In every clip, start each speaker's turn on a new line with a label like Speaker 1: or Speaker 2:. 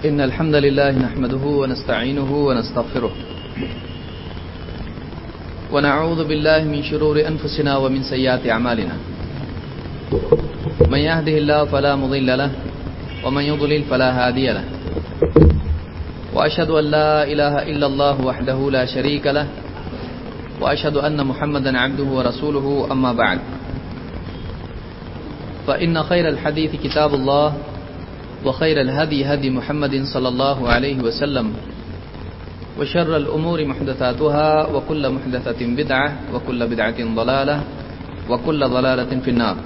Speaker 1: إن الحمد لله نحمده ونستعينه ونستغفره ونعوذ بالله من شرور أنفسنا ومن سيئات أعمالنا من يهده الله فلا مضل له ومن يضلل فلا هادي له وأشهد أن لا إله إلا الله وحده لا شريك له وأشهد أن محمدا عبده ورسوله أما بعد فإن خير الحديث كتاب الله وخير الهدي هدي محمد صلى الله عليه وسلم وشر الأمور محدثاتها وكل محدثة بدعة وكل بدعة ضلالة وكل ضلالة في النار.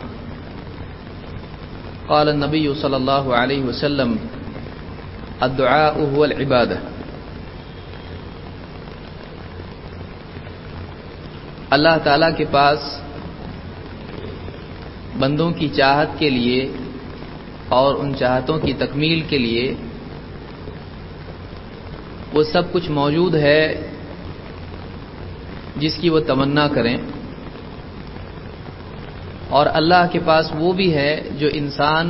Speaker 1: قال النبي صلى الله عليه وسلم الدعاء هو العبادة. اللہ تعالیٰ کے پاس بندوں کی چاہت کے لیے اور ان چاہتوں کی تکمیل کے لیے وہ سب کچھ موجود ہے جس کی وہ تمنا کریں، اور اللہ کے پاس وہ بھی ہے جو انسان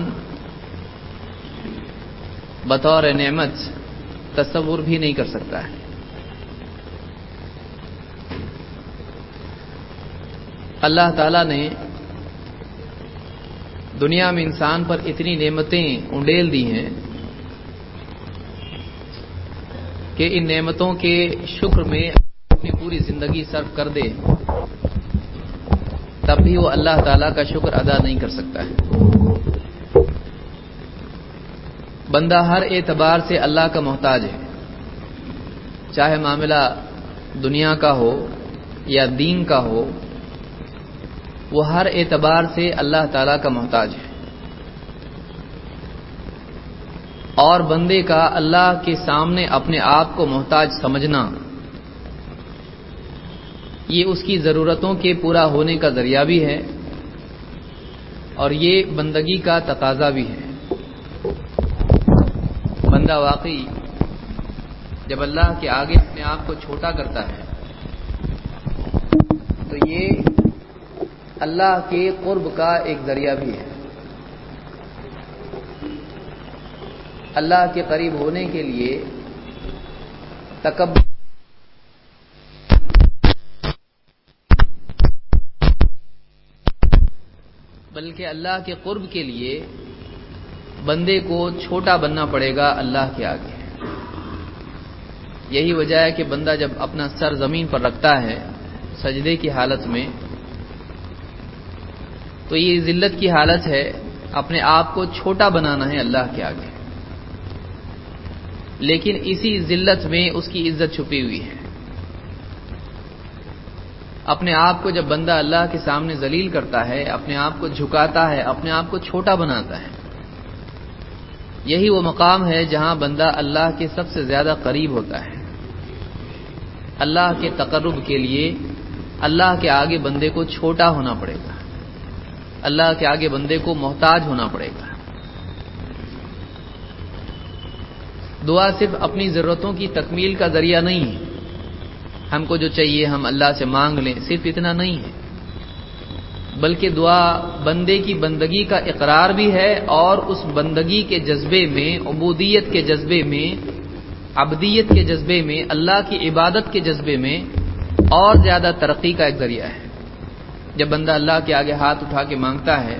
Speaker 1: بطور نعمت تصور بھی نہیں کر سکتا ہے. اللہ تعالیٰ نے دنیا میں انسان پر اتنی نعمتیں انڈیل دی ہیں کہ ان نعمتوں کے شکر میں اپنی پوری زندگی صرف کر دے تب بھی وہ اللہ تعالیٰ کا شکر ادا نہیں کر سکتا ہے. بندہ ہر اعتبار سے اللہ کا محتاج ہے، چاہے معاملہ دنیا کا ہو یا دین کا ہو، وہ ہر اعتبار سے اللہ تعالیٰ کا محتاج ہے. اور بندے کا اللہ کے سامنے اپنے آپ کو محتاج سمجھنا یہ اس کی ضرورتوں کے پورا ہونے کا ذریعہ بھی ہے اور یہ بندگی کا تقاضا بھی ہے. بندہ واقعی جب اللہ کے آگے اپنے آپ کو چھوٹا کرتا ہے تو یہ اللہ کے قرب کا ایک ذریعہ بھی ہے. اللہ کے قریب ہونے کے لیے تکبر بلکہ اللہ کے قرب کے لیے بندے کو چھوٹا بننا پڑے گا اللہ کے آگے. یہی وجہ ہے کہ بندہ جب اپنا سر زمین پر رکھتا ہے سجدے کی حالت میں تو یہ ذلت کی حالت ہے، اپنے آپ کو چھوٹا بنانا ہے اللہ کے آگے. لیکن اسی ذلت میں اس کی عزت چھپی ہوئی ہے. اپنے آپ کو جب بندہ اللہ کے سامنے ذلیل کرتا ہے، اپنے آپ کو جھکاتا ہے، اپنے آپ کو چھوٹا بناتا ہے، یہی وہ مقام ہے جہاں بندہ اللہ کے سب سے زیادہ قریب ہوتا ہے. اللہ کے تقرب کے لیے اللہ کے آگے بندے کو چھوٹا ہونا پڑے گا، اللہ کے آگے بندے کو محتاج ہونا پڑے گا. دعا صرف اپنی ضرورتوں کی تکمیل کا ذریعہ نہیں ہے. ہم کو جو چاہیے ہم اللہ سے مانگ لیں، صرف اتنا نہیں ہے، بلکہ دعا بندے کی بندگی کا اقرار بھی ہے اور اس بندگی کے جذبے میں، عبودیت کے جذبے میں، عبدیت کے جذبے میں، اللہ کی عبادت کے جذبے میں اور زیادہ ترقی کا ایک ذریعہ ہے. جب بندہ اللہ کے آگے ہاتھ اٹھا کے مانگتا ہے،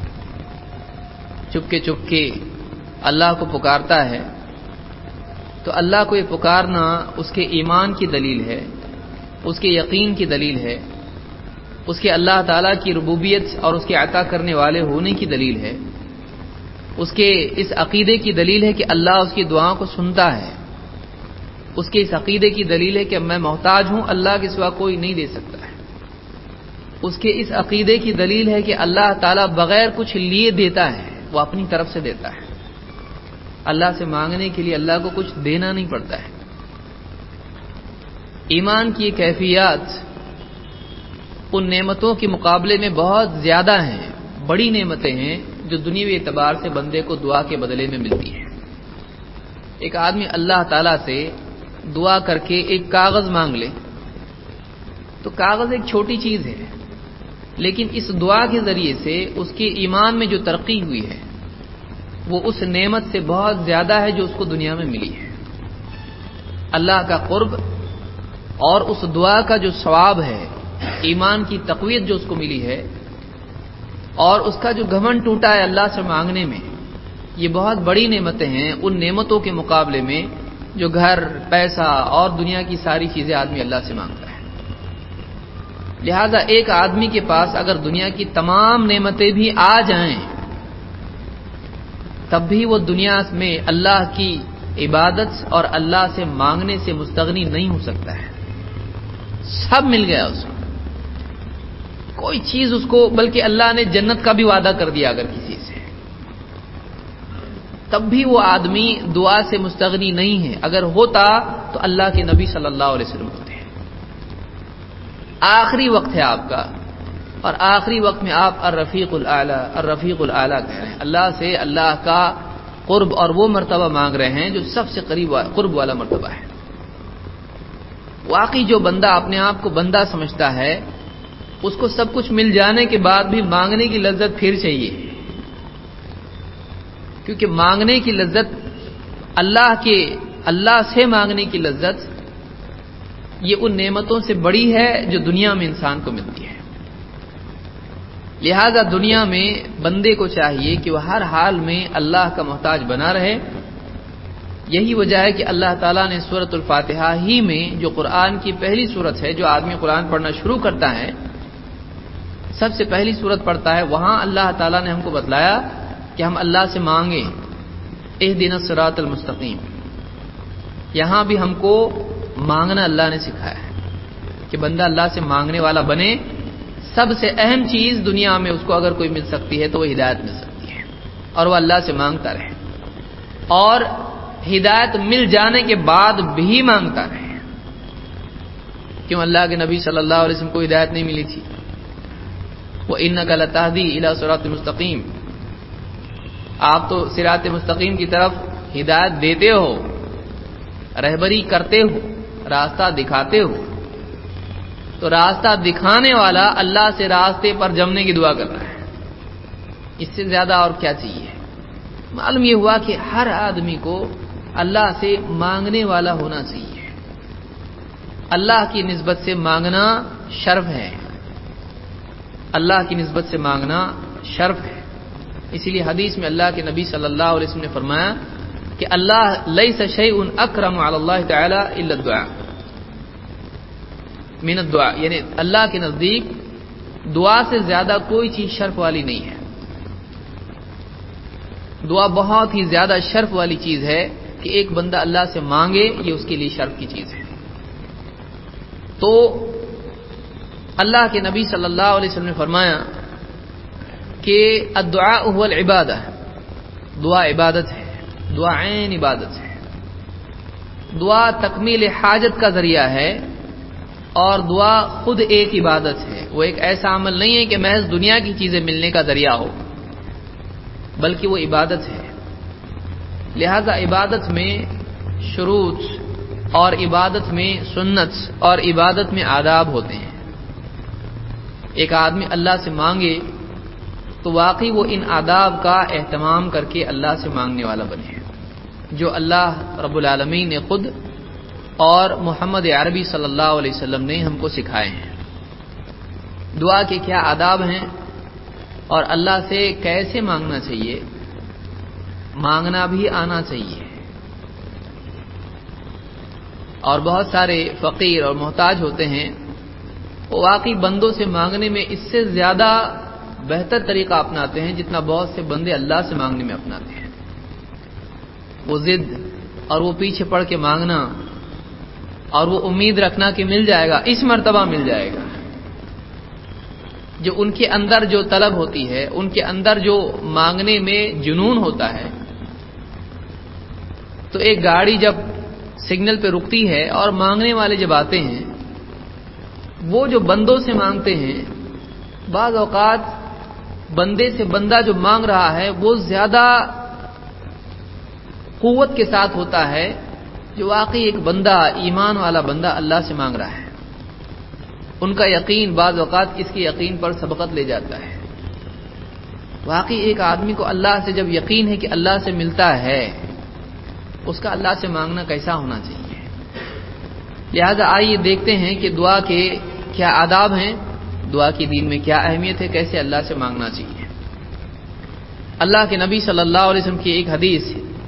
Speaker 1: چپ کے اللہ کو پکارتا ہے، تو اللہ کو یہ پکارنا اس کے ایمان کی دلیل ہے، اس کے یقین کی دلیل ہے، اس کے اللہ تعالیٰ کی ربوبیت اور اس کے عطا کرنے والے ہونے کی دلیل ہے، اس کے اس عقیدے کی دلیل ہے کہ اللہ اس کی دعاؤں کو سنتا ہے، اس کے اس عقیدے کی دلیل ہے کہ میں محتاج ہوں، اللہ کے سوا کوئی نہیں دے سکتا ہے. اس کے اس عقیدے کی دلیل ہے کہ اللہ تعالیٰ بغیر کچھ لیے دیتا ہے، وہ اپنی طرف سے دیتا ہے. اللہ سے مانگنے کے لیے اللہ کو کچھ دینا نہیں پڑتا ہے. ایمان کی کیفیات ان نعمتوں کے مقابلے میں بہت زیادہ ہیں، بڑی نعمتیں ہیں جو دنیوی اعتبار سے بندے کو دعا کے بدلے میں ملتی ہیں. ایک آدمی اللہ تعالیٰ سے دعا کر کے ایک کاغذ مانگ لے تو کاغذ ایک چھوٹی چیز ہے، لیکن اس دعا کے ذریعے سے اس کے ایمان میں جو ترقی ہوئی ہے، وہ اس نعمت سے بہت زیادہ ہے جو اس کو دنیا میں ملی ہے. اللہ کا قرب اور اس دعا کا جو ثواب ہے، ایمان کی تقویت جو اس کو ملی ہے، اور اس کا جو گھمنڈ ٹوٹا ہے اللہ سے مانگنے میں، یہ بہت بڑی نعمتیں ہیں ان نعمتوں کے مقابلے میں جو گھر، پیسہ اور دنیا کی ساری چیزیں آدمی اللہ سے مانگتا ہے. لہذا ایک آدمی کے پاس اگر دنیا کی تمام نعمتیں بھی آ جائیں تب بھی وہ دنیا میں اللہ کی عبادت اور اللہ سے مانگنے سے مستغنی نہیں ہو سکتا ہے. سب مل گیا اس کو، کوئی چیز اس کو، بلکہ اللہ نے جنت کا بھی وعدہ کر دیا اگر کسی سے، تب بھی وہ آدمی دعا سے مستغنی نہیں ہے. اگر ہوتا تو اللہ کے نبی صلی اللہ علیہ وسلم ہوتے ہیں. آخری وقت ہے آپ کا، اور آخری وقت میں آپ الرفیق الاعلی کہہ رہے ہیں. اللہ سے اللہ کا قرب اور وہ مرتبہ مانگ رہے ہیں جو سب سے قرب والا مرتبہ ہے. واقعی جو بندہ اپنے آپ کو بندہ سمجھتا ہے اس کو سب کچھ مل جانے کے بعد بھی مانگنے کی لذت پھر چاہیے، کیونکہ مانگنے کی لذت اللہ سے مانگنے کی لذت یہ ان نعمتوں سے بڑی ہے جو دنیا میں انسان کو ملتی ہے. لہذا دنیا میں بندے کو چاہیے کہ وہ ہر حال میں اللہ کا محتاج بنا رہے. یہی وجہ ہے کہ اللہ تعالیٰ نے سورۃ الفاتحہ ہی میں جو قرآن کی پہلی سورت ہے، جو آدمی قرآن پڑھنا شروع کرتا ہے سب سے پہلی سورت پڑھتا ہے، وہاں اللہ تعالیٰ نے ہم کو بتلایا کہ ہم اللہ سے مانگیں اہدنا الصراط المستقیم. یہاں بھی ہم کو مانگنا اللہ نے سکھایا ہے کہ بندہ اللہ سے مانگنے والا بنے. سب سے اہم چیز دنیا میں اس کو اگر کوئی مل سکتی ہے تو وہ ہدایت مل سکتی ہے، اور وہ اللہ سے مانگتا رہے، اور ہدایت مل جانے کے بعد بھی مانگتا رہے. کیوں اللہ کے نبی صلی اللہ علیہ وسلم کو ہدایت نہیں ملی تھی؟ وَإِنَّكَ لَتَهْدِي إِلَى صِرَاطٍ مُسْتَقِيمٍ، آپ تو صراط مستقیم کی طرف ہدایت دیتے ہو، رہبری کرتے ہو، راستہ دکھاتے ہو. تو راستہ دکھانے والا اللہ سے راستے پر جمنے کی دعا کر رہا ہے، اس سے زیادہ اور کیا چاہیے؟ معلوم یہ ہوا کہ ہر آدمی کو اللہ سے مانگنے والا ہونا چاہیے. اللہ کی نسبت سے مانگنا شرف ہے، اللہ کی نسبت سے مانگنا شرف ہے. اسی لیے حدیث میں اللہ کے نبی صلی اللہ علیہ وسلم نے فرمایا کہ اللہ لیس شیء اکرم علی اللہ تعالی الا الدعاء من الدعاء، یعنی اللہ کے نزدیک دعا سے زیادہ کوئی چیز شرف والی نہیں ہے. دعا بہت ہی زیادہ شرف والی چیز ہے کہ ایک بندہ اللہ سے مانگے، یہ اس کے لیے شرف کی چیز ہے. تو اللہ کے نبی صلی اللہ علیہ وسلم نے فرمایا کہ الدعاء هو العبادہ، دعا عبادت ہے، دعا عین عبادت ہے. دعا تکمیل حاجت کا ذریعہ ہے، اور دعا خود ایک عبادت ہے. وہ ایک ایسا عمل نہیں ہے کہ محض دنیا کی چیزیں ملنے کا ذریعہ ہو، بلکہ وہ عبادت ہے. لہذا عبادت میں شروط، اور عبادت میں سنت، اور عبادت میں آداب ہوتے ہیں. ایک آدمی اللہ سے مانگے تو واقعی وہ ان آداب کا اہتمام کر کے اللہ سے مانگنے والا بنے، جو اللہ رب العالمین نے خود اور محمد عربی صلی اللہ علیہ وسلم نے ہم کو سکھائے ہیں. دعا کے کیا آداب ہیں اور اللہ سے کیسے مانگنا چاہیے، مانگنا بھی آنا چاہیے. اور بہت سارے فقیر اور محتاج ہوتے ہیں، وہ واقعی بندوں سے مانگنے میں اس سے زیادہ بہتر طریقہ اپناتے ہیں جتنا بہت سے بندے اللہ سے مانگنے میں اپناتے ہیں. وہ ضد اور وہ پیچھے پڑ کے مانگنا اور وہ امید رکھنا کہ مل جائے گا، اس مرتبہ مل جائے گا. جو ان کے اندر جو طلب ہوتی ہے، ان کے اندر جو مانگنے میں جنون ہوتا ہے. تو ایک گاڑی جب سگنل پہ رکتی ہے اور مانگنے والے جب آتے ہیں، وہ جو بندوں سے مانگتے ہیں، بعض اوقات بندے سے بندہ جو مانگ رہا ہے وہ زیادہ قوت کے ساتھ ہوتا ہے جو واقعی ایک بندہ، ایمان والا بندہ اللہ سے مانگ رہا ہے. ان کا یقین بعض اوقات اس کے یقین پر سبقت لے جاتا ہے. واقعی ایک آدمی کو اللہ سے جب یقین ہے کہ اللہ سے ملتا ہے، اس کا اللہ سے مانگنا کیسا ہونا چاہیے؟ لہذا آئیے دیکھتے ہیں کہ دعا کے کیا آداب ہیں، دعا کی دین میں کیا اہمیت ہے، کیسے اللہ سے مانگنا چاہیے۔ اللہ کے نبی صلی اللہ علیہ وسلم کی ایک حدیث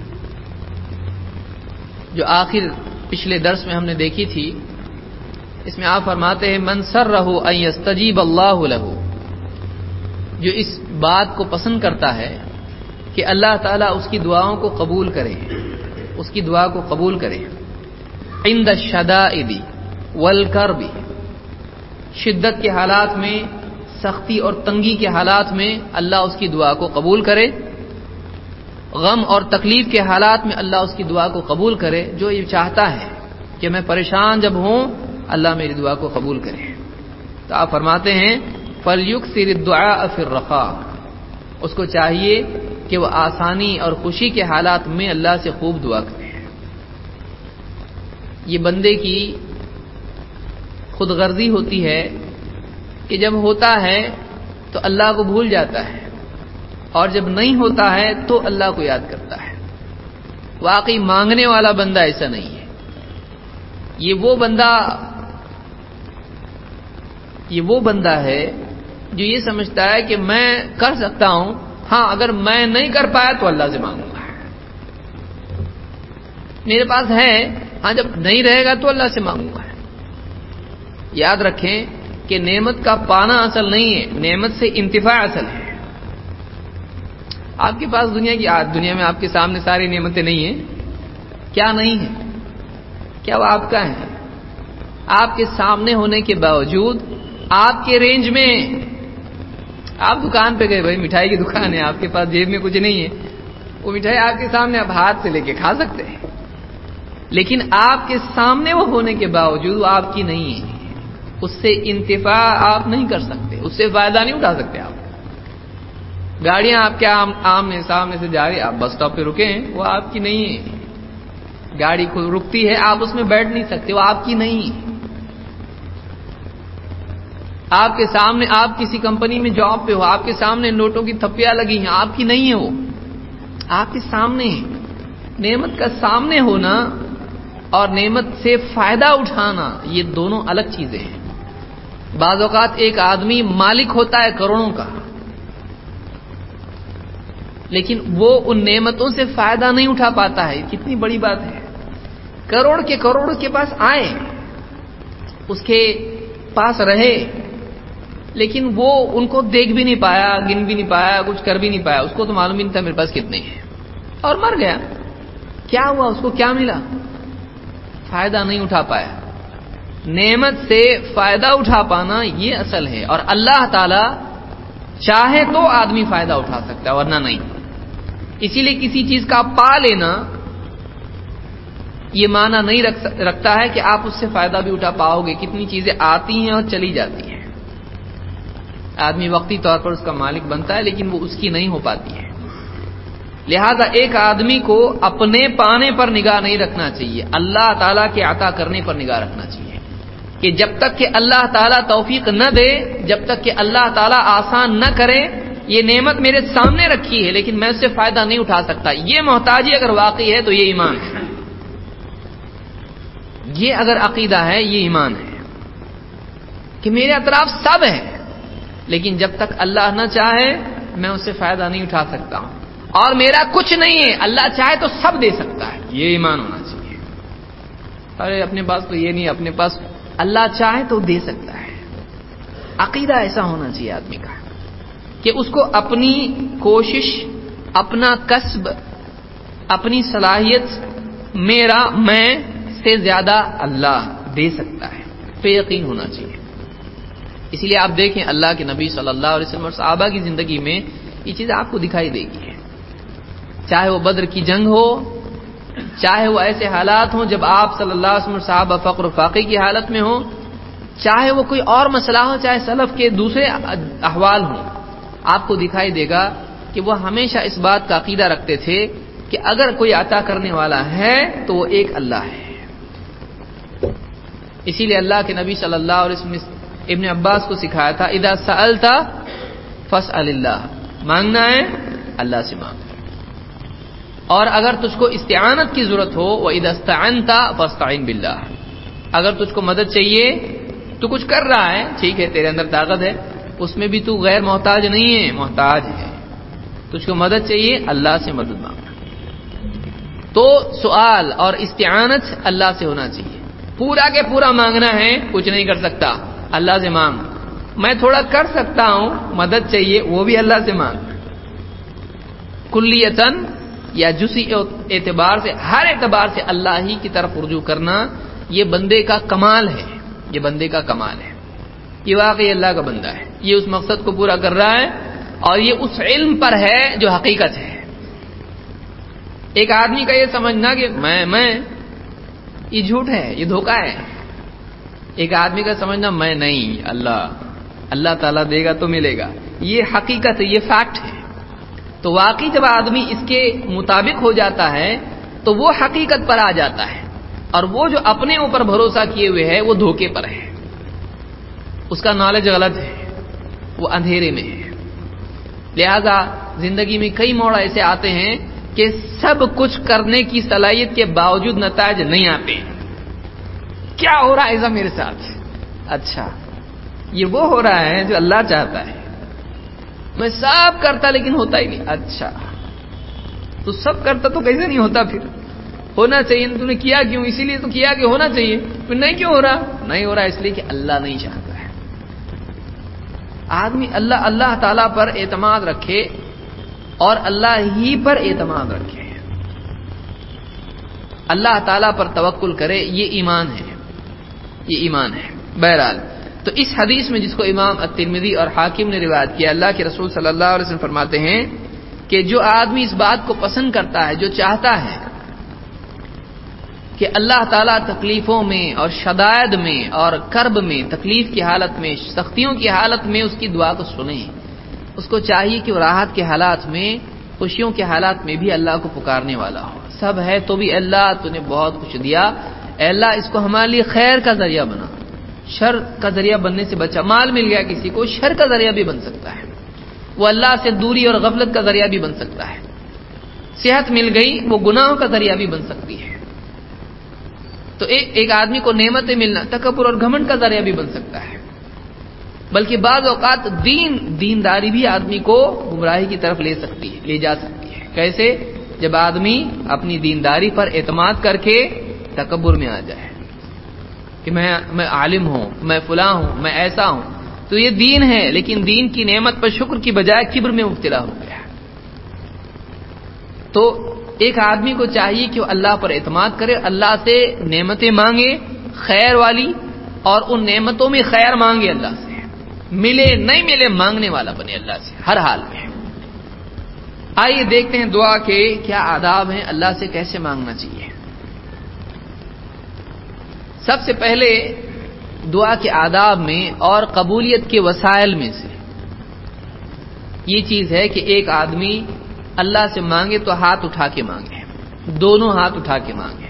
Speaker 1: جو آخر پچھلے درس میں ہم نے دیکھی تھی، اس میں آپ فرماتے ہیں من سرہ ان یستجیب اللہ لہ، جو اس بات کو پسند کرتا ہے کہ اللہ تعالیٰ اس کی دعاؤں کو قبول کرے، اس کی دعا کو قبول کرے، عند الشدائد والکرب، شدت کے حالات میں، سختی اور تنگی کے حالات میں اللہ اس کی دعا کو قبول کرے، غم اور تکلیف کے حالات میں اللہ اس کی دعا کو قبول کرے۔ جو یہ چاہتا ہے کہ میں پریشان جب ہوں اللہ میری دعا کو قبول کرے، تو آپ فرماتے ہیں فَلْيُكْثِرِ الدُّعَاءَ فِي الرَّخَاءِ، اس کو چاہیے کہ وہ آسانی اور خوشی کے حالات میں اللہ سے خوب دعا کرے۔ یہ بندے کی خود غرضی ہوتی ہے کہ جب ہوتا ہے تو اللہ کو بھول جاتا ہے، اور جب نہیں ہوتا ہے تو اللہ کو یاد کرتا ہے۔ واقعی مانگنے والا بندہ ایسا نہیں ہے۔ یہ وہ بندہ ہے جو یہ سمجھتا ہے کہ میں کر سکتا ہوں، ہاں اگر میں نہیں کر پایا تو اللہ سے مانگوں گا، میرے پاس ہے، ہاں جب نہیں رہے گا تو اللہ سے مانگوں گا۔ یاد رکھیں کہ نعمت کا پانا اصل نہیں ہے، نعمت سے انتفاع اصل ہے۔ آپ کے پاس دنیا میں آپ کے سامنے ساری نعمتیں نہیں ہیں، کیا نہیں ہیں؟ کیا وہ آپ کا ہے؟ آپ کے سامنے ہونے کے باوجود آپ کے رینج میں، آپ دکان پہ گئے، بھائی مٹھائی کی دکان ہے، آپ کے پاس جیب میں کچھ نہیں ہے، وہ مٹھائی آپ کے سامنے آپ ہاتھ سے لے کے کھا سکتے ہیں، لیکن آپ کے سامنے وہ ہونے کے باوجود وہ آپ کی نہیں ہے، اس سے انتفاع آپ نہیں کر سکتے، اس سے فائدہ نہیں اٹھا سکتے۔ آپ گاڑیاں آپ کے آمنے سامنے سے جا رہی، آپ بس سٹاپ پہ رکے ہیں، وہ آپ کی نہیں ہے، گاڑی کو رکتی ہے، آپ اس میں بیٹھ نہیں سکتے، وہ آپ کی نہیں ہے۔ آپ کے سامنے، آپ کسی کمپنی میں جاب پہ ہو، آپ کے سامنے نوٹوں کی تھپیاں لگی ہیں، آپ کی نہیں ہے، وہ آپ کے سامنے ہے۔ نعمت کا سامنے ہونا اور نعمت سے فائدہ اٹھانا یہ دونوں الگ چیزیں ہیں۔ بعض اوقات ایک آدمی مالک ہوتا ہے کروڑوں کا، لیکن وہ ان نعمتوں سے فائدہ نہیں اٹھا پاتا ہے۔ کتنی بڑی بات ہے، کروڑ کے پاس آئے، اس کے پاس رہے، لیکن وہ ان کو دیکھ بھی نہیں پایا، گن بھی نہیں پایا، کچھ کر بھی نہیں پایا، اس کو تو معلوم ہی نہیں تھا میرے پاس کتنے ہیں، اور مر گیا۔ کیا ہوا؟ اس کو کیا ملا؟ فائدہ نہیں اٹھا پایا۔ نعمت سے فائدہ اٹھا پانا یہ اصل ہے، اور اللہ تعالی چاہے تو آدمی فائدہ اٹھا سکتا ہے، ورنہ نہیں۔ اسی لیے کسی چیز کا پا لینا یہ معنی نہیں رکھتا ہے کہ آپ اس سے فائدہ بھی اٹھا پاؤ گے۔ کتنی چیزیں آتی ہیں اور چلی جاتی ہیں، آدمی وقتی طور پر اس کا مالک بنتا ہے، لیکن وہ اس کی نہیں ہو پاتی ہے۔ لہذا ایک آدمی کو اپنے پانے پر نگاہ نہیں رکھنا چاہیے، اللہ تعالیٰ کے عطا کرنے پر نگاہ رکھنا چاہیے، کہ جب تک کہ اللہ تعالیٰ توفیق نہ دے، جب تک کہ اللہ تعالیٰ آسان نہ کرے، یہ نعمت میرے سامنے رکھی ہے لیکن میں اس سے فائدہ نہیں اٹھا سکتا، یہ محتاجی اگر واقعی ہے تو یہ ایمان ہے، یہ اگر عقیدہ ہے یہ ایمان ہے کہ میرے اطراف سب ہے، لیکن جب تک اللہ نہ چاہے میں اس سے فائدہ نہیں اٹھا سکتا ہوں، اور میرا کچھ نہیں ہے، اللہ چاہے تو سب دے سکتا ہے، یہ ایمان ہونا چاہیے۔ ارے اپنے پاس تو یہ نہیں، اپنے پاس اللہ چاہے تو دے سکتا ہے۔ عقیدہ ایسا ہونا چاہیے آدمی کا کہ اس کو اپنی کوشش، اپنا کسب، اپنی صلاحیت، میں سے زیادہ اللہ دے سکتا ہے، پہ یقین ہونا چاہیے۔ اسی لیے آپ دیکھیں اللہ کے نبی صلی اللہ علیہ وسلم اور صحابہ کی زندگی میں یہ چیز آپ کو دکھائی دے گی، چاہے وہ بدر کی جنگ ہو، چاہے وہ ایسے حالات ہوں جب آپ صلی اللہ علیہ وسلم اور صحابہ فقر و فاقے کی حالت میں ہوں، چاہے وہ کوئی اور مسئلہ ہو، چاہے سلف کے دوسرے احوال ہوں، آپ کو دکھائی دے گا کہ وہ ہمیشہ اس بات کا عقیدہ رکھتے تھے کہ اگر کوئی عطا کرنے والا ہے تو وہ ایک اللہ ہے۔ اسی لیے اللہ کے نبی صلی اللہ علیہ وسلم ابن عباس کو سکھایا تھا اذا سألت فاسأل اللہ، مانگنا ہے اللہ سے مانگ. اور اگر تجھ کو استعانت کی ضرورت ہو وَإِذَا اسْتَعَنْتَ فَاسْتَعِنْ بِاللَّهِ، اگر تجھ کو مدد چاہیے تو کچھ کر رہا ہے، ٹھیک ہے، تیرے اندر طاقت ہے، اس میں بھی تو غیر محتاج نہیں ہے، محتاج ہے، تجھ کو مدد چاہیے اللہ سے مدد مانگ. تو سوال اور استعانت اللہ سے ہونا چاہیے. پورا کے پورا مانگنا ہے، کچھ نہیں کر سکتا، اللہ سے مانگ. میں تھوڑا کر سکتا ہوں، مدد چاہیے، وہ بھی اللہ سے مانگ. کلیتاً یا جزئی اعتبار سے، ہر اعتبار سے اللہ ہی کی طرف رجوع کرنا، یہ بندے کا کمال ہے، یہ بندے کا کمال ہے. یہ واقعی اللہ کا بندہ ہے، یہ اس مقصد کو پورا کر رہا ہے اور یہ اس علم پر ہے جو حقیقت ہے. ایک آدمی کا یہ سمجھنا کہ میں یہ جھوٹ ہے، یہ دھوکہ ہے. ایک آدمی کا سمجھنا میں نہیں، اللہ تعالیٰ دے گا تو ملے گا، یہ حقیقت ہے، یہ فیکٹ ہے. تو واقعی جب آدمی اس کے مطابق ہو جاتا ہے تو وہ حقیقت پر آ جاتا ہے، اور وہ جو اپنے اوپر بھروسہ کیے ہوئے ہے وہ دھوکے پر ہے، اس کا نالج غلط ہے، وہ اندھیرے میں ہے. لہذا زندگی میں کئی موڑ ایسے آتے ہیں کہ سب کچھ کرنے کی صلاحیت کے باوجود نتائج نہیں آتے. کیا ہو رہا ہے ایسا میرے ساتھ؟ اچھا، یہ وہ ہو رہا ہے جو اللہ چاہتا ہے. میں سب کرتا لیکن ہوتا ہی نہیں. اچھا، تو سب کرتا تو کیسے نہیں ہوتا؟ پھر ہونا چاہیے، تو نے کیا کیوں؟ اسی لیے تو کیا کہ ہونا چاہیے. پھر نہیں کیوں ہو رہا؟ نہیں ہو رہا اس لیے کہ اللہ نہیں چاہتا ہے. آدمی اللہ تعالیٰ پر اعتماد رکھے اور اللہ ہی پر اعتماد رکھے، اللہ تعالیٰ پر توکل کرے، یہ ایمان ہے، یہ ایمان ہے. بہرحال تو اس حدیث میں جس کو امام الترمذی اور حاکم نے روایت کیا، اللہ کے رسول صلی اللہ علیہ وسلم فرماتے ہیں کہ جو آدمی اس بات کو پسند کرتا ہے، جو چاہتا ہے کہ اللہ تعالیٰ تکلیفوں میں اور شدائد میں اور کرب میں، تکلیف کی حالت میں، سختیوں کی حالت میں اس کی دعا کو سنیں، اس کو چاہیے کہ وہ راحت کے حالات میں، خوشیوں کے حالات میں بھی اللہ کو پکارنے والا ہو. سب ہے تو بھی اللہ تو نے بہت کچھ دیا، اے اللہ اس کو ہمارے لیے خیر کا ذریعہ بنا، شر کا ذریعہ بننے سے بچا. مال مل گیا کسی کو، شر کا ذریعہ بھی بن سکتا ہے، وہ اللہ سے دوری اور غفلت کا ذریعہ بھی بن سکتا ہے. صحت مل گئی، وہ گناہوں کا ذریعہ بھی بن سکتی ہے. تو ایک آدمی کو نعمتیں ملنا تکبر اور گھمنڈ کا ذریعہ بھی بن سکتا ہے. بلکہ بعض اوقات دینداری بھی آدمی کو گمراہی کی طرف لے جا سکتی ہے. کیسے؟ جب آدمی اپنی دینداری پر اعتماد کر کے تکبر میں آ جائے کہ میں عالم ہوں، میں فلاں ہوں، میں ایسا ہوں. تو یہ دین ہے، لیکن دین کی نعمت پر شکر کی بجائے کبر میں مبتلا ہو گیا. تو ایک آدمی کو چاہیے کہ وہ اللہ پر اعتماد کرے، اللہ سے نعمتیں مانگے خیر والی، اور ان نعمتوں میں خیر مانگے اللہ سے. ملے نہیں ملے مانگنے والا بنے اللہ سے ہر حال میں. آئیے دیکھتے ہیں دعا کے کیا آداب ہیں، اللہ سے کیسے مانگنا چاہیے. سب سے پہلے دعا کے آداب میں اور قبولیت کے وسائل میں سے یہ چیز ہے کہ ایک آدمی اللہ سے مانگے تو ہاتھ اٹھا کے مانگے، دونوں ہاتھ اٹھا کے مانگے.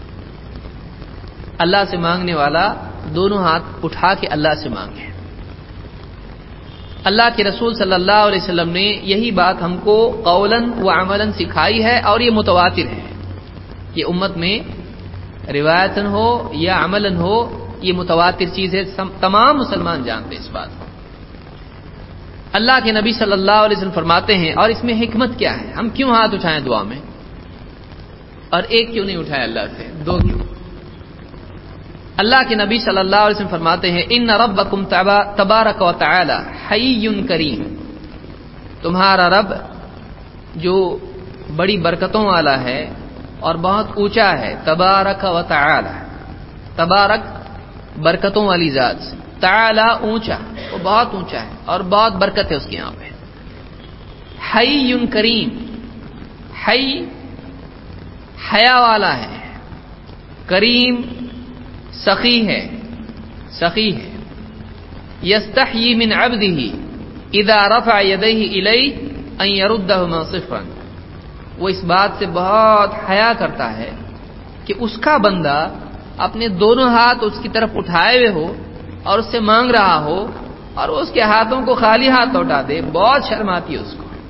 Speaker 1: اللہ سے مانگنے والا دونوں ہاتھ اٹھا کے اللہ سے مانگے. اللہ کے رسول صلی اللہ علیہ وسلم نے یہی بات ہم کو قولاً و عملاً سکھائی ہے، اور یہ متواتر ہے. یہ امت میں روایتاً ہو یا عملاً ہو، یہ متواتر چیز ہے، تمام مسلمان جانتے اس بات کو. اللہ کے نبی صلی اللہ علیہ وسلم فرماتے ہیں، اور اس میں حکمت کیا ہے، ہم کیوں ہاتھ اٹھائیں دعا میں، اور ایک کیوں نہیں اٹھائے اللہ سے، دو کیوں؟ اللہ کے نبی صلی اللہ علیہ وسلم فرماتے ہیں ان ربکم تبارک و تعالی حی کریم، تمہارا رب جو بڑی برکتوں والا ہے اور بہت اونچا ہے. تبارک و تعالی، تبارک برکتوں والی ذات، تعالی اونچا، وہ بہت اونچا ہے اور بہت برکت ہے اس کے یہاں پہ. حی کریم، حی حیا والا ہے، کریم سخی ہے، سخی ہے. یستحیی من عبدہ اذا رفع یدیہ الیہ ان یردہما صفرا، وہ اس بات سے بہت حیا کرتا ہے کہ اس کا بندہ اپنے دونوں ہاتھ اس کی طرف اٹھائے ہوئے ہو اور اس سے مانگ رہا ہو اور اس کے ہاتھوں کو خالی ہاتھ لوٹا دے. بہت شرم آتی ہے اس کو.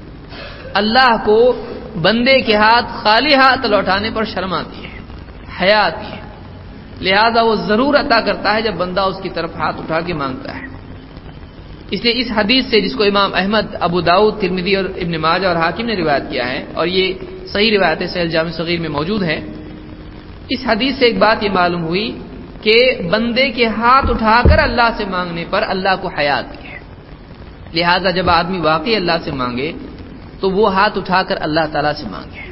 Speaker 1: اللہ کو بندے کے ہاتھ خالی ہاتھ لوٹانے پر شرم آتی ہے، حیا آتی ہے، لہذا وہ ضرور عطا کرتا ہے جب بندہ اس کی طرف ہاتھ اٹھا کے مانگتا ہے۔ اس لیے اس حدیث سے، جس کو امام احمد، ابو داؤد، ترمذی اور ابن ماجہ اور حاکم نے روایت کیا ہے، اور یہ صحیح روایت ہے، صحیح جامع صغیر میں موجود ہے، اس حدیث سے ایک بات یہ معلوم ہوئی کہ بندے کے ہاتھ اٹھا کر اللہ سے مانگنے پر اللہ کو حیا آتی ہے، لہذا جب آدمی واقعی اللہ سے مانگے تو وہ ہاتھ اٹھا کر اللہ تعالی سے مانگے۔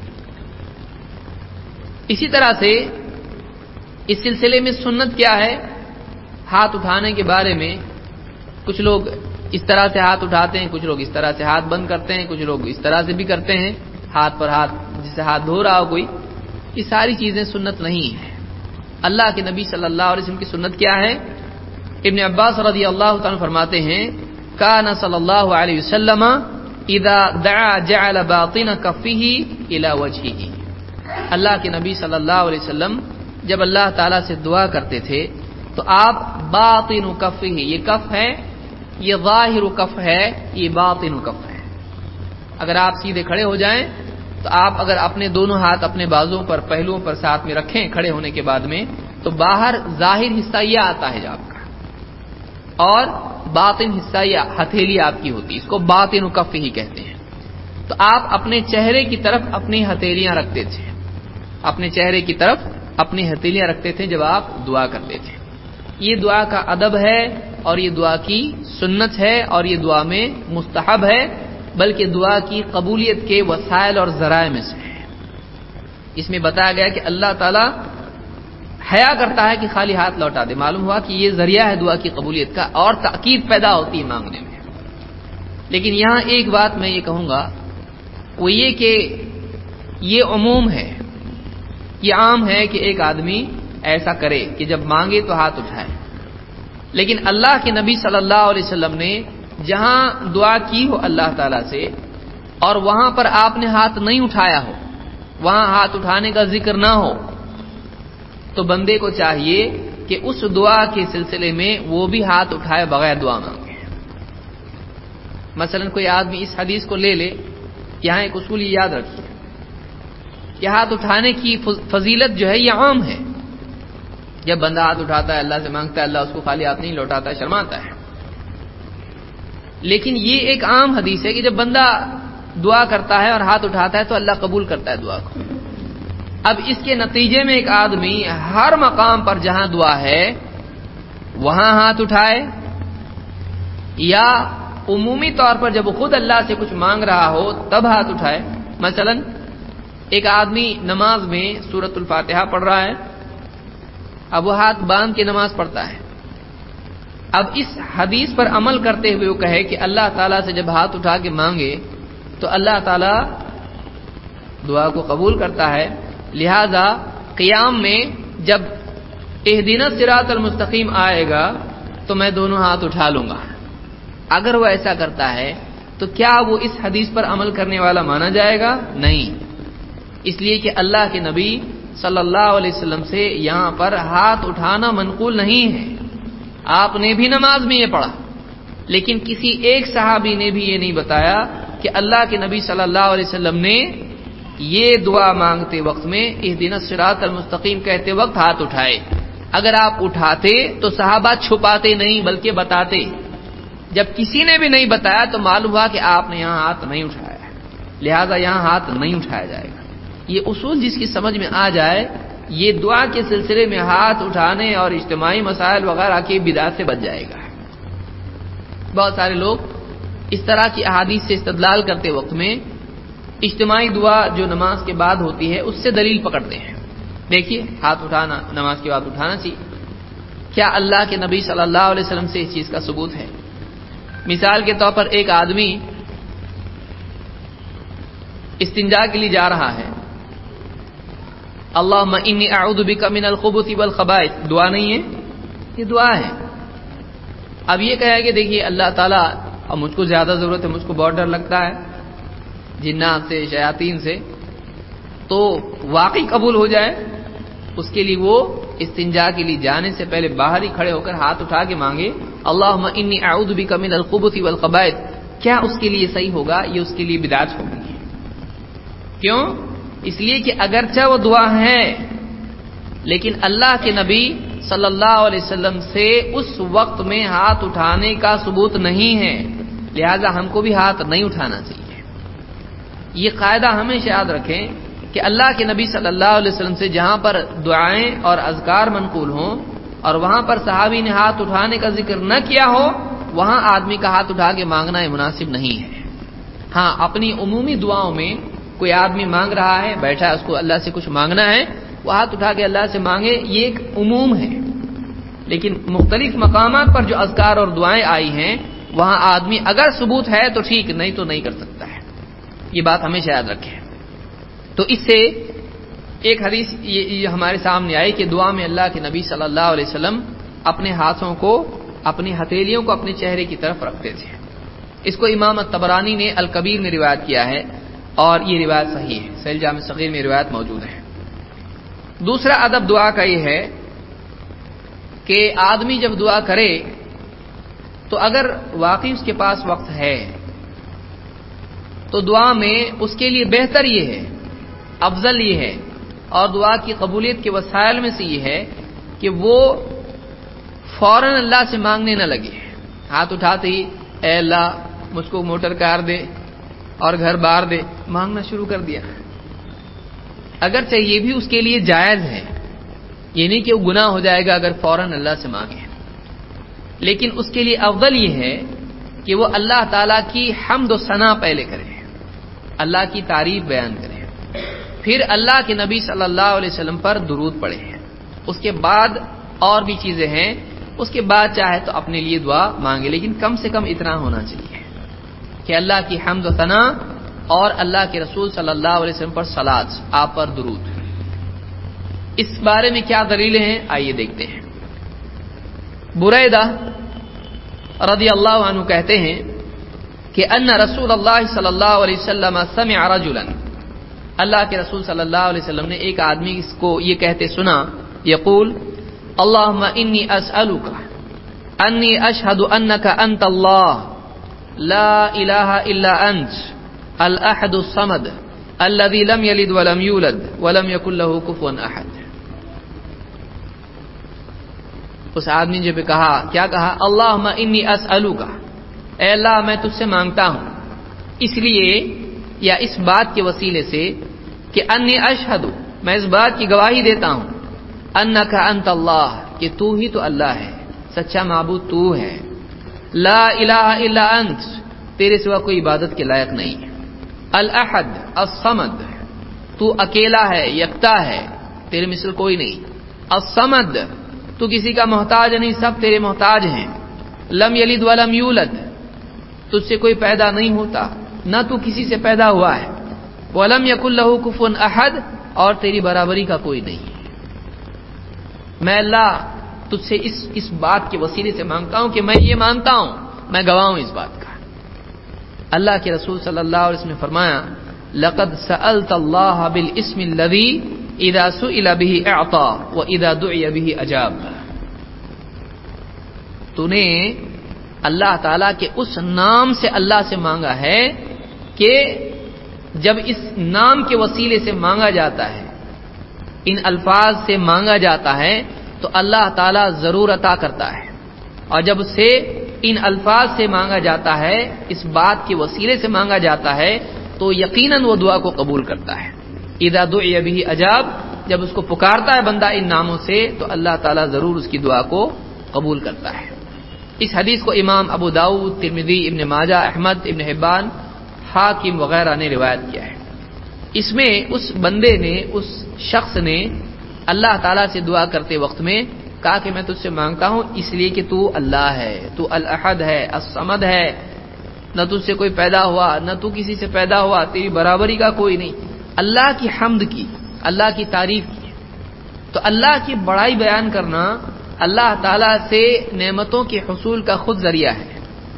Speaker 1: اسی طرح سے اس سلسلے میں سنت کیا ہے ہاتھ اٹھانے کے بارے میں، کچھ لوگ اس طرح سے ہاتھ اٹھاتے ہیں، کچھ لوگ اس طرح سے ہاتھ بند کرتے ہیں، کچھ لوگ اس طرح سے بھی کرتے ہیں، ہاتھ پر ہاتھ، جسے ہاتھ دھو رہا ہو کوئی، یہ ساری چیزیں سنت نہیں ہیں۔ اللہ کے نبی صلی اللہ علیہ وسلم کی سنت کیا ہے؟ ابن عباس رضی اللہ تعالیٰ فرماتے ہیں، کان صلی اللہ علیہ وسلم اذا دعا جعل باطن کفہ الی وجہہ، اللہ کے نبی صلی اللہ علیہ وسلم جب اللہ تعالیٰ سے دعا کرتے تھے تو آپ باطن کفہ، یہ کف ہے، یہ ظاہر کف ہے، یہ باطن کف ہے۔ اگر آپ سیدھے کھڑے ہو جائیں تو آپ اگر اپنے دونوں ہاتھ اپنے بازوں پر، پہلوؤں پر ساتھ میں رکھیں کھڑے ہونے کے بعد میں، تو باہر ظاہر حصہ یہ آتا ہے آپ کا، اور باطن حصہ یہ ہتھیلی آپ کی ہوتی ہے، اس کو باطن کف ہی کہتے ہیں۔ تو آپ اپنے چہرے کی طرف اپنی ہتھیلیاں رکھتے تھے، اپنے چہرے کی طرف اپنی ہتھیلیاں رکھتے تھے جب آپ دعا کرتے تھے۔ یہ دعا کا ادب ہے، اور یہ دعا کی سنت ہے، اور یہ دعا میں مستحب ہے، بلکہ دعا کی قبولیت کے وسائل اور ذرائع میں سے ہے۔ اس میں بتایا گیا کہ اللہ تعالی حیا کرتا ہے کہ خالی ہاتھ لوٹا دے، معلوم ہوا کہ یہ ذریعہ ہے دعا کی قبولیت کا، اور تاکید پیدا ہوتی ہے مانگنے میں۔ لیکن یہاں ایک بات میں یہ کہوں گا، وہ یہ کہ یہ عموم ہے، یہ عام ہے کہ ایک آدمی ایسا کرے کہ جب مانگے تو ہاتھ اٹھائے، لیکن اللہ کے نبی صلی اللہ علیہ وسلم نے جہاں دعا کی ہو اللہ تعالی سے، اور وہاں پر آپ نے ہاتھ نہیں اٹھایا ہو، وہاں ہاتھ اٹھانے کا ذکر نہ ہو، تو بندے کو چاہیے کہ اس دعا کے سلسلے میں وہ بھی ہاتھ اٹھائے بغیر دعا مانگے۔ مثلا کوئی آدمی اس حدیث کو لے لے، یہاں ایک اصول یہ یاد رکھیے کہ ہاتھ اٹھانے کی فضیلت جو ہے یہ عام ہے، جب بندہ ہاتھ اٹھاتا ہے اللہ سے مانگتا ہے، اللہ اس کو خالی ہاتھ نہیں لوٹاتا ہے، شرماتا ہے۔ لیکن یہ ایک عام حدیث ہے کہ جب بندہ دعا کرتا ہے اور ہاتھ اٹھاتا ہے تو اللہ قبول کرتا ہے دعا کو۔ اب اس کے نتیجے میں ایک آدمی ہر مقام پر جہاں دعا ہے وہاں ہاتھ اٹھائے، یا عمومی طور پر جب وہ خود اللہ سے کچھ مانگ رہا ہو تب ہاتھ اٹھائے۔ مثلا ایک آدمی نماز میں سورۃ الفاتحہ پڑھ رہا ہے، اب وہ ہاتھ باندھ کے نماز پڑھتا ہے، اب اس حدیث پر عمل کرتے ہوئے وہ کہے کہ اللہ تعالیٰ سے جب ہاتھ اٹھا کے مانگے تو اللہ تعالیٰ دعا کو قبول کرتا ہے، لہذا قیام میں جب اہدنا الصراط المستقیم آئے گا تو میں دونوں ہاتھ اٹھا لوں گا۔ اگر وہ ایسا کرتا ہے تو کیا وہ اس حدیث پر عمل کرنے والا مانا جائے گا؟ نہیں، اس لیے کہ اللہ کے نبی صلی اللہ علیہ وسلم سے یہاں پر ہاتھ اٹھانا منقول نہیں ہے۔ آپ نے بھی نماز میں یہ پڑھا، لیکن کسی ایک صحابی نے بھی یہ نہیں بتایا کہ اللہ کے نبی صلی اللہ علیہ وسلم نے یہ دعا مانگتے وقت میں اہدنا الصراط المستقیم کہتے وقت ہاتھ اٹھائے۔ اگر آپ اٹھاتے تو صحابہ چھپاتے نہیں بلکہ بتاتے، جب کسی نے بھی نہیں بتایا تو معلوم ہوا کہ آپ نے یہاں ہاتھ نہیں اٹھایا، لہذا یہاں ہاتھ نہیں اٹھایا جائے گا۔ یہ اصول جس کی سمجھ میں آ جائے، یہ دعا کے سلسلے میں ہاتھ اٹھانے اور اجتماعی مسائل وغیرہ کی بدعت سے بچ جائے گا۔ بہت سارے لوگ اس طرح کی احادیث سے استدلال کرتے وقت میں اجتماعی دعا جو نماز کے بعد ہوتی ہے اس سے دلیل پکڑتے ہیں، دیکھیے ہاتھ اٹھانا نماز کے بعد اٹھانا چاہیے، کیا اللہ کے نبی صلی اللہ علیہ وسلم سے اس چیز کا ثبوت ہے؟ مثال کے طور پر ایک آدمی استنجا کے لیے جا رہا ہے، اللہم انی اعوذ بک من الخبث والخبائث، دعا نہیں ہے، یہ دعا ہے۔ اب یہ کہے کہ دیکھیے اللہ تعالیٰ، اب مجھ کو زیادہ ضرورت ہے، مجھ کو بہت ڈر لگتا ہے جنات سے، شیاطین سے، تو واقعی قبول ہو جائے، اس کے لیے وہ استنجا کے لیے جانے سے پہلے باہر ہی کھڑے ہو کر ہاتھ اٹھا کے مانگے، اللہم انی اعوذ بک من الخبث والخبائث، کیا اس کے لیے صحیح ہوگا؟ یہ اس کے لیے بدعت ہوگی. کیوں؟ اس لیے کہ اگرچہ وہ دعا ہے لیکن اللہ کے نبی صلی اللہ علیہ وسلم سے اس وقت میں ہاتھ اٹھانے کا ثبوت نہیں ہے، لہذا ہم کو بھی ہاتھ نہیں اٹھانا چاہیے. یہ قاعدہ ہمیشہ یاد رکھیں کہ اللہ کے نبی صلی اللہ علیہ وسلم سے جہاں پر دعائیں اور اذکار منقول ہوں اور وہاں پر صحابی نے ہاتھ اٹھانے کا ذکر نہ کیا ہو، وہاں آدمی کا ہاتھ اٹھا کے مانگنا یہ مناسب نہیں ہے. ہاں، اپنی عمومی دعاؤں میں کوئی آدمی مانگ رہا ہے، بیٹھا ہے، اس کو اللہ سے کچھ مانگنا ہے، وہ ہاتھ اٹھا کے اللہ سے مانگے، یہ ایک عموم ہے. لیکن مختلف مقامات پر جو اذکار اور دعائیں آئی ہیں وہاں آدمی اگر ثبوت ہے تو ٹھیک، نہیں تو نہیں کر سکتا ہے. یہ بات ہمیشہ یاد رکھیں. تو اس سے ایک حدیث یہ ہمارے سامنے آئی کہ دعا میں اللہ کے نبی صلی اللہ علیہ وسلم اپنے ہاتھوں کو، اپنی ہتھیلیوں کو اپنے چہرے کی طرف رکھتے تھے. اس کو امام الطبرانی نے الکبیر میں روایت کیا ہے اور یہ روایت صحیح ہے، صحیح جامع صغیر میں روایت موجود ہے. دوسرا ادب دعا کا یہ ہے کہ آدمی جب دعا کرے تو اگر واقعی اس کے پاس وقت ہے تو دعا میں اس کے لیے بہتر یہ ہے، افضل یہ ہے اور دعا کی قبولیت کے وسائل میں سے یہ ہے کہ وہ فوراً اللہ سے مانگنے نہ لگے. ہاتھ اٹھاتے ہی اے اللہ مجھ کو موٹر کار دے اور گھر بار دے، مانگنا شروع کر دیا. اگرچہ یہ بھی اس کے لیے جائز ہے، یہ نہیں کہ وہ گناہ ہو جائے گا اگر فوراً اللہ سے مانگے، لیکن اس کے لیے افضل یہ ہے کہ وہ اللہ تعالیٰ کی حمد و ثنا پہلے کرے، اللہ کی تعریف بیان کرے، پھر اللہ کے نبی صلی اللہ علیہ وسلم پر درود پڑھے، اس کے بعد اور بھی چیزیں ہیں، اس کے بعد چاہے تو اپنے لیے دعا مانگے. لیکن کم سے کم اتنا ہونا چاہیے کہ اللہ کی حمد و ثنا اور اللہ کے رسول صلی اللہ علیہ وسلم پر صلات، آپ پر درود. اس بارے میں کیا دلیلیں ہیں آئیے دیکھتے ہیں. بریدہ رضی اللہ عنہ کہتے ہیں کہ ان رسول اللہ صلی اللہ علیہ وسلم سمع رجلا، اللہ کے رسول صلی اللہ علیہ وسلم نے ایک آدمی اس کو یہ کہتے سنا، یقول اللہم انی اسألک انی اشہد انک انت اللہ لا الہ الا انت الاحد الصمد الذي لم يلد ولم يولد ولم يكن له كفوا احد. اس آدمی نے کہا، کیا کہا؟ اللہم انی اسألک، اے اللہ میں تجھ سے مانگتا ہوں اس لیے یا اس بات کے وسیلے سے کہ انی اشہد، میں اس بات کی گواہی دیتا ہوں، انک انت اللہ، کہ تو ہی تو اللہ ہے، سچا معبود تو ہے، لا الہ الا انت، تیرے سوا کوئی عبادت کے لائق نہیں، الاحد الصمد، تو اکیلا ہے، یکتا ہے، تیرے مثل کوئی نہیں، الصمد، تو کسی کا محتاج نہیں، سب تیرے محتاج ہیں، لم یلد ولم یولد، تجھ سے کوئی پیدا نہیں ہوتا، نہ تو کسی سے پیدا ہوا ہے، ولم یکن لہ کفوا احد، اور تیری برابری کا کوئی نہیں. میں اللہ تجھ سے اس بات کے وسیلے سے مانگتا ہوں کہ میں یہ مانتا ہوں، میں گواہ ہوں اس بات کا. اللہ کے رسول صلی اللہ علیہ وسلم نے فرمایا لقد سألت اللہ بالاسم الذی اذا سئل به اعطى واذا دعي به اجاب. تو نے اللہ تعالیٰ کے اس نام سے اللہ سے مانگا ہے کہ جب اس نام کے وسیلے سے مانگا جاتا ہے، ان الفاظ سے مانگا جاتا ہے تو اللہ تعالیٰ ضرور عطا کرتا ہے، اور جب سے ان الفاظ سے مانگا جاتا ہے، اس بات کے وسیلے سے مانگا جاتا ہے تو یقیناً وہ دعا کو قبول کرتا ہے. اذا دعی به اجاب، جب اس کو پکارتا ہے بندہ ان ناموں سے تو اللہ تعالیٰ ضرور اس کی دعا کو قبول کرتا ہے. اس حدیث کو امام ابو داؤد، ترمذی، ابن ماجہ، احمد، ابن حبان، حاکم وغیرہ نے روایت کیا ہے. اس میں اس بندے نے، اس شخص نے اللہ تعالیٰ سے دعا کرتے وقت میں کہا کہ میں تجھ سے مانگتا ہوں اس لیے کہ تو اللہ ہے، تو الاحد ہے، الصمد ہے، نہ تجھ سے کوئی پیدا ہوا، نہ تو کسی سے پیدا ہوا، تیری برابری کا کوئی نہیں. اللہ کی حمد کی، اللہ کی تعریف کی. تو اللہ کی بڑائی بیان کرنا اللہ تعالیٰ سے نعمتوں کے حصول کا خود ذریعہ ہے،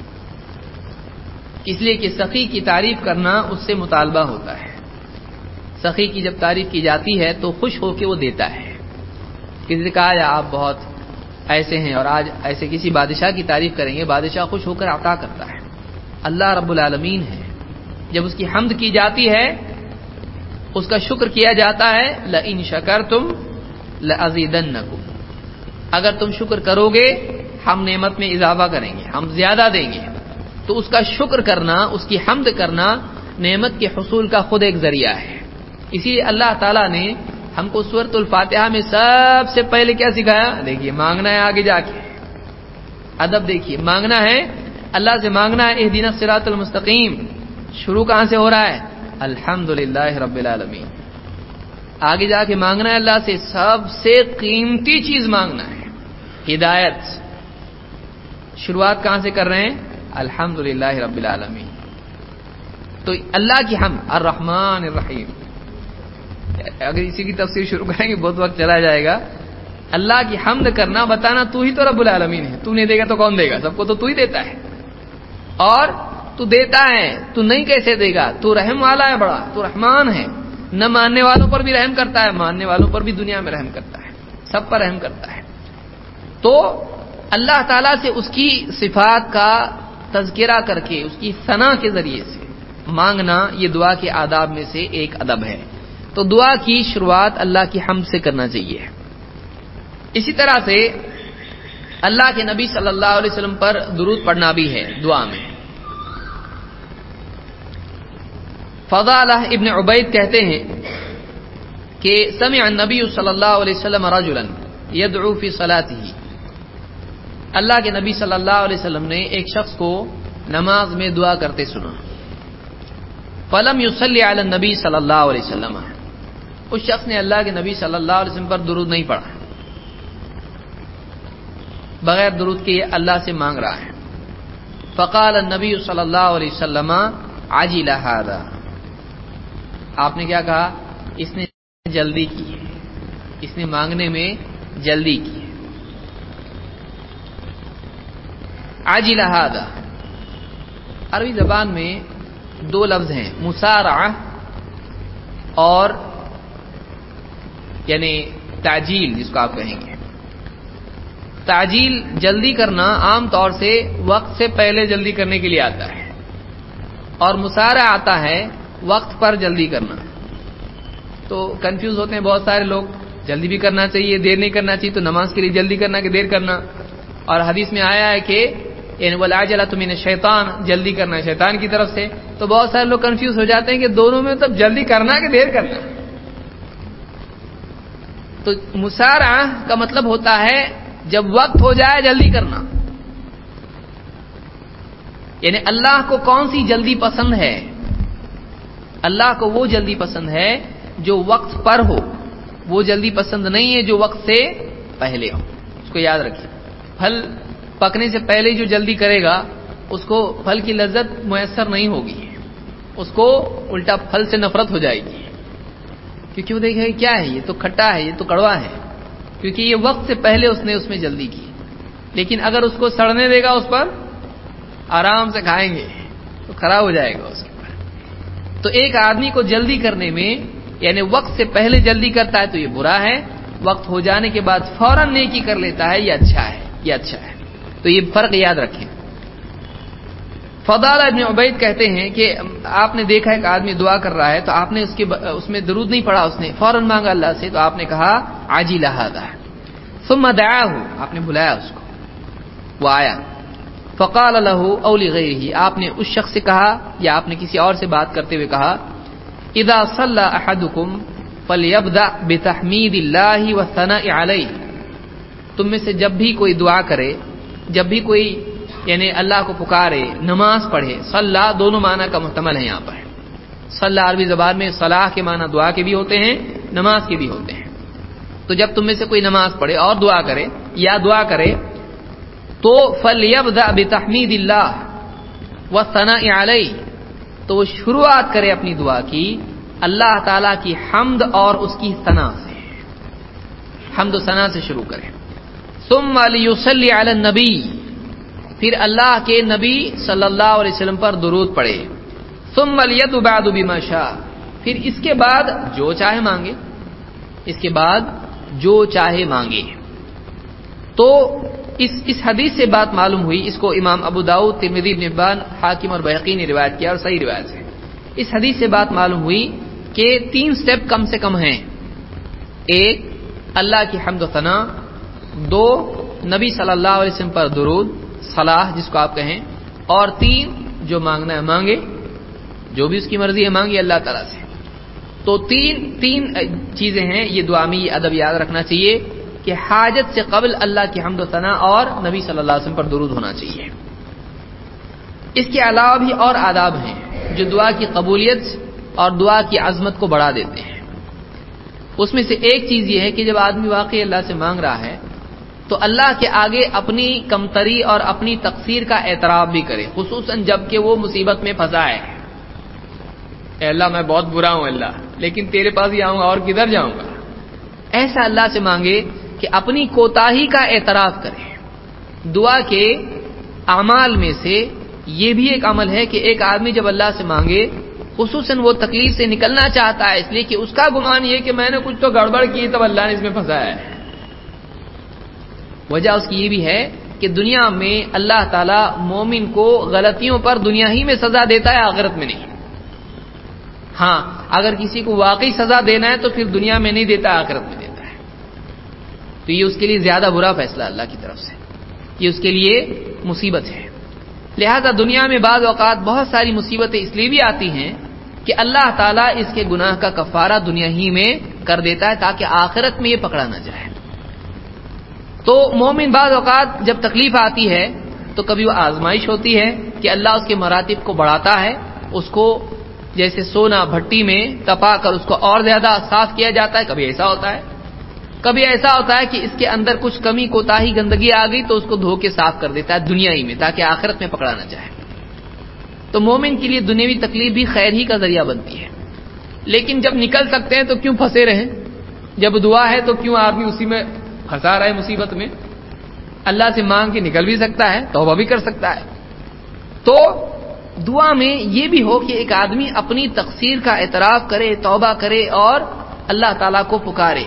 Speaker 1: اس لیے کہ سخی کی تعریف کرنا اس سے مطالبہ ہوتا ہے. سخی کی جب تعریف کی جاتی ہے تو خوش ہو کے وہ دیتا ہے. کسی نے کہا آپ بہت ایسے ہیں، اور آج ایسے کسی بادشاہ کی تعریف کریں گے، بادشاہ خوش ہو کر عطا کرتا ہے. اللہ رب العالمین ہے. جب اس کی حمد کی جاتی ہے، اس کا شکر کیا جاتا ہے، لئن شکرتم لازیدنکم، اگر تم شکر کرو گے ہم نعمت میں اضافہ کریں گے، ہم زیادہ دیں گے. تو اس کا شکر کرنا، اس کی حمد کرنا نعمت کے حصول کا خود ایک ذریعہ ہے. اسی لیے اللہ تعالیٰ نے ہم کو سورۃ الفاتحہ میں سب سے پہلے کیا سکھایا؟ دیکھیے مانگنا ہے، آگے جا کے ادب دیکھیے، مانگنا ہے، اللہ سے مانگنا ہے اہدنا الصراط المستقیم. شروع کہاں سے ہو رہا ہے؟ الحمدللہ رب العالمین. آگے جا کے مانگنا ہے اللہ سے سب سے قیمتی چیز مانگنا ہے، ہدایت. شروعات کہاں سے کر رہے ہیں؟ الحمدللہ رب العالمین. تو اللہ کی حمد، الرحمن الرحیم. اگر اسی کی تفسیر شروع کریں گے بہت وقت چلا جائے گا. اللہ کی حمد کرنا، بتانا تو ہی تو رب العالمین ہے، تو نہیں دے گا تو کون دے گا؟ سب کو تو ہی دیتا ہے. اور تو دیتا ہے، تو نہیں کیسے دے گا؟ تو رحم والا ہے، بڑا تو رحمان ہے. نہ ماننے والوں پر بھی رحم کرتا ہے، ماننے والوں پر بھی دنیا میں رحم کرتا ہے، سب پر رحم کرتا ہے. تو اللہ تعالیٰ سے اس کی صفات کا تذکرہ کر کے، اس کی ثنا کے ذریعے سے مانگنا، یہ دعا کے آداب میں سے ایک ادب ہے. تو دعا کی شروعات اللہ کی حمد سے کرنا چاہیے. اسی طرح سے اللہ کے نبی صلی اللہ علیہ وسلم پر درود پڑھنا بھی ہے دعا میں. فضالہ ابن عبید کہتے ہیں کہ سمع النبی صلی اللہ علیہ وسلم رجلا يدعو فی صلاتہ، اللہ کے نبی صلی اللہ علیہ وسلم نے ایک شخص کو نماز میں دعا کرتے سنا. فلم يصلی علی النبی صلی اللہ علیہ وسلم، اس شخص نے اللہ کے نبی صلی اللہ علیہ وسلم پر درود نہیں پڑھا، بغیر درود کے اللہ سے مانگ رہا ہے. فقال النبی صلی اللہ علیہ وسلم عجل هذا، آپ نے کیا کہا؟ اس نے جلدی کی ہے، اس نے مانگنے میں جلدی کی ہے. عجل هذا عربی زبان میں دو لفظ ہیں، مسارعہ اور یعنی تعجیل، جس کو آپ کہیں گے. تعجیل جلدی کرنا عام طور سے وقت سے پہلے جلدی کرنے کے لیے آتا ہے، اور مسارعہ آتا ہے وقت پر جلدی کرنا. تو کنفیوز ہوتے ہیں بہت سارے لوگ، جلدی بھی کرنا چاہیے، دیر نہیں کرنا چاہیے. تو نماز کے لیے جلدی کرنا کہ دیر کرنا؟ اور حدیث میں آیا ہے کہ والعجلۃ من الشیطان، جلدی کرنا ہے شیطان کی طرف سے. تو بہت سارے لوگ کنفیوز ہو جاتے ہیں کہ دونوں میں تب جلدی کرنا کہ دیر کرنا. تو مسارعہ کا مطلب ہوتا ہے جب وقت ہو جائے جلدی کرنا. یعنی اللہ کو کون سی جلدی پسند ہے؟ اللہ کو وہ جلدی پسند ہے جو وقت پر ہو، وہ جلدی پسند نہیں ہے جو وقت سے پہلے ہو. اس کو یاد رکھیے. پھل پکنے سے پہلے جو جلدی کرے گا اس کو پھل کی لذت میسر نہیں ہوگی، اس کو الٹا پھل سے نفرت ہو جائے گی، کیونکہ وہ دیکھے کیا ہے، یہ تو کھٹا ہے، یہ تو کڑوا ہے، کیونکہ یہ وقت سے پہلے اس نے اس میں جلدی کی. لیکن اگر اس کو سڑنے دے گا، اس پر آرام سے کھائیں گے تو خراب ہو جائے گا اس کے اوپر. تو ایک آدمی کو جلدی کرنے میں، یعنی وقت سے پہلے جلدی کرتا ہے تو یہ برا ہے، وقت ہو جانے کے بعد فوراً نیکی کر لیتا ہے یہ اچھا ہے، یہ اچھا ہے. تو یہ فرق یاد رکھیں. فضالہ ابن عبید کہتے ہیں کہ آپ نے دیکھا ایک آدمی دعا کر رہا ہے تو آپ نے اس میں درود نہیں پڑھا، اس نے فوراً مانگا اللہ سے. تو آپ نے کہا عجل هذا، ثم دعاه، آپ نے بلایا اس کو، وہ آیا. فقال له او لغيره، آپ نے اس شخص سے کہا یا آپ نے کسی اور سے بات کرتے ہوئے کہا اذا صلى احدكم فليبدأ بتحمید الله والثناء عليه، تم میں سے جب بھی کوئی دعا کرے، جب بھی کوئی یعنی اللہ کو پکارے، نماز پڑھے. صلی دونوں معنی کا محتمل ہے یہاں پر. صلی عربی زبان میں صلاح کے معنی دعا کے بھی ہوتے ہیں، نماز کے بھی ہوتے ہیں. تو جب تم میں سے کوئی نماز پڑھے اور دعا کرے یا دعا کرے تو فلیبدأ بتحمید اللہ والثناء علیہ، تو وہ شروعات کرے اپنی دعا کی اللہ تعالی کی حمد اور اس کی ثنا سے، حمد و ثنا سے شروع کرے. ثم لیصلی علی النبی، پھر اللہ کے نبی صلی اللہ علیہ وسلم پر درود پڑھے. ثم لیدعو بعد بما شاء، پھر اس کے بعد جو چاہے مانگے، اس کے بعد جو چاہے مانگے. تو اس حدیث سے بات معلوم ہوئی، اس کو امام ابو داؤد، ترمذی، ابن حبان، حاکم اور بہقی نے روایت کیا اور صحیح روایت ہے۔ اس حدیث سے بات معلوم ہوئی کہ 3 سٹیپ کم سے کم ہیں: 1 اللہ کی حمد و ثنا، 2 نبی صلی اللہ علیہ وسلم پر درود صلاح جس کو آپ کہیں، اور 3 جو مانگنا ہے مانگے، جو بھی اس کی مرضی ہے مانگے اللہ تعالیٰ سے۔ تو تین چیزیں ہیں، یہ دعا میں یہ ادب یاد رکھنا چاہیے کہ حاجت سے قبل اللہ کی حمد و ثنا اور نبی صلی اللہ علیہ وسلم پر درود ہونا چاہیے۔ اس کے علاوہ بھی اور آداب ہیں جو دعا کی قبولیت اور دعا کی عظمت کو بڑھا دیتے ہیں۔ اس میں سے ایک چیز یہ ہے کہ جب آدمی واقعی اللہ سے مانگ رہا ہے تو اللہ کے آگے اپنی کمتری اور اپنی تقصیر کا اعتراف بھی کرے، خصوصاً جب کہ وہ مصیبت میں پھنسا ہے۔ اے اللہ میں بہت برا ہوں اللہ، لیکن تیرے پاس ہی آؤں گا اور کدھر جاؤں گا۔ ایسا اللہ سے مانگے کہ اپنی کوتاہی کا اعتراف کرے۔ دعا کے اعمال میں سے یہ بھی ایک عمل ہے کہ ایک آدمی جب اللہ سے مانگے، خصوصاً وہ تکلیف سے نکلنا چاہتا ہے اس لیے کہ اس کا گمان یہ کہ میں نے کچھ تو گڑبڑ کی تب اللہ نے اس میں پھنسایا ہے۔ وجہ اس کی یہ بھی ہے کہ دنیا میں اللہ تعالیٰ مومن کو غلطیوں پر دنیا ہی میں سزا دیتا ہے، آخرت میں نہیں۔ ہاں اگر کسی کو واقعی سزا دینا ہے تو پھر دنیا میں نہیں دیتا، آخرت میں دیتا ہے۔ تو یہ اس کے لیے زیادہ برا فیصلہ اللہ کی طرف سے، یہ اس کے لیے مصیبت ہے۔ لہذا دنیا میں بعض اوقات بہت ساری مصیبتیں اس لیے بھی آتی ہیں کہ اللہ تعالیٰ اس کے گناہ کا کفارہ دنیا ہی میں کر دیتا ہے تاکہ آخرت میں یہ پکڑا نہ جائے۔ تو مومن بعض اوقات جب تکلیف آتی ہے تو کبھی وہ آزمائش ہوتی ہے کہ اللہ اس کے مراتب کو بڑھاتا ہے، اس کو جیسے سونا بھٹی میں تپا کر اس کو اور زیادہ صاف کیا جاتا ہے، کبھی ایسا ہوتا ہے۔ کبھی ایسا ہوتا ہے کہ اس کے اندر کچھ کمی کوتاہی گندگی آ گئی تو اس کو دھو کے صاف کر دیتا ہے دنیا ہی میں تاکہ آخرت میں پکڑا نہ جائے۔ تو مومن کے لیے دنیاوی تکلیف بھی خیر ہی کا ذریعہ بنتی ہے، لیکن جب نکل سکتے ہیں تو کیوں پھنسے رہیں؟ جب دعا ہے تو کیوں آدمی اسی میں پھنسا رہا ہے مصیبت میں؟ اللہ سے مانگ کے نکل بھی سکتا ہے، توبہ بھی کر سکتا ہے۔ تو دعا میں یہ بھی ہو کہ ایک آدمی اپنی تقصیر کا اعتراف کرے، توبہ کرے اور اللہ تعالیٰ کو پکارے،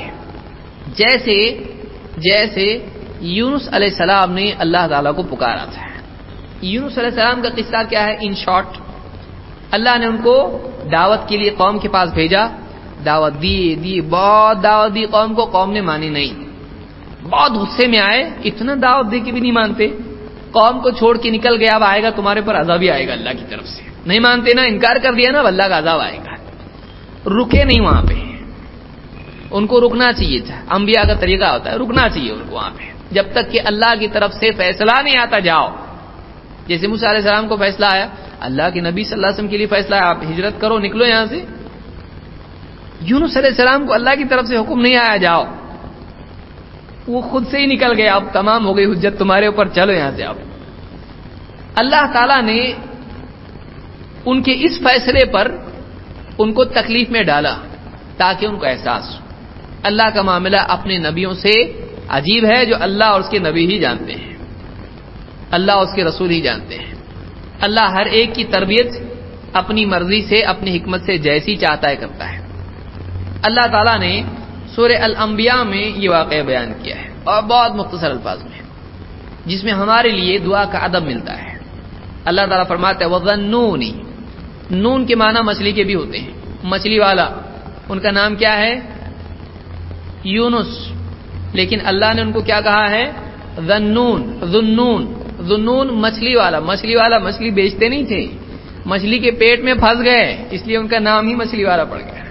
Speaker 1: جیسے یونس علیہ السلام نے اللہ تعالیٰ کو پکارا تھا۔ یونس علیہ السلام کا قصہ کیا ہے؟ ان شارٹ، اللہ نے ان کو دعوت کے لیے قوم کے پاس بھیجا، دعوت دی بہت دعوت دی قوم کو، قوم نے مانی نہیں، بہت غصے میں آئے، اتنا دعوت دے کے بھی نہیں مانتے، قوم کو چھوڑ کے نکل گیا، اب آئے گا تمہارے پر عذاب ہی آئے گا اللہ کی طرف سے، نہیں مانتے نا، انکار کر دیا نا، اللہ کا عذاب آئے گا۔ رکے نہیں وہاں پہ، ان کو رکنا چاہیے تھا، انبیاء کا طریقہ ہوتا ہے رکنا چاہیے ان کو وہاں پہ، جب تک کہ اللہ کی طرف سے فیصلہ نہیں آتا جاؤ۔ جیسے موسیٰ علیہ السلام کو فیصلہ آیا، اللہ کے نبی صلی اللہ علیہ وسلم کے لیے فیصلہ ہے، آپ ہجرت کرو، نکلو یہاں سے۔ یونس علیہ السلام کو اللہ کی طرف سے حکم نہیں آیا جاؤ، وہ خود سے ہی نکل گئے، اب تمام ہو گئی حجت تمہارے اوپر، چلو یہاں سے۔ اب اللہ تعالیٰ نے ان کے اس فیصلے پر ان کو تکلیف میں ڈالا تاکہ ان کو احساس ہو اللہ کا معاملہ اپنے نبیوں سے عجیب ہے، جو اللہ اور اس کے نبی ہی جانتے ہیں، اللہ اور اس کے رسول ہی جانتے ہیں۔ اللہ ہر ایک کی تربیت اپنی مرضی سے، اپنی حکمت سے جیسی چاہتا ہے کرتا ہے۔ اللہ تعالیٰ نے سورہ الانبیاء میں یہ واقعہ بیان کیا ہے اور بہت مختصر الفاظ میں، جس میں ہمارے لیے دعا کا ادب ملتا ہے۔ اللہ تعالیٰ فرماتا ہے وَظَنُّونِ، نون کے معنی مچھلی کے بھی ہوتے ہیں، مچھلی والا، ان کا نام کیا ہے؟ یونس، لیکن اللہ نے ان کو کیا کہا ہے؟ ذنون، مچھلی والا مچھلی بیچتے نہیں تھے، مچھلی کے پیٹ میں پھنس گئے، اس لیے ان کا نام ہی مچھلی والا پڑ گیا۔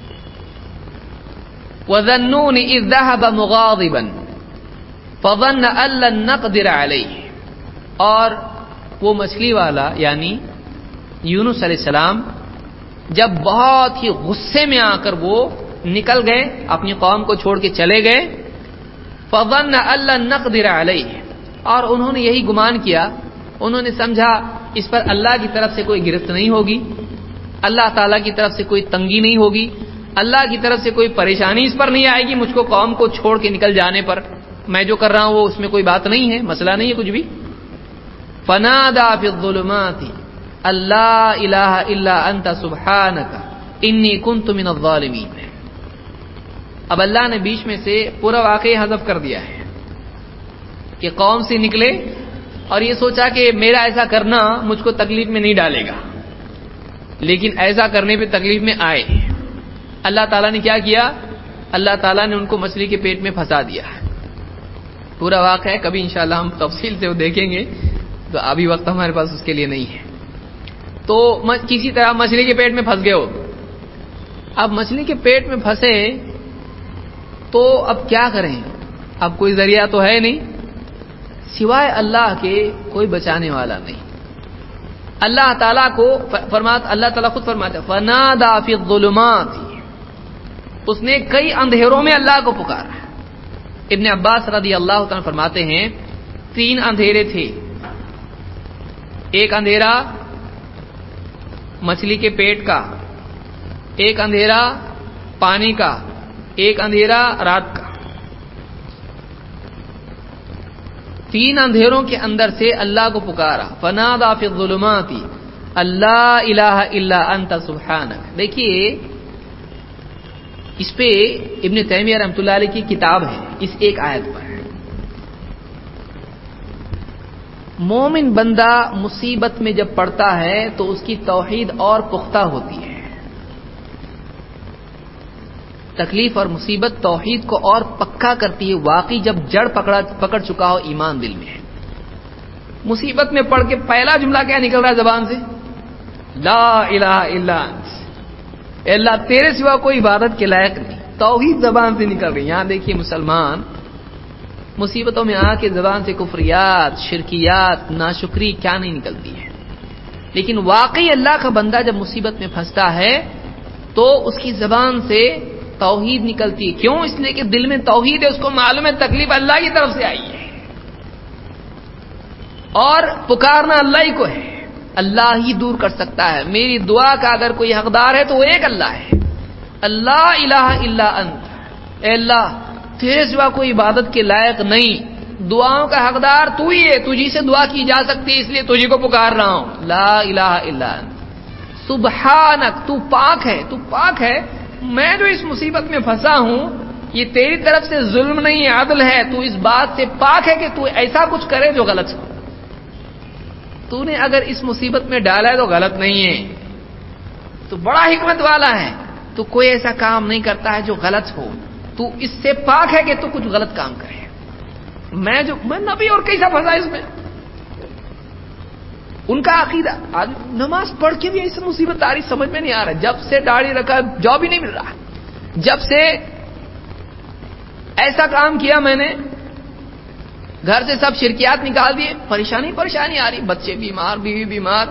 Speaker 1: وَظَنُّونِ إِذْ ذَهَبَ مُغَاضِبًا فَظَنَّ أَن لَّن نَّقْدِرَ عَلَيْهِ، اور وہ مچھلی والا یعنی یونس علیہ السلام جب بہت ہی غصے میں آ کر وہ نکل گئے، اپنی قوم کو چھوڑ کے چلے گئے، فَظَنَّ أَن لَّن نَّقْدِرَ عَلَيْهِ، اور انہوں نے یہی گمان کیا، انہوں نے سمجھا اس پر اللہ کی طرف سے کوئی گرفت نہیں ہوگی، اللہ تعالیٰ کی طرف سے کوئی تنگی نہیں ہوگی، اللہ کی طرف سے کوئی پریشانی اس پر نہیں آئے گی، مجھ کو قوم کو چھوڑ کے نکل جانے پر، میں جو کر رہا ہوں وہ اس میں کوئی بات نہیں ہے، مسئلہ نہیں ہے کچھ بھی۔ فَنَادَى فِي الظُّلُمَاتِ أَن لَّا إِلَٰهَ إِلَّا أَنتَ سُبْحَانَكَ إِنِّي كُنتُ مِنَ الظَّالِمِينَ۔ اب اللہ نے بیچ میں سے پورا واقعہ حذف کر دیا ہے، کہ قوم سے نکلے اور یہ سوچا کہ میرا ایسا کرنا مجھ کو تکلیف میں نہیں ڈالے گا، لیکن ایسا کرنے پہ تکلیف میں آئے۔ اللہ تعالیٰ نے کیا کیا؟ اللہ تعالیٰ نے ان کو مچھلی کے پیٹ میں پھنسا دیا۔ پورا واقعہ ہے، کبھی انشاءاللہ ہم تفصیل سے وہ دیکھیں گے، تو ابھی وقت ہمارے پاس اس کے لیے نہیں ہے۔ تو کسی طرح مچھلی کے پیٹ میں پھنس گئے ہو۔ اب مچھلی کے پیٹ میں پھنسے تو اب کیا کریں؟ اب کوئی ذریعہ تو ہے نہیں، سوائے اللہ کے کوئی بچانے والا نہیں۔ اللہ تعالیٰ کو اللہ تعالیٰ خود فرماتا ہے فَنَادَى فِي الظُّلُمَاتِ، اس نے کئی اندھیروں میں اللہ کو پکارا۔ ابن عباس رضی اللہ تعالیٰ فرماتے ہیں 3 اندھیرے تھے، ایک اندھیرا مچھلی کے پیٹ کا، ایک اندھیرا پانی کا، ایک اندھیرا رات کا۔ 3 اندھیروں کے اندر سے اللہ کو پکارا، فنادى فی الظلمات اللہ الہ الا انت سبحانک۔ دیکھیے اس پہ ابن تیمیہ رحمۃ اللہ علیہ کی کتاب ہے، اس ایک آیت پر۔ مومن بندہ مصیبت میں جب پڑتا ہے تو اس کی توحید اور پختہ ہوتی ہے۔ تکلیف اور مصیبت توحید کو اور پکا کرتی ہے، واقعی جب جڑ پکڑ چکا ہو ایمان دل میں۔ مصیبت میں پڑھ کے پہلا جملہ کیا نکل رہا ہے زبان سے؟ لا الہ الا انت، اے اللہ تیرے سوا کوئی عبادت کے لائق نہیں، توحید زبان سے نکل رہی۔ یہاں دیکھیے مسلمان مصیبتوں میں آ کے زبان سے کفریات، شرکیات، ناشکری کیا نہیں نکلتی ہے، لیکن واقعی اللہ کا بندہ جب مصیبت میں پھنستا ہے تو اس کی زبان سے توحید نکلتی ہے۔ کیوں؟ اس لیے کہ دل میں توحید ہے، اس کو معلوم ہے تکلیف اللہ کی طرف سے آئی ہے اور پکارنا اللہ ہی کو ہے، اللہ ہی دور کر سکتا ہے۔ میری دعا کا اگر کوئی حقدار ہے تو وہ ایک اللہ ہے، اللہ الہ الا انت، اے اللہ تیرے سوا کوئی عبادت کے لائق نہیں، دعاؤں کا حقدار تو ہی ہے، تجھی سے دعا کی جا سکتی ہے، اس لیے تجھی کو پکار رہا ہوں، لا الہ الا انت سبحانک، تو پاک ہے، تو پاک ہے، میں جو اس مصیبت میں پھنسا ہوں یہ تیری طرف سے ظلم نہیں عدل ہے، تو اس بات سے پاک ہے کہ تو ایسا کچھ کرے جو غلط ہو، تو نے اگر اس مصیبت میں ڈالا ہے تو غلط نہیں ہے، تو بڑا حکمت والا ہے، تو کوئی ایسا کام نہیں کرتا ہے جو غلط ہو، تو اس سے پاک ہے کہ تو کچھ غلط کام کرے۔ میں نبی اور کیسا پھنسا اس میں؟ ان کا عقیدہ نماز پڑھ کے بھی ایسی مصیبت آ رہی سمجھ میں نہیں آ رہا، جب سے داڑھی رکھا جاب ہی نہیں مل رہا، جب سے ایسا کام کیا میں نے گھر سے سب شرکیات نکال دیے، پریشانی آ رہی، بچے بیمار، بیوی بیمار،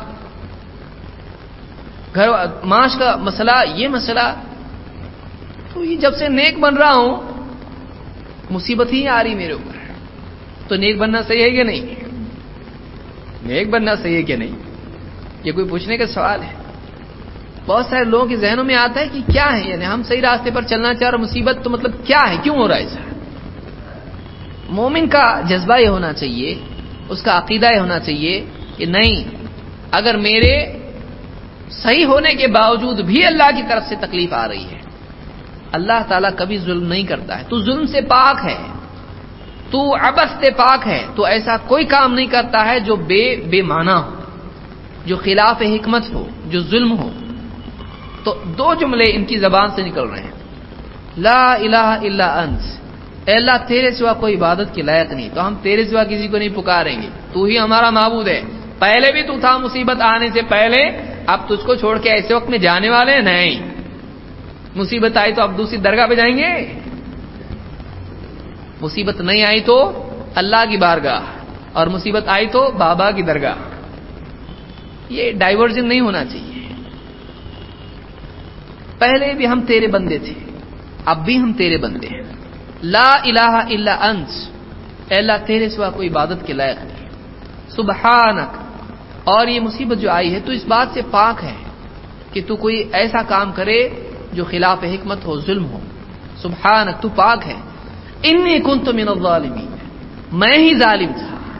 Speaker 1: گھر معاش کا مسئلہ، یہ مسئلہ، تو یہ جب سے نیک بن رہا ہوں مصیبت ہی آ رہی میرے اوپر۔ تو نیک بننا صحیح ہے کہ نہیں؟ نیک بننا صحیح ہے کہ نہیں؟ یہ کوئی پوچھنے کا سوال ہے؟ بہت سارے لوگوں کے ذہنوں میں آتا ہے کہ کیا ہے، یعنی ہم صحیح راستے پر چلنا چاہ رہے، مصیبت تو مطلب کیا ہے، کیوں ہو رہا ہے ایسا؟ مومن کا جذبہ یہ ہونا چاہیے، اس کا عقیدہ یہ ہونا چاہیے کہ نہیں، اگر میرے صحیح ہونے کے باوجود بھی اللہ کی طرف سے تکلیف آ رہی ہے، اللہ تعالیٰ کبھی ظلم نہیں کرتا ہے، تو ظلم سے پاک ہے، تو عبث سے پاک ہے، تو ایسا کوئی کام نہیں کرتا ہے جو بے معنی ہو، جو خلاف حکمت ہو، جو ظلم ہو۔ تو 2 جملے ان کی زبان سے نکل رہے ہیں، لا الہ الا انت، اے اللہ تیرے سوا کوئی عبادت کے لائق نہیں، تو ہم تیرے سوا کسی کو نہیں پکاریں گے، تو ہی ہمارا معبود ہے، پہلے بھی تو تھا مصیبت آنے سے پہلے، اب تجھ کو چھوڑ کے ایسے وقت میں جانے والے ہیں نہیں، مصیبت آئی تو اب دوسری درگاہ پہ جائیں گے، مصیبت نہیں آئی تو اللہ کی بارگاہ، اور مصیبت آئی تو بابا کی درگاہ، یہ ڈائیورژن نہیں ہونا چاہیے۔ پہلے بھی ہم تیرے بندے تھے، اب بھی ہم تیرے بندے ہیں، لا الہ الا انت، اے اللہ تیرے سوا کوئی عبادت کے لائق نہیں، سبحانک، اور یہ مصیبت جو آئی ہے تو اس بات سے پاک ہے کہ تو کوئی ایسا کام کرے جو خلاف حکمت ہو، ظلم ہو، سبحانک تو پاک ہے، انی کنت من الظالمین، میں ہی ظالم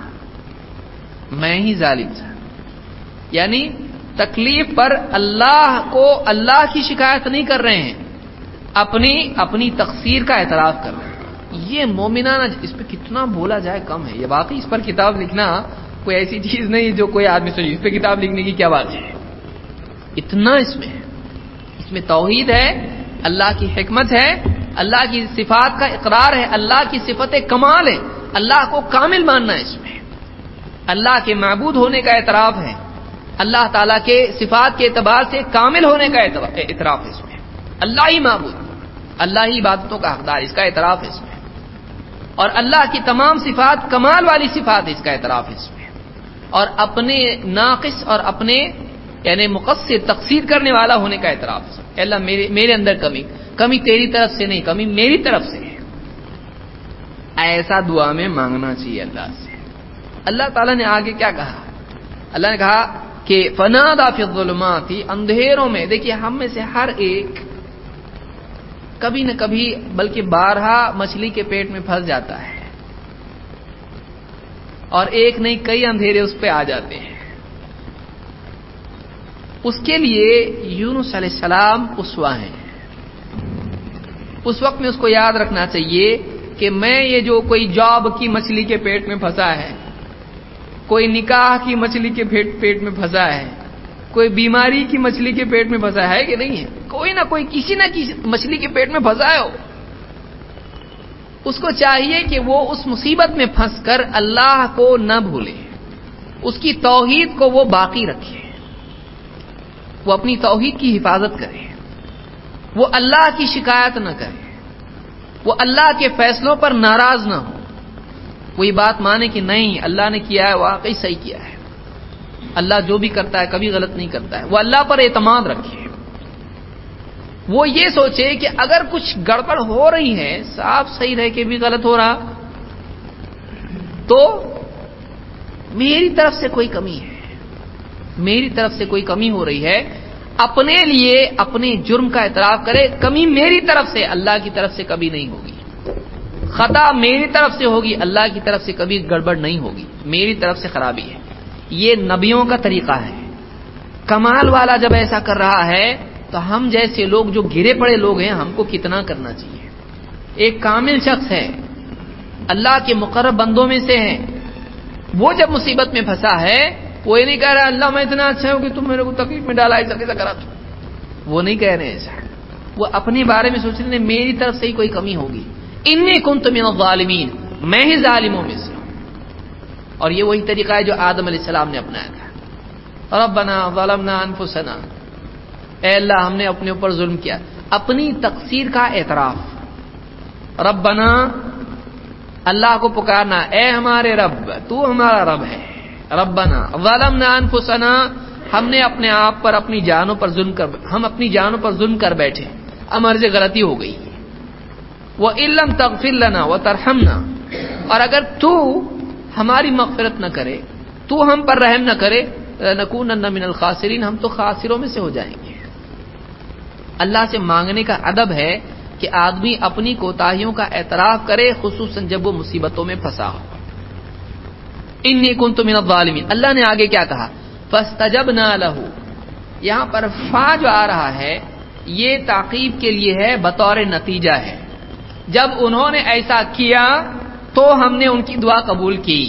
Speaker 1: تھا، یعنی تکلیف پر اللہ کی شکایت نہیں کر رہے ہیں، اپنی تقصیر کا اعتراف کر رہے ہیں، یہ مومنانہ، اس پہ کتنا بولا جائے کم ہے. یہ واقعی اس پر کتاب لکھنا کوئی ایسی چیز نہیں جو کوئی آدمی سوچے اس پہ کتاب لکھنے کی کیا بات ہے. اتنا اس میں توحید ہے، اللہ کی حکمت ہے، اللہ کی صفات کا اقرار ہے، اللہ کی صفت کمال ہے، اللہ کو کامل ماننا ہے. اس میں اللہ کے معبود ہونے کا اعتراف ہے، اللہ تعالیٰ کے صفات کے اعتبار سے کامل ہونے کا اعتراف ہے. اس میں اللہ ہی معبود، اللہ ہی عبادتوں کا حقدار، اس کا اعتراف ہے اس میں. اور اللہ کی تمام صفات کمال والی صفات، اس کا اعتراف ہے اس میں. اور اپنے ناقص اور اپنے یعنی مقصر تقصیر کرنے والا ہونے کا اعتراف ہے. اللہ میرے اندر کمی تیری طرف سے نہیں، کمی میری طرف سے ہے. ایسا دعا میں مانگنا چاہیے اللہ سے. اللہ تعالیٰ نے آگے کیا کہا؟ اللہ نے کہا کہ فنادا فی الظلمات، اندھیروں میں. دیکھیے ہم میں سے ہر ایک کبھی نہ کبھی بلکہ بارہا مچھلی کے پیٹ میں پھنس جاتا ہے، اور ایک نہیں کئی اندھیرے اس پہ آ جاتے ہیں. اس کے لیے یونس علیہ السلام اسوہ ہیں. اس وقت میں اس کو یاد رکھنا چاہیے کہ میں یہ جو کوئی جاب کی مچھلی کے پیٹ میں پھنسا ہے، کوئی نکاح کی مچھلی کے پیٹ میں پھنسا ہے، کوئی بیماری کی مچھلی کے پیٹ میں پھنسا ہے کہ نہیں ہے، کوئی نہ کوئی کسی نہ کسی مچھلی کے پیٹ میں پھنسا ہے. اس کو چاہیے کہ وہ اس مصیبت میں پھنس کر اللہ کو نہ بھولے، اس کی توحید کو وہ باقی رکھے، وہ اپنی توحید کی حفاظت کرے، وہ اللہ کی شکایت نہ کرے، وہ اللہ کے فیصلوں پر ناراض نہ ہو. وہ یہ بات مانے کہ نہیں اللہ نے کیا ہے واقعی صحیح کیا ہے، اللہ جو بھی کرتا ہے کبھی غلط نہیں کرتا ہے. وہ اللہ پر اعتماد رکھے. وہ یہ سوچے کہ اگر کچھ گڑبڑ ہو رہی ہے، صاف صحیح رہ کے بھی غلط ہو رہا، تو میری طرف سے کوئی کمی ہے، میری طرف سے کوئی کمی ہو رہی ہے. اپنے لیے اپنے جرم کا اعتراف کرے، کمی میری طرف سے، اللہ کی طرف سے کبھی نہیں ہوگی. خطا میری طرف سے ہوگی، اللہ کی طرف سے کبھی گڑبڑ نہیں ہوگی، میری طرف سے خرابی ہے. یہ نبیوں کا طریقہ ہے. کمال والا جب ایسا کر رہا ہے تو ہم جیسے لوگ جو گرے پڑے لوگ ہیں ہم کو کتنا کرنا چاہیے. ایک کامل شخص ہے، اللہ کے مقرب بندوں میں سے ہے، وہ جب مصیبت میں پھنسا ہے وہ یہ نہیں کہہ رہا اللہ میں اتنا اچھا ہوں کہ تم میرے کو تکلیف میں ڈالا، ایسا کیسا کرا. وہ نہیں کہہ رہے ایسا. وہ اپنے بارے میں سوچ رہے ہیں میری طرف سے ہی کوئی کمی ہوگی. انی کنت من الظالمین، میں ہی ظالموں میں سے ہوں. اور یہ وہی طریقہ ہے جو آدم علیہ السلام نے اپنایا تھا. ربنا ظلمنا انفسنا، اے اللہ ہم نے اپنے اوپر ظلم کیا. اپنی تقصیر کا اعتراف. ربنا، اللہ کو پکارنا، اے ہمارے رب تو ہمارا رب ہے. ربنا ظلمنا انفسنا، ہم نے اپنے آپ پر اپنی جانوں پر ظلم کر، ہم اپنی جانوں پر ظلم کر بیٹھے، ہمارے سے غلطی ہو گئی. وَإِن لَّمْ تَغْفِرْ لَنَا وَتَرْحَمْنَا، اور اگر تو ہماری مغفرت نہ کرے، تو ہم پر رحم نہ کرے، لَنَكُونَنَّ مِنَ الْخَاسِرِينَ، ہم تو خاسروں میں سے ہو جائیں گے. اللہ سے مانگنے کا ادب ہے کہ آدمی اپنی کوتاہیوں کا اعتراف کرے، خصوصاً جب وہ مصیبتوں میں پھنسا ہو. انی کنت من الظالمین. اللہ نے آگے کیا کہا؟ فاستجبنا له. یہاں پر فا جو آ رہا ہے یہ تعقیب کے لیے ہے، بطور نتیجہ ہے. جب انہوں نے ایسا کیا تو ہم نے ان کی دعا قبول کی.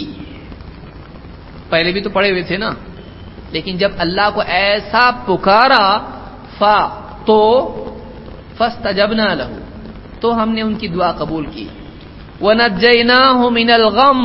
Speaker 1: پہلے بھی تو پڑھے ہوئے تھے نا. لیکن جب اللہ کو ایسا پکارا فا تو فاستجبنا له، تو ہم نے ان کی دعا قبول کی. ونجیناہ من الغم،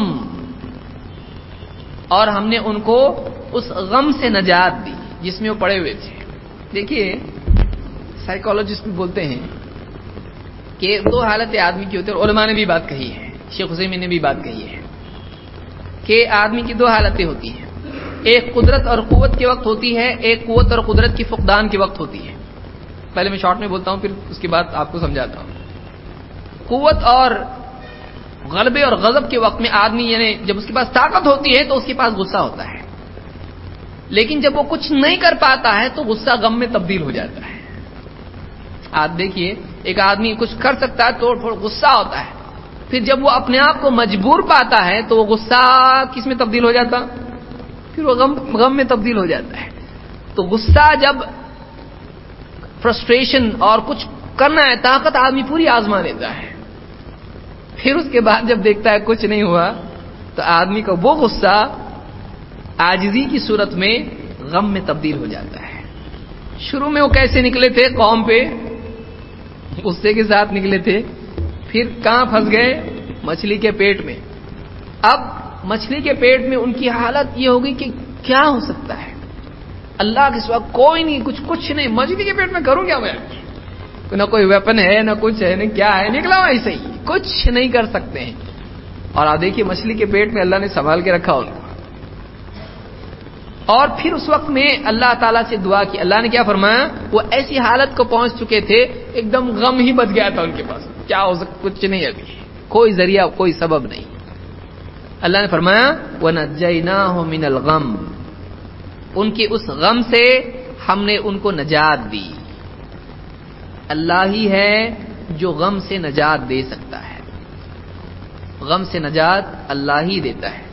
Speaker 1: اور ہم نے ان کو اس غم سے نجات دی جس میں وہ پڑے ہوئے تھے. دیکھیے سائیکالوجسٹ بھی بولتے ہیں کہ دو حالتیں آدمی کی ہوتی ہیں، اور علماء نے بھی بات کہی ہے، شیخ عثیمین نے بھی بات کہی ہے کہ آدمی کی دو حالتیں ہوتی ہیں. ایک قدرت اور قوت کے وقت ہوتی ہے، ایک قوت اور قدرت کی فقدان کے وقت ہوتی ہے. پہلے میں شارٹ میں بولتا ہوں، پھر اس کے بعد آپ کو سمجھاتا ہوں. قوت اور غلبے اور غضب کے وقت میں آدمی یعنی جب اس کے پاس طاقت ہوتی ہے تو اس کے پاس غصہ ہوتا ہے، لیکن جب وہ کچھ نہیں کر پاتا ہے تو غصہ غم میں تبدیل ہو جاتا ہے. آپ دیکھیے ایک آدمی کچھ کر سکتا ہے تو غصہ ہوتا ہے، پھر جب وہ اپنے آپ کو مجبور پاتا ہے تو وہ غصہ کس میں تبدیل ہو جاتا؟ پھر وہ غم میں تبدیل ہو جاتا ہے. تو غصہ جب فرسٹریشن اور کچھ کرنا ہے، طاقت آدمی پوری آزما لیتا ہے، پھر اس کے بعد جب دیکھتا ہے کچھ نہیں ہوا تو آدمی کا وہ غصہ عاجزی کی صورت میں غم میں تبدیل ہو جاتا ہے. شروع میں وہ کیسے نکلے تھے قوم پہ غصے کے ساتھ نکلے تھے, پھر کہاں پھنس گئے؟ مچھلی کے پیٹ میں. اب مچھلی کے پیٹ میں ان کی حالت یہ ہوگی کہ کیا ہو سکتا ہے, اللہ کے سوا کوئی نہیں, کچھ نہیں, مچھلی کے پیٹ میں کروں کیا میں؟ نہ کوئی ویپن ہے نہ کچھ ہے, نہ کیا ہے, نکلا ہوا ایسے ہی, کچھ نہیں کر سکتے ہیں. اور آپ دیکھیے مچھلی کے پیٹ میں اللہ نے سنبھال کے رکھا ان کو. اور پھر اس وقت میں اللہ تعالیٰ سے دعا کی. اللہ نے کیا فرمایا؟ وہ ایسی حالت کو پہنچ چکے تھے ایک دم غم ہی بچ گیا تھا ان کے پاس, کیا ہو سکتا, کچھ نہیں, ابھی کوئی ذریعہ کوئی سبب نہیں. اللہ نے فرمایا وَنَجَّيْنَاهُ مِنَ الْغَمِّ, ان کی اس غم سے ہم نے ان کو نجات دی. اللہ ہی ہے جو غم سے نجات دے سکتا ہے, غم سے نجات اللہ ہی دیتا ہے.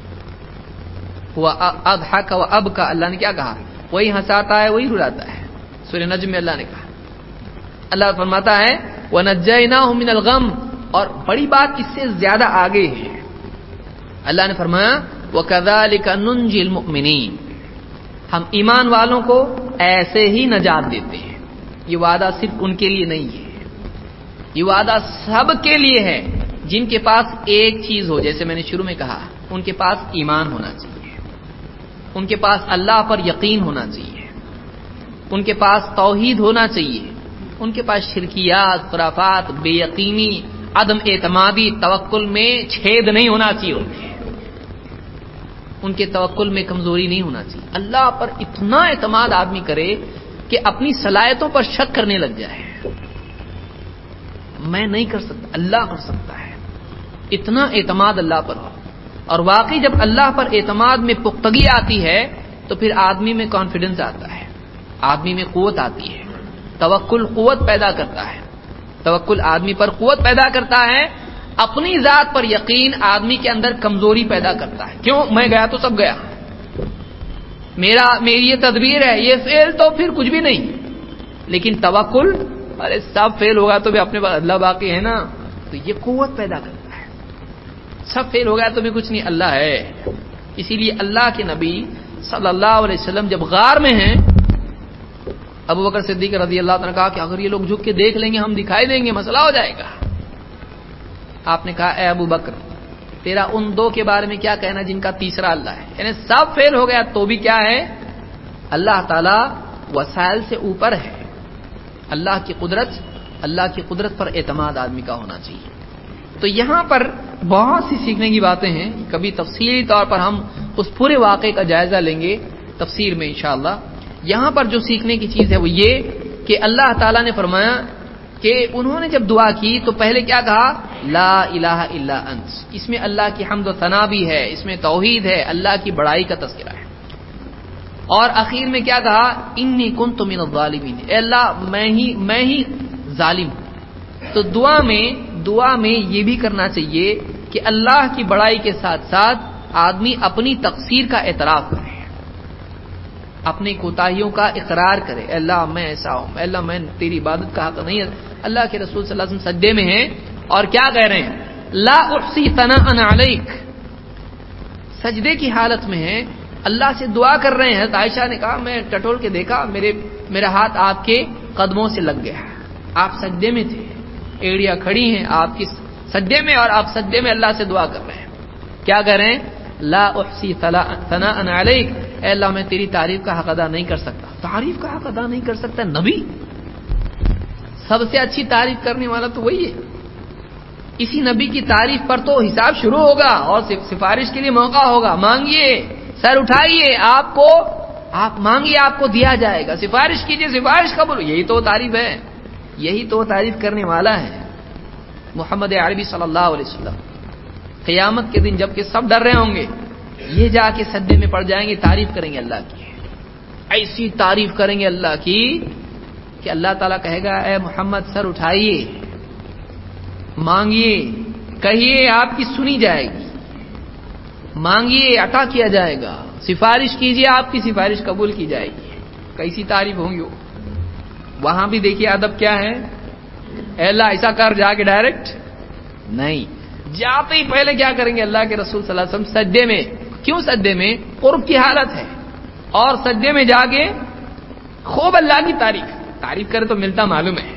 Speaker 1: وَأَضْحَكَ وَأَبْكَى, اللہ نے کیا کہا؟ وہی ہنساتا ہے وہی رلاتا ہے. سورہ نجم میں اللہ نے کہا, اللہ فرماتا ہے وَنَجَّيْنَاهُ مِنَ الْغَمِّ, اور بڑی بات اس سے زیادہ آگے ہے. اللہ نے فرمایا وَكَذَلِكَ نُنْجِي الْمُؤْمِنِينَ, ہم ایمان والوں کو ایسے ہی نجات دیتے ہیں. یہ وعدہ صرف ان کے لیے نہیں ہے, یہ وعدہ سب کے لیے ہے جن کے پاس ایک چیز ہو. جیسے میں نے شروع میں کہا, ان کے پاس ایمان ہونا چاہیے, ان کے پاس اللہ پر یقین ہونا چاہیے, ان کے پاس توحید ہونا چاہیے, ان کے پاس شرکیات, خرافات, بے یقینی, عدم اعتمادی, توکل میں چھید نہیں ہونا چاہیے. ان کے توکل میں کمزوری نہیں ہونا چاہیے. اللہ پر اتنا اعتماد آدمی کرے کہ اپنی صلاحیتوں پر شک کرنے لگ جائے, میں نہیں کر سکتا, اللہ کر سکتا ہے. اتنا اعتماد اللہ پر ہو. اور واقعی جب اللہ پر اعتماد میں پختگی آتی ہے تو پھر آدمی میں کانفیڈنس آتا ہے, آدمی میں قوت آتی ہے. توکل قوت پیدا کرتا ہے, توکل آدمی پر قوت پیدا کرتا ہے. اپنی ذات پر یقین آدمی کے اندر کمزوری پیدا کرتا ہے. کیوں؟ میں گیا تو سب گیا, میری یہ تدبیر ہے, یہ فیل تو پھر کچھ بھی نہیں. لیکن توکل, ارے سب فیل ہوگا تو بھی اپنے پاس اللہ باقی ہے نا, تو یہ قوت پیدا کرتا ہے. سب فیل ہو گیا تو بھی کچھ نہیں, اللہ ہے. اسی لیے اللہ کے نبی صلی اللہ علیہ وسلم جب غار میں ہیں, ابو بکر صدیق رضی اللہ عنہ نے کہا کہ اگر یہ لوگ جھک کے دیکھ لیں گے ہم دکھائی دیں گے, مسئلہ ہو جائے گا. آپ نے کہا اے ابو بکر, تیرا ان دو کے بارے میں کیا کہنا جن کا تیسرا اللہ ہے؟ یعنی سب فیل ہو گیا تو بھی کیا ہے, اللہ تعالی وسائل سے اوپر ہے. اللہ کی قدرت پر اعتماد آدمی کا ہونا چاہیے. تو یہاں پر بہت سی سیکھنے کی باتیں ہیں. کبھی تفصیلی طور پر ہم اس پورے واقعے کا جائزہ لیں گے تفسیر میں انشاءاللہ. یہاں پر جو سیکھنے کی چیز ہے وہ یہ کہ اللہ تعالیٰ نے فرمایا کہ انہوں نے جب دعا کی تو پہلے کیا کہا؟ لا الہ الا انت. اس میں اللہ کی حمد و ثنا بھی ہے, اس میں توحید ہے, اللہ کی بڑائی کا تذکرہ ہے. اور اخیر میں کیا کہا؟ انی کنت من الظالمین, اے اللہ میں ہی ظالم ہوں. تو دعا میں یہ بھی کرنا چاہیے کہ اللہ کی بڑائی کے ساتھ ساتھ آدمی اپنی تقصیر کا اعتراف کرے, اپنی کوتاہیوں کا اقرار کرے. اے اللہ میں ایسا ہوں, اے اللہ میں تیری عبادت کا حق نہیں ہے. اللہ کے رسول صلی اللہ علیہ وسلم سجدے میں ہیں اور کیا کہہ رہے ہیں؟ لا احصی ثناء علیک, سجدے کی حالت میں ہیں, اللہ سے دعا کر رہے ہیں. عائشہ نے کہا میں ٹٹول کے دیکھا, میرا ہاتھ آپ کے قدموں سے لگ گیا, آپ سجدے میں تھے, ایڑیاں کھڑی ہیں آپ کی سجدے میں اور آپ سجدے میں اللہ سے دعا کر رہے ہیں. کیا کہہ رہے ہیں؟ لا احصی ثناء علیک, اے اللہ میں تیری تعریف کا حق ادا نہیں کر سکتا. تعریف کا حق ادا نہیں کر سکتا نبی؟ سب سے اچھی تعریف کرنے والا تو وہی ہے. اسی نبی کی تعریف پر تو حساب شروع ہوگا اور سفارش کے لیے موقع ہوگا. مانگیے, سر اٹھائیے, آپ مانگیے, آپ کو دیا جائے گا. سفارش کیجیے, سفارش قبول. یہی تو تعریف ہے, یہی تو تعریف کرنے والا ہے محمد عربی صلی اللہ علیہ وسلم. قیامت کے دن جب کہ سب ڈر رہے ہوں گے, یہ جا کے سجدے میں پڑ جائیں گے, تعریف کریں گے اللہ کی, ایسی تعریف کریں گے اللہ کی کہ اللہ تعالیٰ کہے گا اے محمد سر اٹھائیے, مانگیے, کہیے, آپ کی سنی جائے گی. مانگیے, عطا کیا جائے گا. سفارش کیجیے, آپ کی سفارش قبول کی جائے گی. کیسی تعریف ہوں گی وہ. وہاں بھی دیکھیے ادب کیا ہے, اے اللہ ایسا کر, جا کے ڈائریکٹ نہیں، جاتے ہی پہلے کیا کریں گے؟ اللہ کے رسول صلی اللہ علیہ وسلم سجدے میں. کیوں سجدے میں؟ قرب کی حالت ہے، اور سجدے میں جا کے خوب اللہ کی تعریف کرے تو ملتا معلوم ہے.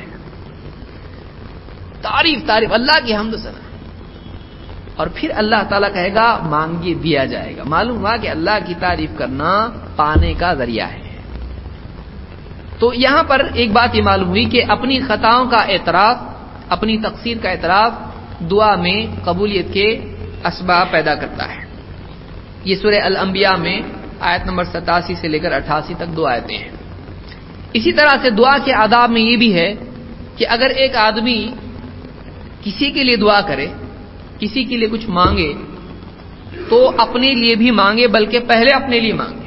Speaker 1: تعریف اللہ کی حمد و ثنا. اور پھر اللہ تعالیٰ کہے گا مانگے دیا جائے گا. معلوم ہوا کہ اللہ کی تعریف کرنا پانے کا ذریعہ ہے. تو یہاں پر ایک بات یہ معلوم ہوئی کہ اپنی خطاؤں کا اعتراف، اپنی تقصیر کا اعتراف دعا میں قبولیت کے اسباب پیدا کرتا ہے. یہ سورہ الانبیاء میں آیت نمبر 87 سے لے کر 88 تک 2 آیتیں ہیں. اسی طرح سے دعا کے آداب میں یہ بھی ہے کہ اگر ایک آدمی کسی کے لیے دعا کرے، کسی کے لیے کچھ مانگے، تو اپنے لیے بھی مانگے، بلکہ پہلے اپنے لیے مانگے.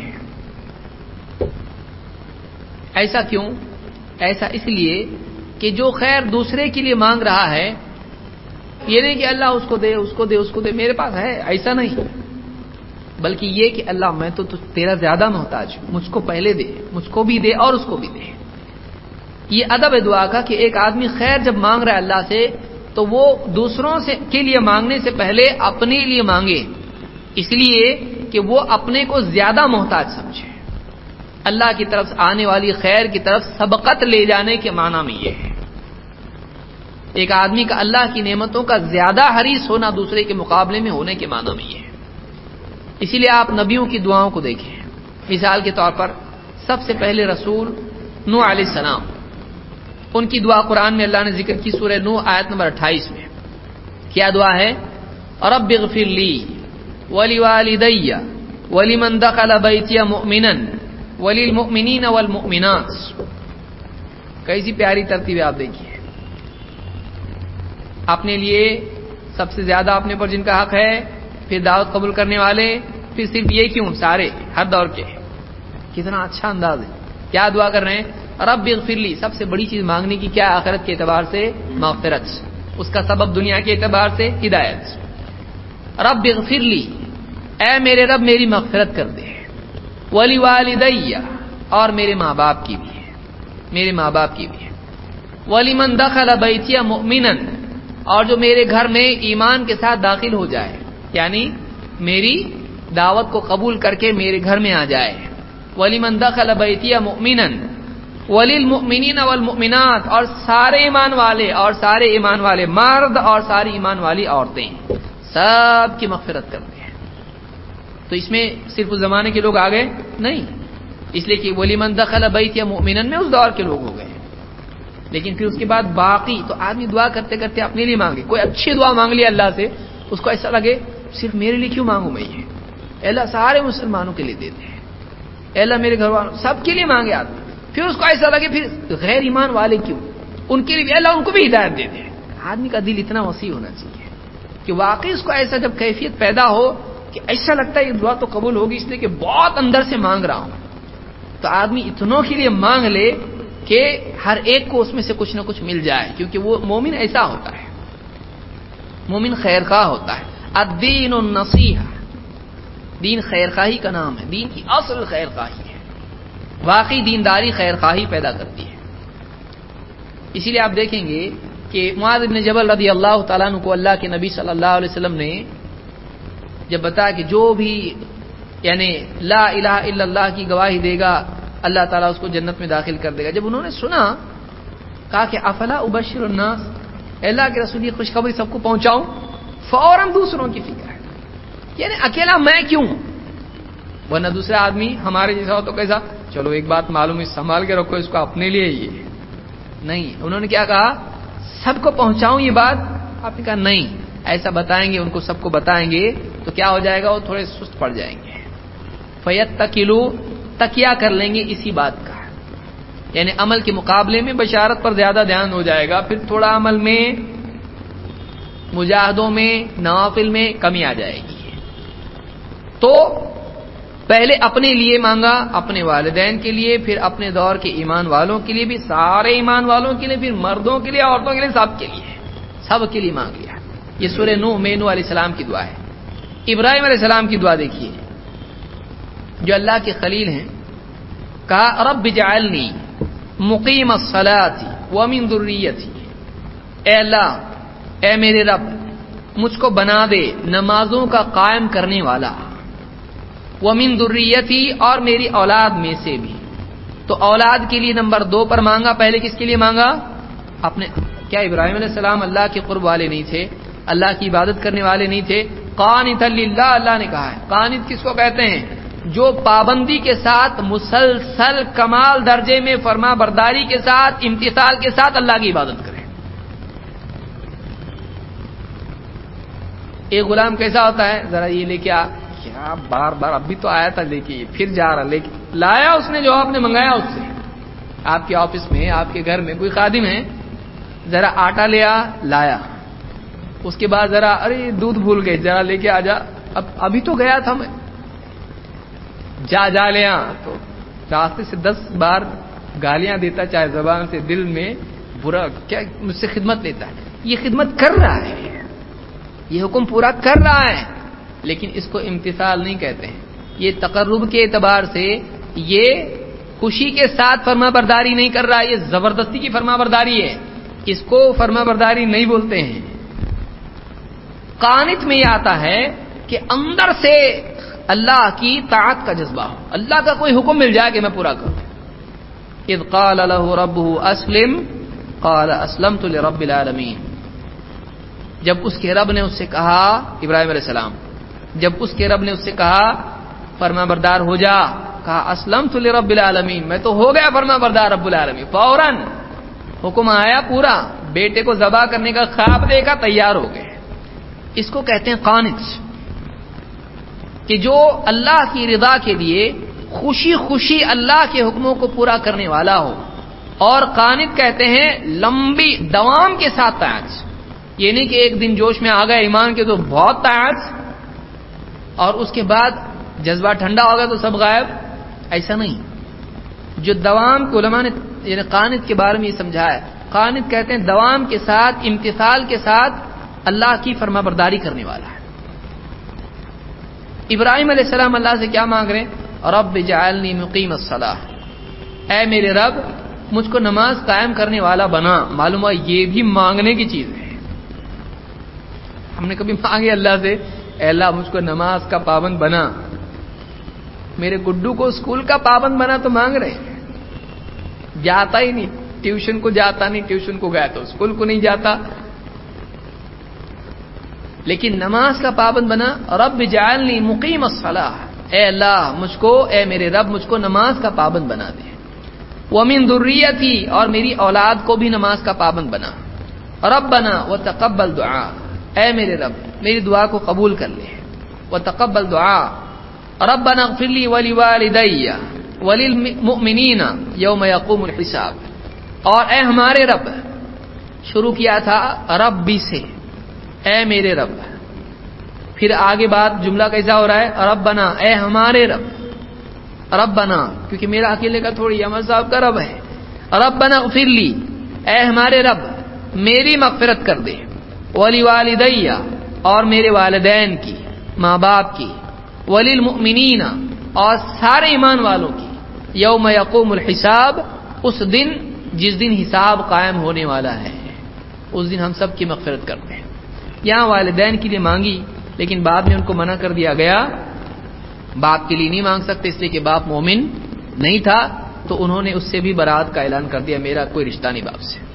Speaker 1: ایسا کیوں؟ ایسا اس لیے کہ جو خیر دوسرے کے لیے مانگ رہا ہے، یہ نہیں کہ اللہ اس کو دے اس کو دے اس کو دے، میرے پاس ہے، ایسا نہیں، بلکہ یہ کہ اللہ میں تو تیرا زیادہ محتاج ہوں، مجھ کو پہلے دے، مجھ کو بھی دے اور اس کو بھی دے. یہ ادب ہے دعا کا کہ ایک آدمی خیر جب مانگ رہا ہے اللہ سے تو وہ دوسروں سے کے لیے مانگنے سے پہلے اپنے لیے مانگے، اس لیے کہ وہ اپنے کو زیادہ محتاج سمجھے. اللہ کی طرف آنے والی خیر کی طرف سبقت لے جانے کے معنی میں یہ ہے. ایک آدمی کا اللہ کی نعمتوں کا زیادہ حریص ہونا دوسرے کے مقابلے میں ہونے کے معنی میں یہ ہے. اسی لیے آپ نبیوں کی دعاؤں کو دیکھیں. مثال کے طور پر سب سے پہلے رسول نوح علیہ السلام، ان کی دعا قرآن میں اللہ نے ذکر کی سورہ نوح آیت نمبر 28 میں. کیا دعا ہے؟ رب اغفر لی ولوالدی ولمن دخل بیتی مؤمنا وللمؤمنین والمؤمنات. کیسی پیاری ترتیب ہے، آپ دیکھیے. اپنے لیے سب سے زیادہ اپنے پر جن کا حق ہے، پھر دعوت قبول کرنے والے، پھر صرف یہ کیوں؟ سارے، ہر دور کے. کتنا اچھا انداز ہے. کیا دعا کر رہے ہیں؟ رب اغفر لی. سب سے بڑی چیز مانگنے کی کیا؟ آخرت کے اعتبار سے مغفرت، اس کا سبب دنیا کے اعتبار سے ہدایت. رب اغفر لی، اے میرے رب میری مغفرت کر دے. ولی والدی، اور میرے ماں باپ کی بھی ہے، میرے ماں باپ کی بھی ہے. ولمن دخل بیتی مؤمنا، اور جو میرے گھر میں ایمان کے ساتھ داخل ہو جائے، یعنی میری دعوت کو قبول کر کے میرے گھر میں آ جائے. ولمن دخل بیتی مؤمنا وللمؤمنین والمؤمنات، اور سارے ایمان والے اور سارے ایمان والے مرد اور ساری ایمان والی عورتیں سب کی مغفرت کرتے ہیں. تو اس میں صرف اس زمانے کے لوگ آ گئے نہیں، اس لیے کہ ولمن دخل بیتی مؤمنا میں اس دور کے لوگ ہو گئے. لیکن پھر اس کے بعد باقی تو آدمی دعا کرتے کرتے اپنے لیے مانگے. کوئی اچھی دعا مانگ لی اللہ سے، اس کو ایسا لگے صرف میرے لیے کیوں مانگوں میں یہ، اللہ سارے مسلمانوں کے لیے دیتے ہیں، اللہ میرے گھر والوں سب کے لیے مانگے آدمی. پھر اس کو ایسا لگے پھر غیر ایمان والے کیوں، ان کے لیے بھی اللہ ان کو بھی ہدایت دے دے. آدمی کا دل اتنا وسیع ہونا چاہیے کہ واقعی اس کو ایسا جب کیفیت پیدا ہو کہ ایسا لگتا ہے یہ دعا تو قبول ہوگی، اس لیے کہ بہت اندر سے مانگ رہا ہوں. تو آدمی اتنوں کے لیے مانگ لے کہ ہر ایک کو اس میں سے کچھ نہ کچھ مل جائے، کیونکہ وہ مومن ایسا ہوتا ہے، مومن خیرخواہ ہوتا ہے. الدین النصیحہ، دین خیرخواہی کا نام ہے، دین کی اصل خیرخواہی ہے. واقعی دینداری خیرخواہی پیدا کرتی ہے. اسی لیے آپ دیکھیں گے کہ معاذ بن جبل رضی اللہ تعالیٰ عنہ کو اللہ کے نبی صلی اللہ علیہ وسلم نے جب بتایا کہ جو بھی یعنی لا الہ الا اللہ کی گواہی دے گا اللہ تعالیٰ اس کو جنت میں داخل کر دے گا، جب انہوں نے سنا کہا کہ افلا ابشر الناس، اللہ کے رسول یہ خوشخبری سب کو پہنچاؤں. فوراً دوسروں کی فکر ہے، یعنی اکیلا میں کیوں، ورنہ دوسرا آدمی ہمارے جیسا ہو تو کیسا، چلو ایک بات معلوم ہے سنبھال کے رکھو اس کو اپنے لیے. یہ نہیں، انہوں نے کیا کہا سب کو پہنچاؤں یہ بات. آپ نے کہا نہیں، ایسا بتائیں گے ان کو، سب کو بتائیں گے تو کیا ہو جائے گا، وہ تھوڑے سست پڑ جائیں گے. فیتکلوا، تکیہ کر لیں گے اسی بات کا، یعنی عمل کے مقابلے میں بشارت پر زیادہ دھیان ہو جائے گا، پھر تھوڑا عمل میں مجاہدوں میں نوافل میں کمی آ جائے گی. تو پہلے اپنے لیے مانگا، اپنے والدین کے لیے، پھر اپنے دور کے ایمان والوں کے لیے بھی، سارے ایمان والوں کے لیے، پھر مردوں کے لیے عورتوں کے لیے، سب کے لیے، سب کے لیے مانگ لیا. یہ سورہ نوح میں نوح علیہ السلام کی دعا ہے. ابراہیم علیہ السلام کی دعا دیکھیے، جو اللہ کے خلیل ہیں. کہا رب اجعلنی مقیم الصلاۃ ومن ذریتی، اے اللہ، اے میرے رب، مجھ کو بنا دے نمازوں کا قائم کرنے والا، ومن ذریتی اور میری اولاد میں سے بھی. تو اولاد کے لیے نمبر 2 پر مانگا. پہلے کس کے لیے مانگا؟ اپنے. کیا ابراہیم علیہ السلام اللہ کے قرب والے نہیں تھے؟ اللہ کی عبادت کرنے والے نہیں تھے؟ قانتا للہ اللہ نے کہا ہے. قانت کس کو کہتے ہیں؟ جو پابندی کے ساتھ مسلسل کمال درجے میں فرما برداری کے ساتھ امتثال کے ساتھ اللہ کی عبادت کرے. ایک غلام کیسا ہوتا ہے؟ ذرا یہ لے کے آ. کیا بار بار ابھی تو آیا تھا لے کے، پھر جا رہا لے کے لایا اس نے جو آپ نے منگایا اس سے. آپ کے آفس میں، آپ کے گھر میں کوئی خادم ہے، ذرا آٹا لیا لایا، اس کے بعد ذرا ارے دودھ بھول گئے ذرا لے کے آ جا. ابھی تو گیا تھا میں، جا لیا. تو راستے سے 10 بار گالیاں دیتا، چاہے زبان سے دل میں برا، کیا مجھ سے خدمت لیتا ہے. یہ خدمت کر رہا ہے، یہ حکم پورا کر رہا ہے، لیکن اس کو امتثال نہیں کہتے ہیں. یہ تقرب کے اعتبار سے یہ خوشی کے ساتھ فرما برداری نہیں کر رہا، یہ زبردستی کی فرما برداری ہے. اس کو فرما برداری نہیں بولتے ہیں. قانت میں یہ آتا ہے کہ اندر سے اللہ کی طاعت کا جذبہ ہو، اللہ کا کوئی حکم مل جائے کہ میں پورا کروں. اذ قال له ربه اسلم قال اسلمت لرب العالمین. جب اس کے رب نے اس سے کہا، ابراہیم علیہ السلام، جب اس کے رب نے اس سے کہا فرما بردار ہو جا، کہا اسلمت لرب العالمین، میں تو ہو گیا فرما بردار رب العالمین. فوراً حکم آیا پورا، بیٹے کو ذبح کرنے کا خواب دیکھا، تیار ہو گئے. اس کو کہتے ہیں قانت، کہ جو اللہ کی رضا کے لیے خوشی خوشی اللہ کے حکموں کو پورا کرنے والا ہو. اور قانت کہتے ہیں لمبی دوام کے ساتھ طاعت. یہ نہیں کہ ایک دن جوش میں آ گئے ایمان کے تو بہت طاعت، اور اس کے بعد جذبہ ٹھنڈا ہو گیا تو سب غائب. ایسا نہیں. جو دوام کو علماء نے یعنی قانت کے بارے میں یہ سمجھا ہے. قانت کہتے ہیں دوام کے ساتھ امتثال کے ساتھ اللہ کی فرما برداری کرنے والا ہے. ابراہیم علیہ السلام اللہ سے کیا مانگ رہے ہیں؟ رب اجعلنی مقیم الصلاۃ، اے میرے رب مجھ کو نماز قائم کرنے والا بنا. معلوم ہے یہ بھی مانگنے کی چیز ہے. ہم نے کبھی مانگے اللہ سے اے اللہ مجھ کو نماز کا پابند بنا، میرے گڈو کو اسکول کا پابند بنا تو مانگ رہے. جاتا ہی نہیں، ٹیوشن کو جاتا نہیں، ٹیوشن کو گیا تو اسکول کو نہیں جاتا، لیکن نماز کا پابند بنا. رب اجعلنی مقیم الصلاۃ، اے اللہ مجھ کو، اے میرے رب مجھ کو نماز کا پابند بنا دے. ومن ذریتی اور میری اولاد کو بھی نماز کا پابند بنا. ربنا وتقبل دعاء، اے میرے رب میری دعا کو قبول کر لے. وتقبل دعاء. ربنا اغفر لي ولوالدي وللمؤمنين يوم يقوم الحساب. اور اے ہمارے رب، شروع کیا تھا ربی سے، اے میرے رب. پھر آگے بات جملہ کیسا ہو رہا ہے؟ ربنا، اے ہمارے رب. ربنا کیونکہ میرا اکیلے کا تھوڑی، عمر صاحب کا رب ہے. ربنا اغفر لی، اے ہمارے رب میری مغفرت کر دے. ولوالدی اور میرے والدین کی، ماں باپ کی. وللمؤمنین اور سارے ایمان والوں کی. یوم یقوم الحساب، اس دن جس دن حساب قائم ہونے والا ہے، اس دن ہم سب کی مغفرت کرتے ہیں. یہاں والدین کے لیے مانگی، لیکن بعد میں ان کو منع کر دیا گیا. باپ کے لیے نہیں مانگ سکتے اس لیے کہ باپ مومن نہیں تھا، تو انہوں نے اس سے بھی برات کا اعلان کر دیا، میرا کوئی رشتہ نہیں باپ سے.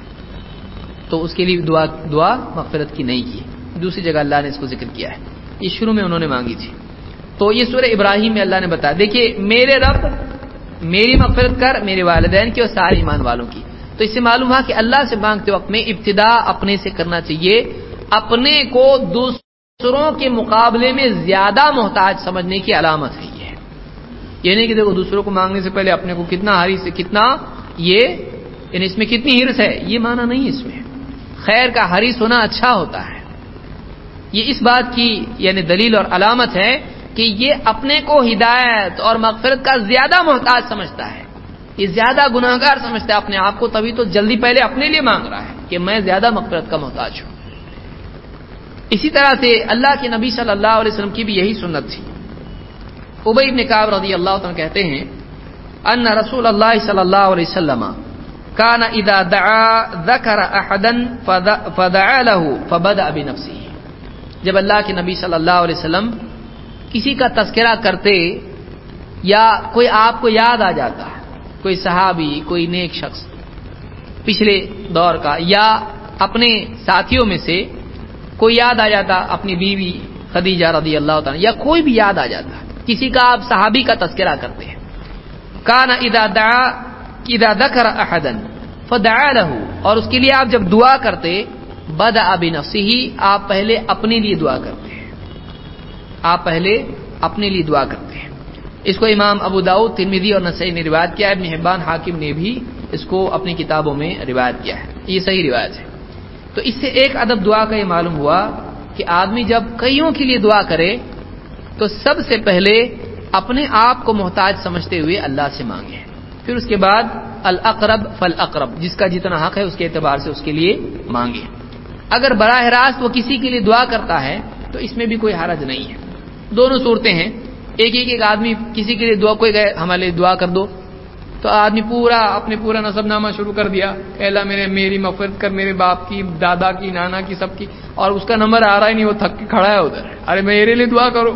Speaker 1: تو اس کے لیے دعا مغفرت کی نہیں کی. دوسری جگہ اللہ نے اس کو ذکر کیا ہے. یہ شروع میں انہوں نے مانگی تھی. تو یہ سورہ ابراہیم میں اللہ نے بتایا، دیکھیے میرے رب میری مغفرت کر، میرے والدین کی اور سارے ایمان والوں کی. تو اس سے معلوم ہوا کہ اللہ سے مانگتے وقت میں ابتدا اپنے سے کرنا چاہیے. اپنے کو دوسروں کے مقابلے میں زیادہ محتاج سمجھنے کی علامت ہے. یہ نہیں کہ دیکھو دوسروں کو مانگنے سے پہلے اپنے کو کتنا حریص ہے، کتنا یہ یعنی اس میں کتنی حرص ہے، یہ معنی نہیں. اس میں خیر کا حریص ہونا اچھا ہوتا ہے. یہ اس بات کی یعنی دلیل اور علامت ہے کہ یہ اپنے کو ہدایت اور مغفرت کا زیادہ محتاج سمجھتا ہے، یہ زیادہ گناہگار سمجھتا ہے اپنے آپ کو، تبھی تو جلدی پہلے اپنے لیے مانگ رہا ہے کہ میں زیادہ مغفرت کا محتاج ہوں. اسی طرح سے اللہ کے نبی صلی اللہ علیہ وسلم کی بھی یہی سنت تھی. ابی بن کعب رضی اللہ عنہ کہتے ہیں ان رسول اللہ صلی اللہ علیہ وسلم کان اذا دعا ذکر احدا فدعا له فبدأ بنفسه. جب اللہ کے نبی صلی اللہ علیہ وسلم کسی کا تذکرہ کرتے یا کوئی آپ کو یاد آ جاتا، کوئی صحابی، کوئی نیک شخص پچھلے دور کا، یا اپنے ساتھیوں میں سے کوئی یاد آ جاتا، اپنی بیوی خدیجہ رضی اللہ تعالی، یا کوئی بھی یاد آ جاتا، کسی کا آپ صحابی کا تذکرہ کرتے ہیں، کان اذا ذکر احدا فدعا له، اور اس کے لیے آپ جب دعا کرتے، بدأ بنفسه، آپ پہلے اپنے لیے دعا کرتے ہیں، آپ پہلے اپنے لیے دعا کرتے ہیں۔ اس کو امام ابو داؤد، ترمذی اور نسائی نے روایت کیا ہے، ابن حبان حاکم نے بھی اس کو اپنی کتابوں میں روایت کیا ہے، یہ صحیح روایت ہے۔ تو اس سے ایک ادب دعا کا یہ معلوم ہوا کہ آدمی جب کئیوں کے لیے دعا کرے تو سب سے پہلے اپنے آپ کو محتاج سمجھتے ہوئے اللہ سے مانگے، پھر اس کے بعد الاقرب فالاقرب، جس کا جتنا حق ہے اس کے اعتبار سے اس کے لیے مانگے۔ اگر براہ راست وہ کسی کے لیے دعا کرتا ہے تو اس میں بھی کوئی حرج نہیں ہے، دونوں صورتیں ہیں۔ ایک آدمی کسی کے لیے دعا، کوئی کہے ہمارے لیے دعا کر دو، تو آدمی اپنے پورا نسب نامہ شروع کر دیا، اے اللہ میری مغفرت کر، میرے باپ کی، دادا کی، نانا کی، سب کی، اور اس کا نمبر آ رہا ہی نہیں، وہ تھک کے کھڑا ہے ادھر، ارے میرے لیے دعا کرو۔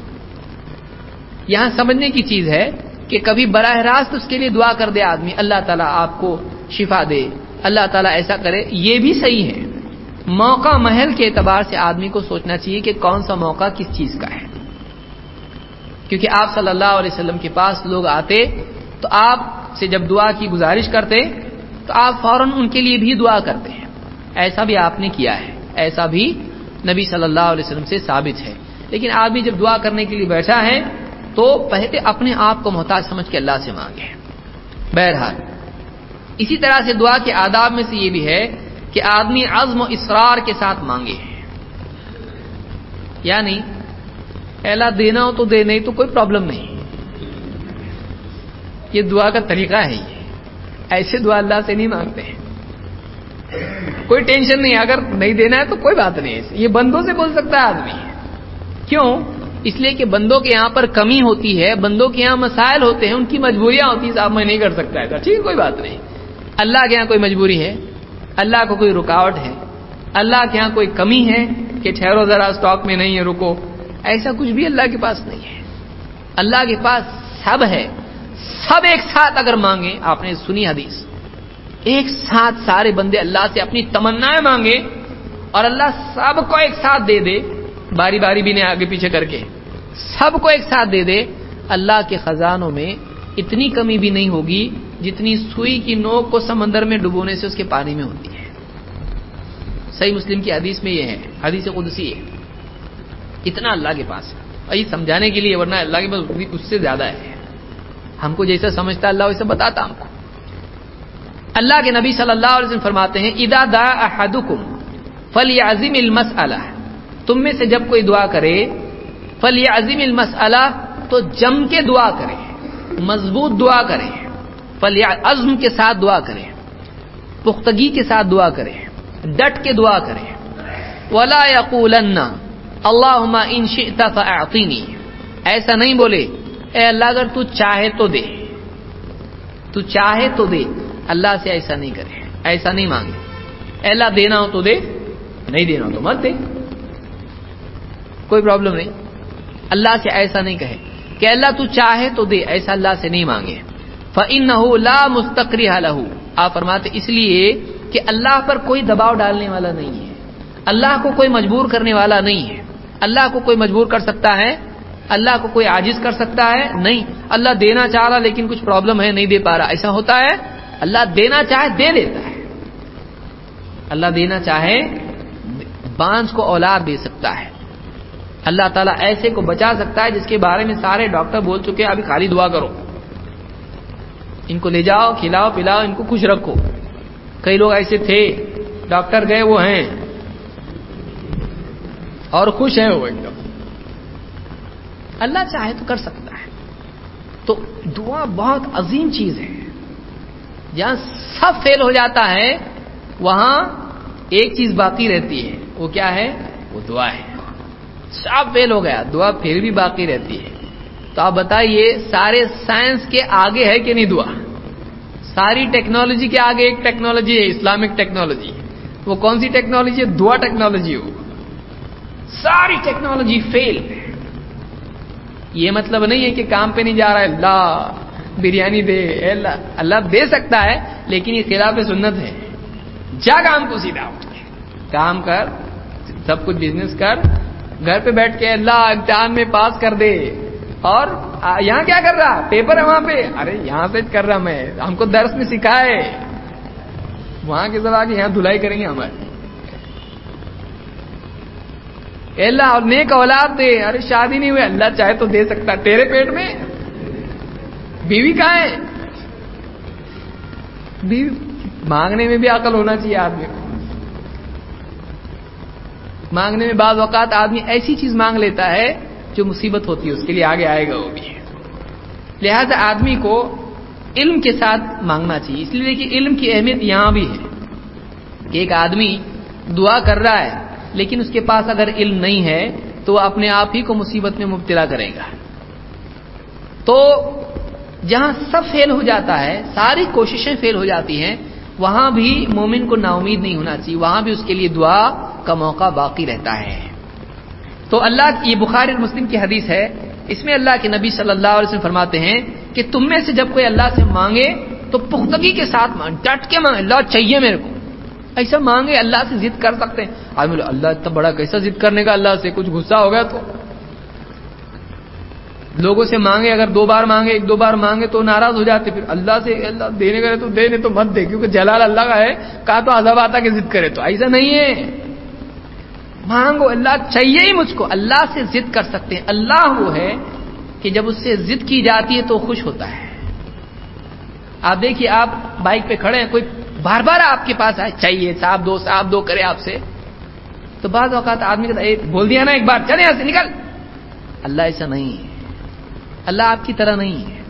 Speaker 1: یہاں سمجھنے کی چیز ہے کہ کبھی براہ راست اس کے لیے دعا کر دے آدمی، اللہ تعالیٰ آپ کو شفا دے، اللہ تعالیٰ ایسا کرے، یہ بھی صحیح ہے۔ موقع محل کے اعتبار سے آدمی کو سوچنا چاہیے کہ کون سا موقع کس چیز کا ہے، کیونکہ آپ صلی اللہ علیہ وسلم کے پاس لوگ آتے تو آپ سے جب دعا کی گزارش کرتے تو آپ فوراً ان کے لیے بھی دعا کرتے ہیں، ایسا بھی آپ نے کیا ہے، ایسا بھی نبی صلی اللہ علیہ وسلم سے ثابت ہے۔ لیکن آدمی جب دعا کرنے کے لیے بیٹھا ہے تو پہلے اپنے آپ کو محتاج سمجھ کے اللہ سے مانگے۔ بہرحال اسی طرح سے دعا کے آداب میں سے یہ بھی ہے کہ آدمی عزم و اصرار کے ساتھ مانگے، یعنی اللہ دینا ہو تو دے، نہیں تو کوئی پرابلم نہیں، یہ دعا کا طریقہ ہے، یہ ایسے دعا اللہ سے نہیں مانگتے ہیں، کوئی ٹینشن نہیں، اگر نہیں دینا ہے تو کوئی بات نہیں ہے، یہ بندوں سے بول سکتا ہے آدمی۔ کیوں؟ اس لیے کہ بندوں کے یہاں پر کمی ہوتی ہے، بندوں کے یہاں مسائل ہوتے ہیں، ان کی مجبوریاں ہوتی ہیں، صاحب میں نہیں کر سکتا ہے، ٹھیک ہے کوئی بات نہیں۔ اللہ کے یہاں کوئی مجبوری ہے، اللہ کو کوئی رکاوٹ ہے، اللہ کے یہاں کوئی کمی ہے کہ ٹھہرو ذرا اسٹاک میں نہیں ہے، رکو، ایسا کچھ بھی اللہ کے پاس نہیں ہے۔ اللہ کے پاس سب ہے، سب ایک ساتھ اگر مانگے، آپ نے سنی حدیث، ایک ساتھ سارے بندے اللہ سے اپنی تمنائیں مانگے اور اللہ سب کو ایک ساتھ دے دے، باری باری بھی نہیں آگے پیچھے کر کے، سب کو ایک ساتھ دے دے، اللہ کے خزانوں میں اتنی کمی بھی نہیں ہوگی جتنی سوئی کی نوک کو سمندر میں ڈبونے سے اس کے پانی میں ہوتی ہے۔ صحیح مسلم کی حدیث میں یہ ہے، حدیث قدسی ہے، اتنا اللہ کے پاس ہے، اور یہ سمجھانے کے لیے، ورنہ اللہ کے پاس اس سے زیادہ ہے، ہم کو جیسا سمجھتا اللہ ویسا بتاتا ہم کو۔ اللہ کے نبی صلی اللہ علیہ وسلم فرماتے ہیں اذا دعا احدکم فلیعزم المسألہ، تم میں سے جب کوئی دعا کرے، فلیعزم المسألہ، تو جم کے دعا کرے، مضبوط دعا کرے، عزم کے ساتھ دعا کرے، پختگی کے ساتھ دعا کرے، ڈٹ کے دعا کرے، ولا یقولن اللہم ان شئت فاعطنی، ایسا نہیں بولے اے اللہ اگر تو چاہے تو دے، تو چاہے تو دے، اللہ سے ایسا نہیں کرے، ایسا نہیں مانگے، اے اللہ دینا ہو تو دے، نہیں دینا ہو تو مت دے، کوئی پرابلم نہیں، اللہ سے ایسا نہیں کہے کہ اللہ تو چاہے تو دے، ایسا اللہ سے نہیں مانگے۔ فإنه لا مستکرہ لہ، آپ فرماتے اس لیے کہ اللہ پر کوئی دباؤ ڈالنے والا نہیں ہے، اللہ کو کوئی مجبور کرنے والا نہیں ہے، اللہ کو کوئی مجبور کر سکتا ہے، اللہ کو کوئی عاجز کر سکتا ہے نہیں، اللہ دینا چاہ رہا لیکن کچھ پرابلم ہے نہیں دے پا رہا، ایسا ہوتا ہے؟ اللہ دینا چاہے دے دیتا ہے، اللہ دینا چاہے بانج کو اولاد دے سکتا ہے، اللہ تعالیٰ ایسے کو بچا سکتا ہے جس کے بارے میں سارے ڈاکٹر بول چکے ہیں ابھی خالی دعا کرو، ان کو لے جاؤ، کھلاؤ پلاؤ، ان کو خوش رکھو۔ کئی لوگ ایسے تھے، ڈاکٹر گئے وہ ہیں اور خوش ہیں وہ ایک دم، اللہ چاہے تو کر سکتا ہے۔ تو دعا بہت عظیم چیز ہے، جہاں سب فیل ہو جاتا ہے وہاں ایک چیز باقی رہتی ہے، وہ کیا ہے؟ وہ دعا ہے۔ سب فیل ہو گیا، دعا پھر بھی باقی رہتی ہے۔ تو آپ بتائیے سارے سائنس کے آگے ہے کہ نہیں دعا؟ ساری ٹیکنالوجی کے آگے ایک ٹیکنالوجی ہے، اسلامک ٹیکنالوجی، وہ کون سی ٹیکنالوجی ہے؟ دعا ٹیکنالوجی ہو۔ ساری ٹیکنالوجی فیل. یہ مطلب نہیں ہے کہ کام پہ نہیں جا رہا ہے, اللہ بریانی دے, اللہ دے سکتا ہے, لیکن یہ خلاف سنت ہے. جا کام کو سیدھا اٹھ کے کام کر, سب کچھ بزنس کر, گھر پہ بیٹھ کے اللہ امتحان میں پاس کر دے. اور یہاں کیا کر رہا, پیپر ہے وہاں پہ, ارے یہاں سے کر رہا میں, ہم کو درس میں سکھائے, وہاں کے سب آگے یہاں دھلائی کریں گے ہمارے. اللہ اور نیک اولاد دے, ارے شادی نہیں ہوئی, اللہ چاہے تو دے سکتا, تیرے پیٹ میں بیوی کہاں ہے, بیوی مانگنے میں بھی عقل ہونا چاہیے آدمی کو. مانگنے میں بعض اوقات آدمی ایسی چیز مانگ لیتا ہے جو مصیبت ہوتی ہے اس کے لیے, آگے آئے گا وہ بھی. لہذا آدمی کو علم کے ساتھ مانگنا چاہیے. اس لیے دیکھیے علم کی اہمیت یہاں بھی ہے کہ ایک آدمی دعا کر رہا ہے لیکن اس کے پاس اگر علم نہیں ہے تو وہ اپنے آپ ہی کو مصیبت میں مبتلا کرے گا. تو جہاں سب فیل ہو جاتا ہے, ساری کوششیں فیل ہو جاتی ہیں, وہاں بھی مومن کو نا امید نہیں ہونا چاہیے, وہاں بھی اس کے لیے دعا کا موقع باقی رہتا ہے. تو اللہ, یہ بخاری اور مسلم کی حدیث ہے, اس میں اللہ کے نبی صلی اللہ علیہ وسلم فرماتے ہیں کہ تم میں سے جب کوئی اللہ سے مانگے تو پختگی کے ساتھ مانگے, ڈٹ کے مانگے, اللہ چاہیے میرے کو, ایسا مانگے. اللہ سے ضد کر سکتے ہیں آدمی, اللہ اتنا بڑا کیسا ضد کرنے کا, اللہ سے کچھ غصہ ہو گیا تو. لوگوں سے مانگے, اگر 2 بار مانگے, 1-2 بار مانگے تو ناراض ہو جاتے, پھر اللہ سے اللہ دینے کا تو دے, نہیں تو مت دے, کیونکہ جلال اللہ کا ہے, کہا تو عذاب آتا کہ ضد کرے. تو ایسا نہیں ہے, مانگو, اللہ چاہیے ہی مجھ کو. اللہ سے ضد کر سکتے ہیں. اللہ وہ ہے کہ جب اس سے ضد کی جاتی ہے تو خوش ہوتا ہے. آپ دیکھیے, آپ بائک پہ کھڑے ہیں, کوئی بار بار آپ کے پاس آئے, چاہیے صاحب دو کرے آپ سے, تو بعض اوقات آدمی کہتا ہے بول دیا نا ایک بار, چلے یہاں سے نکل. اللہ ایسا نہیں ہے. اللہ آپ کی طرح نہیں ہے,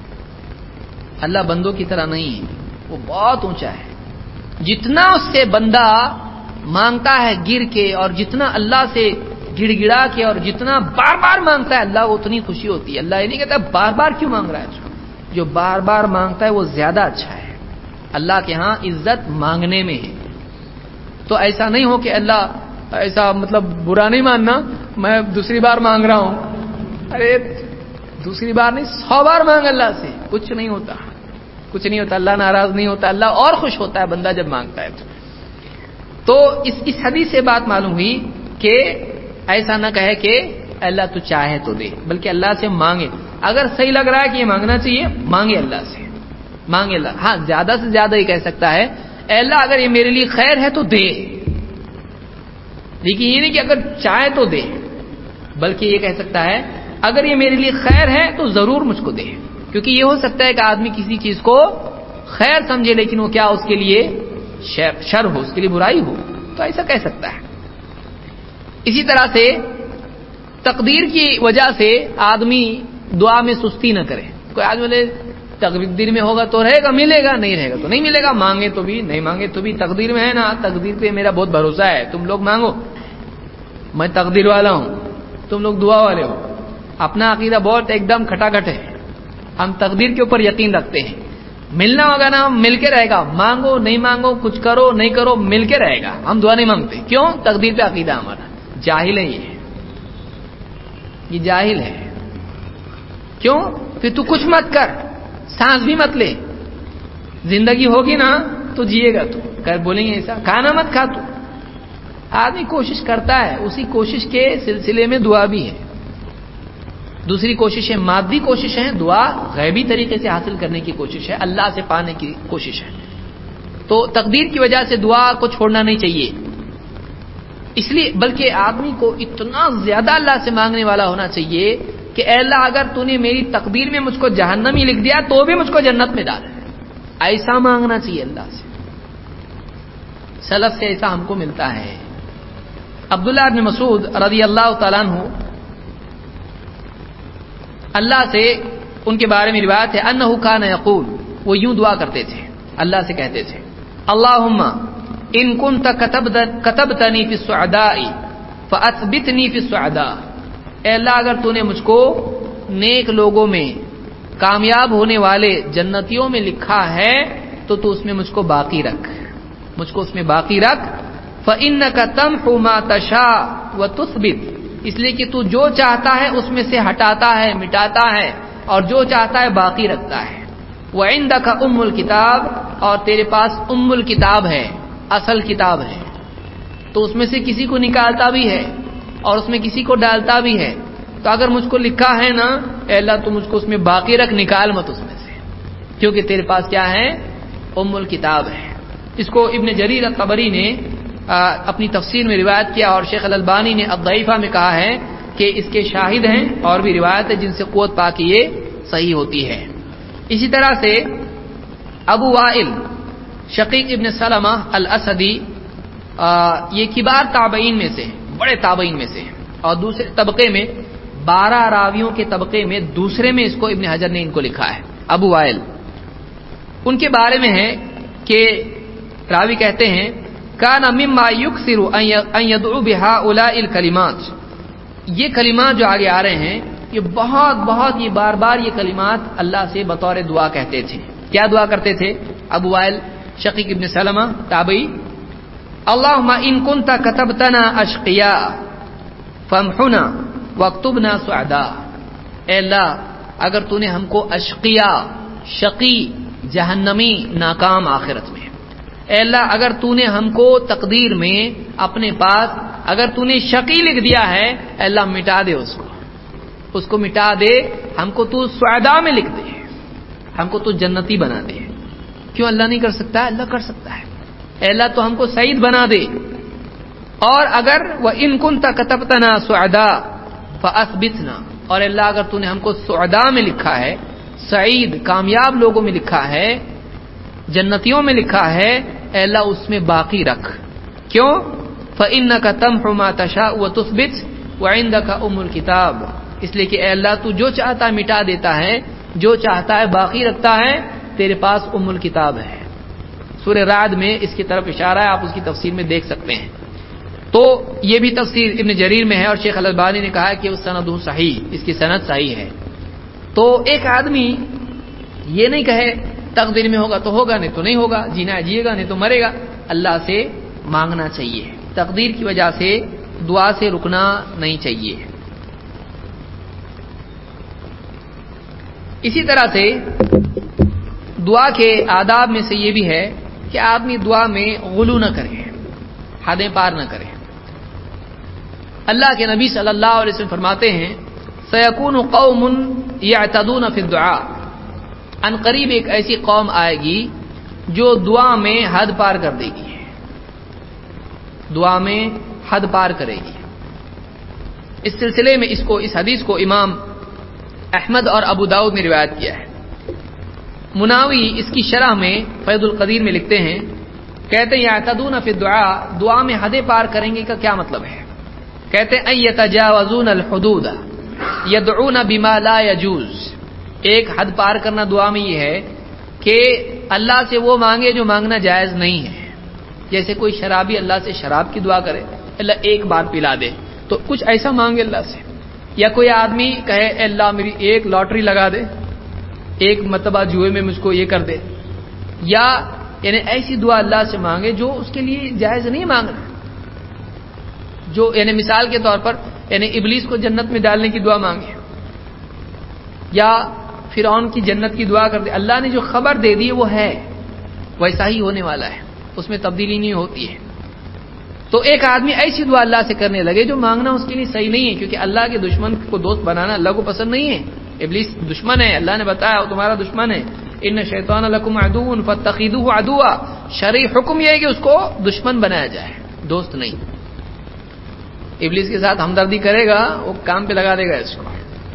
Speaker 1: اللہ بندوں کی طرح نہیں ہے, وہ بہت اونچا ہے. جتنا اس سے بندہ مانگتا ہے گر کے, اور جتنا اللہ سے گڑ گڑا کے, اور جتنا بار بار مانگتا ہے اللہ کو اتنی خوشی ہوتی ہے. اللہ یہ نہیں کہتا بار بار کیوں مانگ رہا ہے, جو بار بار مانگتا ہے وہ زیادہ اچھا ہے. اللہ کے ہاں عزت مانگنے میں ہے. تو ایسا نہیں ہو کہ اللہ ایسا مطلب برا نہیں ماننا, میں دوسری بار مانگ رہا ہوں, ارے دوسری بار نہیں 100 بار مانگ اللہ سے, کچھ نہیں ہوتا. اللہ ناراض نہیں ہوتا, اللہ اور خوش ہوتا ہے بندہ جب مانگتا ہے. تو اس حدیث سے بات معلوم ہوئی کہ ایسا نہ کہے کہ اللہ تو چاہے تو دے, بلکہ اللہ سے مانگے. اگر صحیح لگ رہا ہے کہ یہ مانگنا چاہیے, مانگے اللہ سے, مانگے اللہ. ہاں زیادہ سے زیادہ یہ کہہ سکتا ہے اے اللہ اگر یہ میرے لیے خیر ہے تو دے, لیکن یہ نہیں کہ اگر چاہے تو دے, بلکہ یہ کہہ سکتا ہے اگر یہ میرے لیے خیر ہے تو ضرور مجھ کو دے. کیونکہ یہ ہو سکتا ہے کہ آدمی کسی چیز کو خیر سمجھے لیکن وہ کیا اس کے لیے شر ہو, اس کے لیے برائی ہو, تو ایسا کہہ سکتا ہے. اسی طرح سے تقدیر کی وجہ سے آدمی دعا میں سستی نہ کرے. کوئی آدمی بولے تقدیر میں ہوگا تو رہے گا, ملے گا, نہیں رہے گا تو نہیں ملے گا, مانگے تو بھی نہیں مانگے تو بھی تقدیر میں ہے نا, تقدیر پہ میرا بہت بھروسہ ہے, تم لوگ مانگو, میں تقدیر والا ہوں, تم لوگ دعا والے ہو. اپنا عقیدہ بہت ایک دم کھٹاکھٹ ہے, ہم تقدیر کے اوپر یقین رکھتے ہیں. ملنا ہوگا نا مل کے رہے گا, مانگو نہیں مانگو, کچھ کرو نہیں کرو, مل کے رہے گا. ہم دعا نہیں مانگتے, کیوں؟ تقدیر پہ عقیدہ ہمارا. جاہل ہے یہ جاہل ہے. کیوں؟ پھر تو کچھ مت کر, سانس بھی مت لے, زندگی ہوگی نا تو جیے گا تو. بولیں گے ایسا, کھانا مت کھا تو. آدمی کوشش کرتا ہے, اسی کوشش کے سلسلے میں دعا بھی ہے. دوسری کوشش ہے مادی کوشش ہے, دعا غیبی طریقے سے حاصل کرنے کی کوشش ہے, اللہ سے پانے کی کوشش ہے. تو تقدیر کی وجہ سے دعا کو چھوڑنا نہیں چاہیے. اس لیے بلکہ آدمی کو اتنا زیادہ اللہ سے مانگنے والا ہونا چاہیے کہ اے اللہ اگر تو نے میری تقدیر میں مجھ کو جہنمی لکھ دیا تو بھی مجھ کو جنت میں ڈال. ایسا مانگنا چاہیے اللہ سے. سلف سے ایسا ہم کو ملتا ہے. عبداللہ بن مسعود رضی اللہ تعالیٰ عنہ, اللہ سے ان کے بارے میں روایت ہے انہ کان یقول, وہ یوں دعا کرتے تھے, اللہ سے کہتے تھے اللہم ان کنت کتبتنی فی السعداء فاثبتنی فی السعداء. اے اللہ اگر تو نے مجھ کو نیک لوگوں میں کامیاب ہونے والے جنتیوں میں لکھا ہے تو اس میں مجھ کو باقی رکھ, مجھ کو اس میں باقی رکھ. فإنک تمحو ما تشاء وتثبت، اس لیے کہ تو جو چاہتا ہے اس میں سے ہٹاتا ہے، مٹاتا ہے، اور جو چاہتا ہے باقی رکھتا ہے۔ وعندک ام الکتاب، اور تیرے پاس ام الکتاب ہے، اصل کتاب ہے، تو اس میں سے کسی کو نکالتا بھی ہے اور اس میں کسی کو ڈالتا بھی ہے۔ تو اگر مجھ کو لکھا ہے نا اے اللہ تو مجھ کو اس میں باقی رکھ، نکال مت اس میں سے، کیونکہ تیرے پاس کیا ہے؟ ام الکتاب ہے۔ اس کو ابن جریر الطبری نے اپنی تفسیر میں روایت کیا، اور شیخ الالبانی نے الضعیفہ میں کہا ہے کہ اس کے شاہد ہیں اور بھی روایت ہے جن سے قوت پا کے یہ صحیح ہوتی ہے۔ اسی طرح سے ابو وائل شقیق ابن سلمہ الاسدی، یہ کبار تابعین میں سے، بڑے تابعین میں سے، اور دوسرے طبقے میں 12 راویوں کے طبقے میں دوسرے میں اس کو ابن حجر نے ان کو لکھا ہے، ابو وائل۔ ان کے بارے میں ہے کہ راوی کہتے ہیں کان مما یکثر ان یدعو بهؤلاء الکلمات، یہ کلمات جو آگے آ رہے ہیں یہ بہت یہ بار بار یہ کلمات اللہ سے بطور دعا کہتے تھے۔ کیا دعا کرتے تھے؟ ابو وائل شقیق ابن سلمہ تابعی، اللهم ان كنت كتبتنا اشقياء فامحنا واكتبنا سعداء، اے اللہ اگر تو نے ہم کو اشقیاء، شقی، جہنمی، ناکام آخرت میں، اے اللہ اگر تو نے ہم کو تقدیر میں اپنے پاس اگر تو نے شقی لکھ دیا ہے، اے اللہ مٹا دے اس کو مٹا دے، ہم کو تو سعداء میں لکھ دے، ہم کو تو جنتی بنا دے۔ کیوں اللہ نہیں کر سکتا ہے؟ اللہ کر سکتا ہے۔ اے اللہ تو ہم کو سعید بنا دے، اور اگر وَإِن كُنتَ كَتَبْتَنَا سُعَدَاءَ فَأَثْبِتْنَا، اور اللہ اگر تو نے ہم کو سعداء میں لکھا ہے، سعید کامیاب لوگوں میں لکھا ہے، جنتیوں میں لکھا ہے، اے اللہ اس میں باقی رکھ۔ کیوں؟ فَإِنَّكَ تَمْحُ مَا تَشَاءُ وَتُثْبِتُ وَعِندَكَ أُمُّ الْكِتَابِ، اس لیے کہ اے اللہ تو جو چاہتا ہے مٹا دیتا ہے، جو چاہتا ہے باقی رکھتا ہے، تیرے پاس ام الکتاب ہے۔ سورہ رعد میں اس کی طرف اشارہ ہے، آپ اس کی تفسیر میں دیکھ سکتے ہیں۔ تو یہ بھی تفسیر ابن جریر میں ہے، اور شیخ الالبانی نے کہا ہے کہ اس سند صحیح، اس کی سند صحیح ہے۔ تو ایک آدمی یہ نہیں کہے تقدیر میں ہوگا تو ہوگا، نہیں تو نہیں ہوگا، جینا ہے جیے گا، نہیں تو مرے گا۔ اللہ سے مانگنا چاہیے، تقدیر کی وجہ سے دعا سے رکنا نہیں چاہیے۔ اسی طرح سے دعا کے آداب میں سے یہ بھی ہے کہ آدمی دعا میں غلو نہ کرے، حدیں پار نہ کرے۔ اللہ کے نبی صلی اللہ علیہ وسلم فرماتے ہیں سیکون قوم یعتدون فی الدعاء، ان قریب ایک ایسی قوم آئے گی جو دعا میں حد پار کر دے گی، دعا میں حد پار کرے گی۔ اس سلسلے میں اس حدیث کو امام احمد اور ابو داؤد نے روایت کیا ہے۔ مناوی اس کی شرح میں فیض القدیر میں لکھتے ہیں، کہتے ہیں یعتدون فی الدعاء، دعا میں حدیں پار کریں گے کا کیا مطلب ہے؟ کہتے ہیں ان یتجاوزون الحدود یدعون بما لا یجوز، ایک حد پار کرنا دعا میں یہ ہے کہ اللہ سے وہ مانگے جو مانگنا جائز نہیں ہے۔ جیسے کوئی شرابی اللہ سے شراب کی دعا کرے، اللہ ایک بار پلا دے، تو کچھ ایسا مانگے اللہ سے۔ یا کوئی آدمی کہے اے اللہ میری ایک لاٹری لگا دے، ایک مرتبہ جوئے میں مجھ کو یہ کر دے، یا یعنی ایسی دعا اللہ سے مانگے جو اس کے لیے جائز نہیں مانگنا، جو یعنی مثال کے طور پر یعنی ابلیس کو جنت میں ڈالنے کی دعا مانگے، یا فرعون کی جنت کی دعا کر دے۔ اللہ نے جو خبر دے دی وہ ہے، ویسا ہی ہونے والا ہے، اس میں تبدیلی نہیں ہوتی ہے۔ تو ایک آدمی ایسی دعا اللہ سے کرنے لگے جو مانگنا اس کے لیے صحیح نہیں ہے، کیونکہ اللہ کے دشمن کو دوست بنانا اللہ کو پسند نہیں ہے۔ ابلیس دشمن ہے، اللہ نے بتایا وہ تمہارا دشمن ہے، ان شیطان لکم عدو فاتخذوه عدوا، شرعی حکم یہ ہے کہ اس کو دشمن بنایا جائے، دوست نہیں۔ ابلیس کے ساتھ ہمدردی کرے گا وہ کام پہ لگا دے گا اس کو،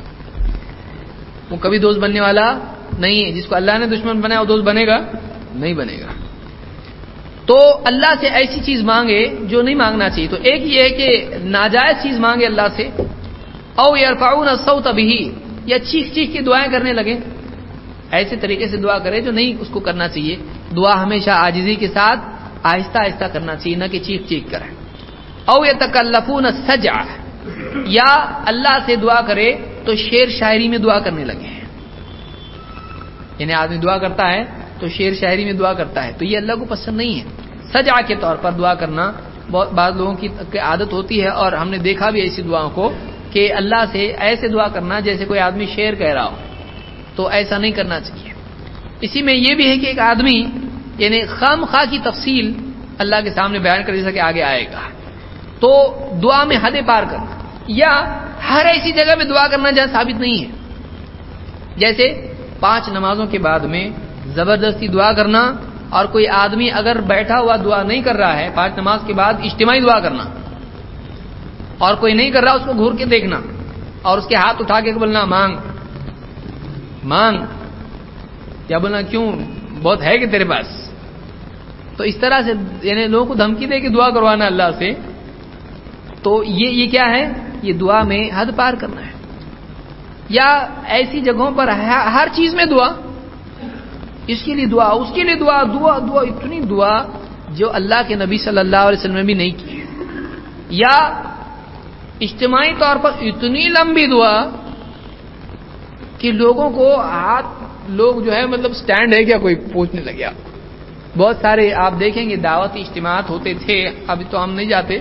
Speaker 1: وہ کبھی دوست بننے والا نہیں ہے۔ جس کو اللہ نے دشمن بنایا وہ دوست بنے گا؟ نہیں بنے گا۔ تو اللہ سے ایسی چیز مانگے جو نہیں مانگنا چاہیے۔ تو ایک یہ ہے کہ ناجائز چیز مانگے اللہ سے، او یرفعون الصوت به، یا چیخ چیخ کے دعائیں کرنے لگے، ایسے طریقے سے دعا کرے جو نہیں اس کو کرنا چاہیے۔ دعا ہمیشہ عاجزی کے ساتھ آہستہ آہستہ کرنا چاہیے، نہ کہ چیخ چیخ کرے۔ او یتکلفون السجع، یا اللہ سے دعا کرے تو شعر شاعری میں دعا کرنے لگے، یعنی آدمی دعا کرتا ہے تو شعر شاعری میں دعا کرتا ہے، تو یہ اللہ کو پسند نہیں ہے۔ سجع کے طور پر دعا کرنا بعض لوگوں کی عادت ہوتی ہے، اور ہم نے دیکھا بھی ایسی دعاؤں کو کہ اللہ سے ایسے دعا کرنا جیسے کوئی آدمی شعر کہہ رہا ہو، تو ایسا نہیں کرنا چاہیے۔ اسی میں یہ بھی ہے کہ ایک آدمی یعنی خام خواہ کی تفصیل اللہ کے سامنے بیان کر جیسا کہ آگے آئے گا، تو دعا میں حد پار کرنا یا ہر ایسی جگہ میں دعا کرنا جہاں ثابت نہیں ہے، جیسے 5 نمازوں کے بعد میں زبردستی دعا کرنا، اور کوئی آدمی اگر بیٹھا ہوا دعا نہیں کر رہا ہے 5 نماز کے بعد اجتماعی دعا کرنا، اور کوئی نہیں کر رہا اس کو گھور کے دیکھنا اور اس کے ہاتھ اٹھا کے بولنا مانگ مانگ، یا بولنا کیوں بہت ہے کہ تیرے پاس، تو اس طرح سے یعنی لوگوں کو دھمکی دے کے دعا کروانا اللہ سے، تو یہ کیا ہے؟ یہ دعا میں حد پار کرنا ہے۔ یا ایسی جگہوں پر ہر چیز میں دعا، اس کے لیے دعا، اس کے لیے دعا، دعا دعا، اتنی دعا جو اللہ کے نبی صلی اللہ علیہ وسلم نے بھی نہیں کی ہے، یا اجتماعی طور پر اتنی لمبی دعا کہ لوگوں کو لوگ جو ہے مطلب سٹینڈ ہے کیا کوئی پوچھنے لگا۔ بہت سارے آپ دیکھیں گے دعوتی اجتماعات ہوتے تھے، ابھی تو ہم نہیں جاتے،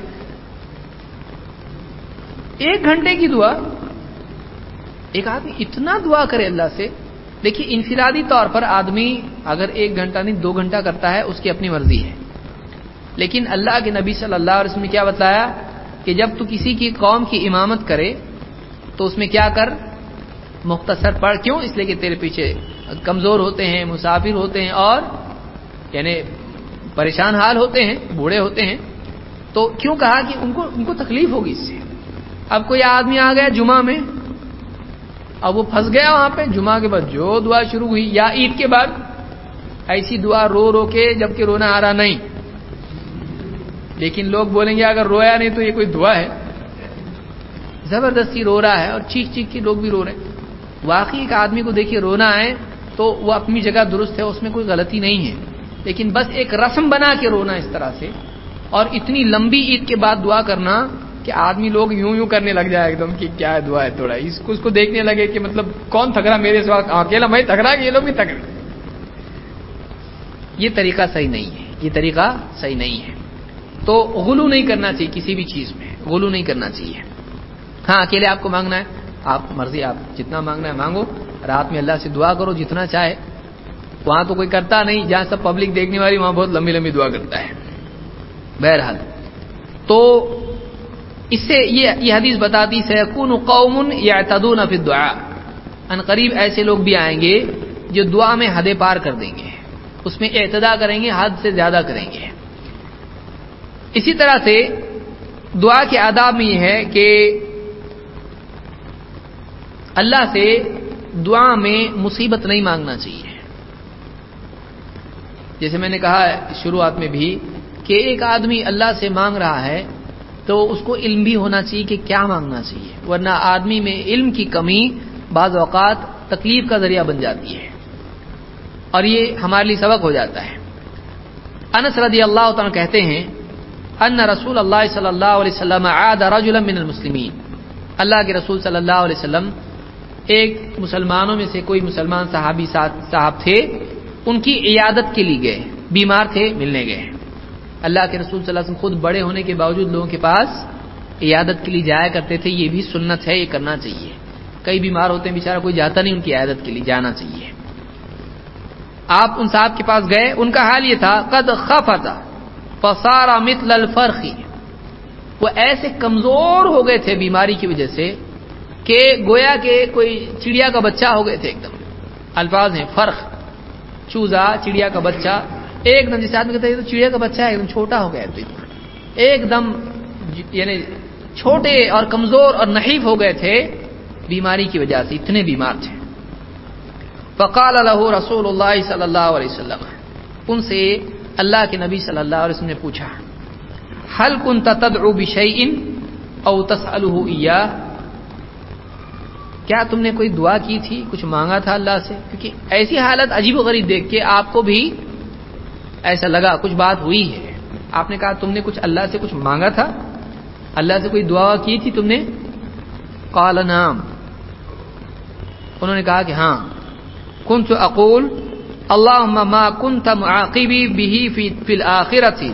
Speaker 1: 1 گھنٹے کی دعا، ایک آدمی اتنا دعا کرے اللہ سے۔ دیکھیے انفرادی طور پر آدمی اگر 1 گھنٹہ نہیں 2 گھنٹہ کرتا ہے اس کی اپنی مرضی ہے، لیکن اللہ کے نبی صلی اللہ علیہ وسلم نے کیا بتایا کہ جب تو کسی کی قوم کی امامت کرے تو اس میں کیا کر، مختصر پڑھ، کیوں؟ اس لیے کہ تیرے پیچھے کمزور ہوتے ہیں، مسافر ہوتے ہیں، اور یعنی پریشان حال ہوتے ہیں، بوڑھے ہوتے ہیں، تو کیوں کہا کہ ان کو تکلیف ہوگی اس سے۔ اب کوئی آدمی آ گیا جمعہ میں، اب وہ پھنس گیا وہاں پہ، جمعہ کے بعد جو دعا شروع ہوئی یا عید کے بعد ایسی دعا رو رو کے، جبکہ رونا آ رہا نہیں، لیکن لوگ بولیں گے اگر رویا نہیں تو یہ کوئی دعا ہے، زبردستی رو رہا ہے اور چیخ چیخ کے لوگ بھی رو رہے ہیں۔ واقعی ایک آدمی کو دیکھیے رونا ہے تو وہ اپنی جگہ درست ہے، اس میں کوئی غلطی نہیں ہے، لیکن بس ایک رسم بنا کے رونا اس طرح سے، اور اتنی لمبی عید کے بعد دعا کرنا کہ آدمی لوگ یوں کرنے لگ جائے ایک دم کہ کیا ہے دعا ہے، تھوڑا اس کو دیکھنے لگے کہ مطلب کون تھک رہا میرے سوا، اکیلا میں تھک رہا کہ یہ لوگ بھی تھک رہے۔ یہ طریقہ صحیح نہیں ہے، یہ طریقہ صحیح نہیں ہے۔ تو غلو نہیں کرنا چاہیے کسی بھی چیز میں، غلو نہیں کرنا چاہیے۔ ہاں اکیلے آپ کو مانگنا ہے، آپ مرضی، آپ جتنا مانگنا ہے مانگو، رات میں اللہ سے دعا کرو جتنا چاہے، وہاں تو کوئی کرتا نہیں، جہاں سب پبلک دیکھنے والی وہاں بہت لمبی لمبی دعا کرتا ہے۔ بہرحال تو اس سے یہ حدیث بتاتی سیکون قوم یعتدون فی الدعاء، ان قریب ایسے لوگ بھی آئیں گے جو دعا میں حد پار کر دیں گے، اس میں اعتدا کریں گے، حد سے زیادہ کریں گے۔ اسی طرح سے دعا کے آداب میں یہ ہے کہ اللہ سے دعا میں مصیبت نہیں مانگنا چاہیے، جیسے میں نے کہا شروعات میں بھی کہ ایک آدمی اللہ سے مانگ رہا ہے تو اس کو علم بھی ہونا چاہیے کہ کیا مانگنا چاہیے، ورنہ آدمی میں علم کی کمی بعض اوقات تکلیف کا ذریعہ بن جاتی ہے، اور یہ ہمارے لیے سبق ہو جاتا ہے۔ انس رضی اللہ تعالیٰ کہتے ہیں ان رسول اللہ صلی اللہ علیہ وسلم عاد رجلا من المسلمین، اللہ کے رسول صلی اللہ علیہ وسلم ایک مسلمانوں میں سے کوئی مسلمان صحابی صاحب تھے، ان کی عیادت کے لیے گئے، بیمار تھے، ملنے گئے۔ اللہ کے رسول صلی اللہ علیہ وسلم خود بڑے ہونے کے باوجود لوگوں کے پاس عیادت کے لیے جایا کرتے تھے، یہ بھی سنت ہے، یہ کرنا چاہیے۔ کئی بیمار ہوتے ہیں بیچارہ کوئی جاتا نہیں، ان کی عیادت کے لیے جانا چاہیے۔ آپ ان صاحب کے پاس گئے، ان کا حال یہ تھا قد خفت فصار مثل الفرخ، وہ ایسے کمزور ہو گئے تھے بیماری کی وجہ سے کہ گویا کہ کوئی چڑیا کا بچہ ہو گئے تھے، ایک دم الفاظ ہیں فرخ، چوزا، چڑیا کا بچہ، ایک دم جیسے آدمی کہتا ہے تو چڑیا کا بچہ ہے، ایک دم چھوٹا ہو گیا ہے، ایک دم یعنی چھوٹے اور کمزور اور نحیف ہو گئے تھے بیماری کی وجہ سے، اتنے بیمار تھے۔ فقال له رسول اللہ صلی اللہ علیہ وسلم، ان سے اللہ کے نبی صلی اللہ علیہ وسلم نے پوچھا هل كنت تدعو بشيء او تسأله اياه، کیا تم نے کوئی دعا کی تھی، کچھ مانگا تھا اللہ سے؟ کیونکہ ایسی حالت عجیب و غریب دیکھ کے آپ کو بھی ایسا لگا کچھ بات ہوئی ہے، آپ نے کہا تم نے کچھ اللہ سے کچھ مانگا تھا، اللہ سے کوئی دعا کی تھی تم نے؟ قال نعم، انہوں نے کہا کہ ہاں، كنت اقول اللهم ما كنت معاقبي به في الآخرة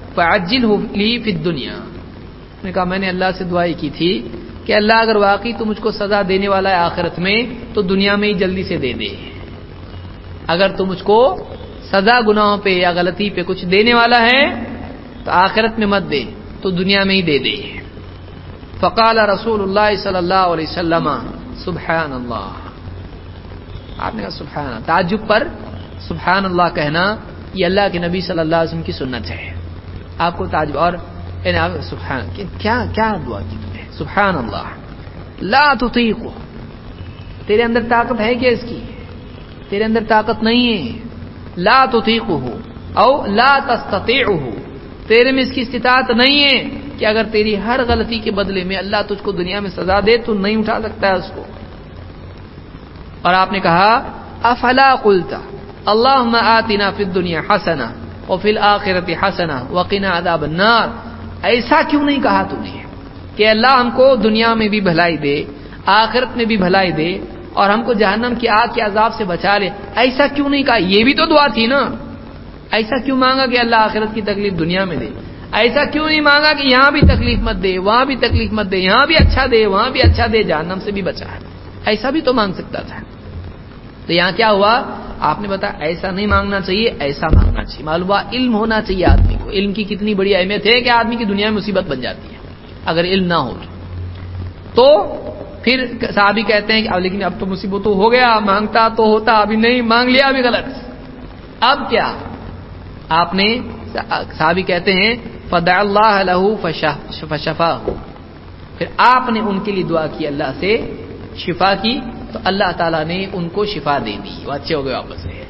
Speaker 1: فعجلہ لی فی الدنیا، نے کہا میں نے اللہ سے دعا کی تھی کہ اللہ اگر واقعی تو مجھ کو سزا دینے والا ہے آخرت میں تو دنیا میں ہی جلدی سے دے دے، اگر تو مجھ کو سزا گناہوں پہ یا غلطی پہ کچھ دینے والا ہے تو آخرت میں مت دے، تو دنیا میں ہی دے دے۔ فقال رسول اللہ صلی اللہ علیہ وسلم سبحان اللہ، آپ نے کہا سبحان اللہ، تعجب پر سبحان اللہ کہنا یہ اللہ کے نبی صلی اللہ علیہ وسلم کی سنت ہے۔ آپ کو تعجب، اور سبحان کیا کیا دعا کی تم نے، سبحان اللہ، لا تطیق، تیرے اندر طاقت ہے کیا اس کی؟ تیرے اندر طاقت نہیں ہے، لا تطیقہ او لا تستطیعہ، تیرے میں اس کی استطاعت نہیں ہے کہ اگر تیری ہر غلطی کے بدلے میں اللہ تجھ کو دنیا میں سزا دے تو نہیں اٹھا سکتا ہے اس کو۔ اور آپ نے کہا افلا قلت اللهم آتنا فی الدنیا حسنہ وفی الآخرۃ حسنہ وقنا عذاب النار، ایسا کیوں نہیں کہا تو نے کہ اللہ ہم کو دنیا میں بھی بھلائی دے، آخرت میں بھی بھلائی دے، اور ہم کو جہنم کی آگ کے عذاب سے بچا لے، ایسا کیوں نہیں کہا؟ یہ بھی تو دعا تھی نا، ایسا کیوں مانگا کہ اللہ آخرت کی تکلیف دنیا میں دے؟ ایسا کیوں نہیں مانگا کہ یہاں بھی تکلیف مت دے، وہاں بھی تکلیف مت دے، یہاں بھی اچھا دے، وہاں بھی اچھا دے، جہنم سے بھی بچا ہے؟ ایسا بھی تو مانگ سکتا تھا۔ تو یہاں کیا ہوا؟ آپ نے بتایا ایسا نہیں مانگنا چاہیے، ایسا مانگنا چاہیے۔ معلوم ہوا علم ہونا چاہیے آدمی کو، علم کی کتنی بڑی اہمیت ہے کہ آدمی کی دنیا میں مصیبت بن جاتی ہے اگر علم نہ ہو تو۔ پھر صحابی کہتے ہیں کہ لیکن اب تو مصیبت ہو گیا، مانگتا تو ہوتا، ابھی نہیں مانگ لیا، ابھی غلط، اب کیا؟ آپ نے، صحابی کہتے ہیں فدعا اللہ لہ فشفاہ، پھر آپ نے ان کے لیے دعا کی، اللہ سے شفا کی، تو اللہ تعالیٰ نے ان کو شفا دے دی، وہ اچھے ہو گئے واپس سے۔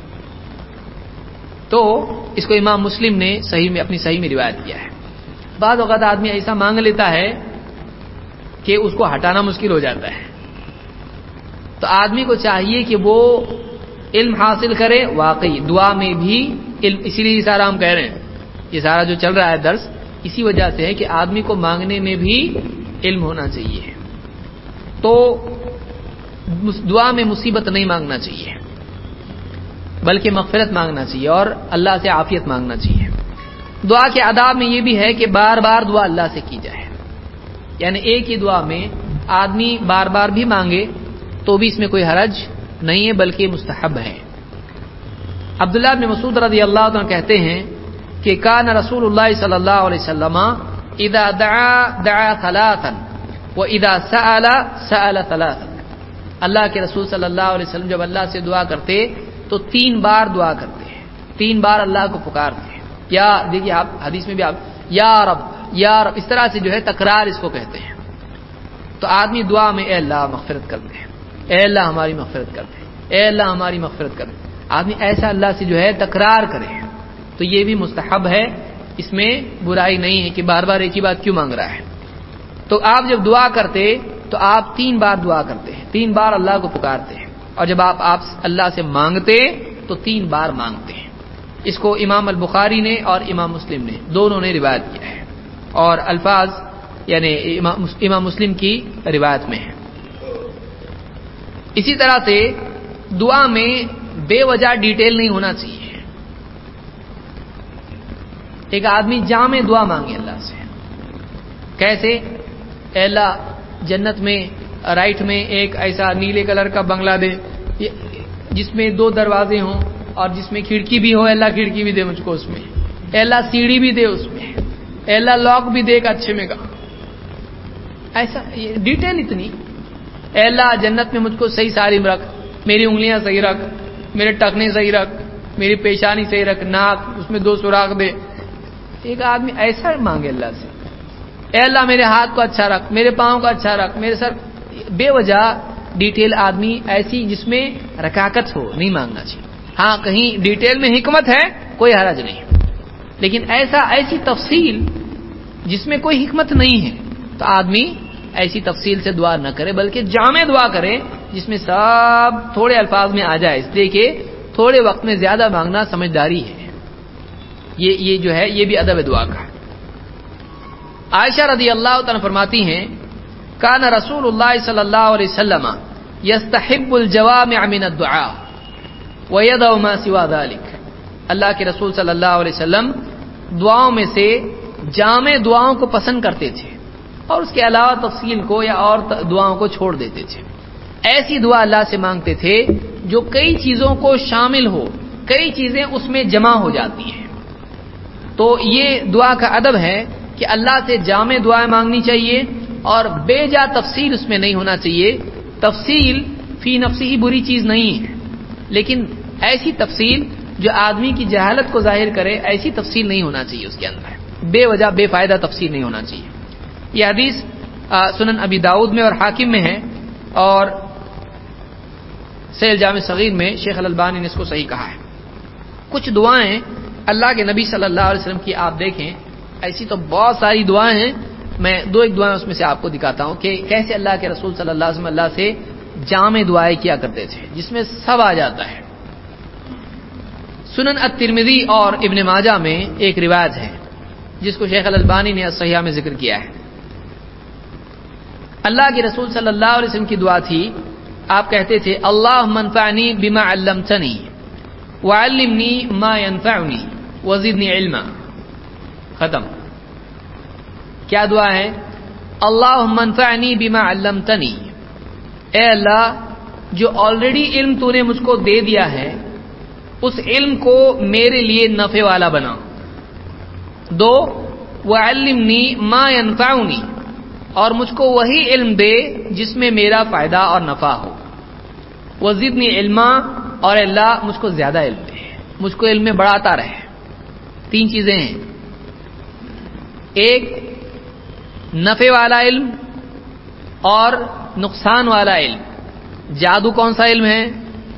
Speaker 1: تو اس کو امام مسلم نے صحیح میں، اپنی صحیح میں روایت کیا ہے۔ بعض اوقات آدمی ایسا مانگ لیتا ہے کہ اس کو ہٹانا مشکل ہو جاتا ہے، تو آدمی کو چاہیے کہ وہ علم حاصل کرے، واقعی دعا میں بھی علم، اسی لیے سارا ہم کہہ رہے ہیں، یہ سارا جو چل رہا ہے درس اسی وجہ سے ہے کہ آدمی کو مانگنے میں بھی علم ہونا چاہیے۔ تو دعا میں مصیبت نہیں مانگنا چاہیے بلکہ مغفرت مانگنا چاہیے اور اللہ سے عافیت مانگنا چاہیے۔ دعا کے آداب میں یہ بھی ہے کہ بار بار دعا اللہ سے کی جائے، یعنی ایک ہی دعا میں آدمی بار بار بھی مانگے تو بھی اس میں کوئی حرج نہیں ہے بلکہ مستحب ہے۔ عبداللہ بن مسعود رضی اللہ عنہ کہتے ہیں کہ کان رسول اللہ صلی اللہ علیہ وسلم اذا دعا ثلاثا واذا سأل ثلاثا، اللہ کے رسول صلی اللہ علیہ وسلم جب اللہ سے دعا کرتے تو 3 بار دعا کرتے ہیں، 3 بار اللہ کو پکارتے ہیں، یا دیکھیے آپ حدیث میں بھی آپ یا رب یا رب اس طرح سے جو ہے تکرار اس کو کہتے ہیں۔ تو آدمی دعا میں اے اللہ مغفرت کر دے، اے اللہ ہماری مغفرت کر دے، اے اللہ ہماری مغفرت کر دے، آدمی ایسا اللہ سے جو ہے تکرار کرے، تو یہ بھی مستحب ہے، اس میں برائی نہیں ہے کہ بار بار ایک ہی بات کیوں مانگ رہا ہے۔ تو آپ جب دعا کرتے تو آپ 3 بار دعا کرتے ہیں، 3 بار اللہ کو پکارتے ہیں، اور جب آپ اللہ سے مانگتے تو 3 بار مانگتے ہیں۔ اس کو امام البخاری نے اور امام مسلم نے دونوں نے روایت کیا ہے، اور الفاظ یعنی امام مسلم کی روایت میں ہے۔ اسی طرح سے دعا میں بے وجہ ڈیٹیل نہیں ہونا چاہیے۔ ایک آدمی جامع دعا مانگے اللہ سے، کیسے؟ اے اللہ جنت میں رائٹ میں ایک ایسا نیلے کلر کا بنگلہ دے جس میں 2 دروازے ہوں اور جس میں کھڑکی بھی ہو، اللہ کھڑکی بھی دے مجھ کو اس میں، اے اللہ سیڑھی بھی دے اس میں، اے اللہ لاک بھی دے ایک اچھے میں کا، ایسا ڈیٹیل اتنی، اے اللہ جنت میں مجھ کو صحیح سالم رکھ، میری انگلیاں صحیح رکھ، میرے ٹکنے صحیح رکھ، میری پیشانی صحیح رکھ، ناک اس میں 2 سوراخ دے۔ ایک آدمی ایسا مانگے اللہ سے، اے اللہ میرے ہاتھ کو اچھا رکھ، میرے پاؤں کو اچھا رکھ، میرے سر، بے وجہ ڈیٹیل آدمی ایسی جس میں رکاکت ہو نہیں مانگنا چاہیے۔ ہاں کہیں ڈیٹیل میں حکمت ہے کوئی حرج نہیں، لیکن ایسی تفصیل جس میں کوئی حکمت نہیں ہے تو آدمی ایسی تفصیل سے دعا نہ کرے بلکہ جامع دعا کرے جس میں سب تھوڑے الفاظ میں آ جائے، اس لیے کہ تھوڑے وقت میں زیادہ مانگنا سمجھداری ہے، یہ جو ہے یہ بھی ادب دعا کا۔ عائشہ رضی اللہ تعالیٰ فرماتی ہیں کان رسول اللہ صلی اللہ علیہ وسلم یستحب الجوامع من الدعاء ویدع ما سوا ذلك، اللہ کے رسول صلی اللہ علیہ وسلم دعاؤں میں سے جامع دعاؤں کو پسند کرتے تھے اور اس کے علاوہ تفصیل کو یا اور دعاؤں کو چھوڑ دیتے تھے. ایسی دعا اللہ سے مانگتے تھے جو کئی چیزوں کو شامل ہو, کئی چیزیں اس میں جمع ہو جاتی ہیں. تو یہ دعا کا ادب ہے کہ اللہ سے جامع دعائیں مانگنی چاہیے اور بے جا تفصیل اس میں نہیں ہونا چاہیے. تفصیل فی نفسی ہی بری چیز نہیں ہے, لیکن ایسی تفصیل جو آدمی کی جہالت کو ظاہر کرے, ایسی تفصیل نہیں ہونا چاہیے اس کے اندر. بے وجہ بے فائدہ تفصیل نہیں ہونا چاہیے. یہ حدیث سنن ابی داؤد میں اور حاکم میں ہے اور صحیح جامع صغیر میں شیخ الالبانی نے اس کو صحیح کہا ہے. کچھ دعائیں اللہ کے نبی صلی اللہ علیہ وسلم کی آپ دیکھیں, ایسی تو بہت ساری دعائیں ہیں, میں دو ایک دعائیں اس میں سے آپ کو دکھاتا ہوں کہ کیسے اللہ کے رسول صلی اللہ علیہ وسلم اللہ سے جامع دعائیں کیا کرتے تھے جس میں سب آ جاتا ہے. سنن الترمذی اور ابن ماجہ میں ایک روایت ہے جس کو شیخ الالبانی نے صحیحہ میں ذکر کیا ہے. اللہ کے رسول صلی اللہ علیہ وسلم کی دعا تھی, آپ کہتے تھے اللہم انفعنی بما علمتنی وعلمنی ما ينفعنی وزدنی علما. ختم. کیا دعا ہے؟ اللہم انفعنی بما علمتنی, اے اللہ جو آلریڈی علم تو نے مجھ کو دے دیا ہے اس علم کو میرے لیے نفع والا بنا. دو, وعلمنی ما ينفعنی, اور مجھ کو وہی علم دے جس میں میرا فائدہ اور نفع ہو. وزدنی علما, اور اللہ مجھ کو زیادہ علم دے, مجھ کو علم میں بڑھاتا رہے. تین چیزیں ہیں, ایک نفع والا علم اور نقصان والا علم. جادو کون سا علم ہے؟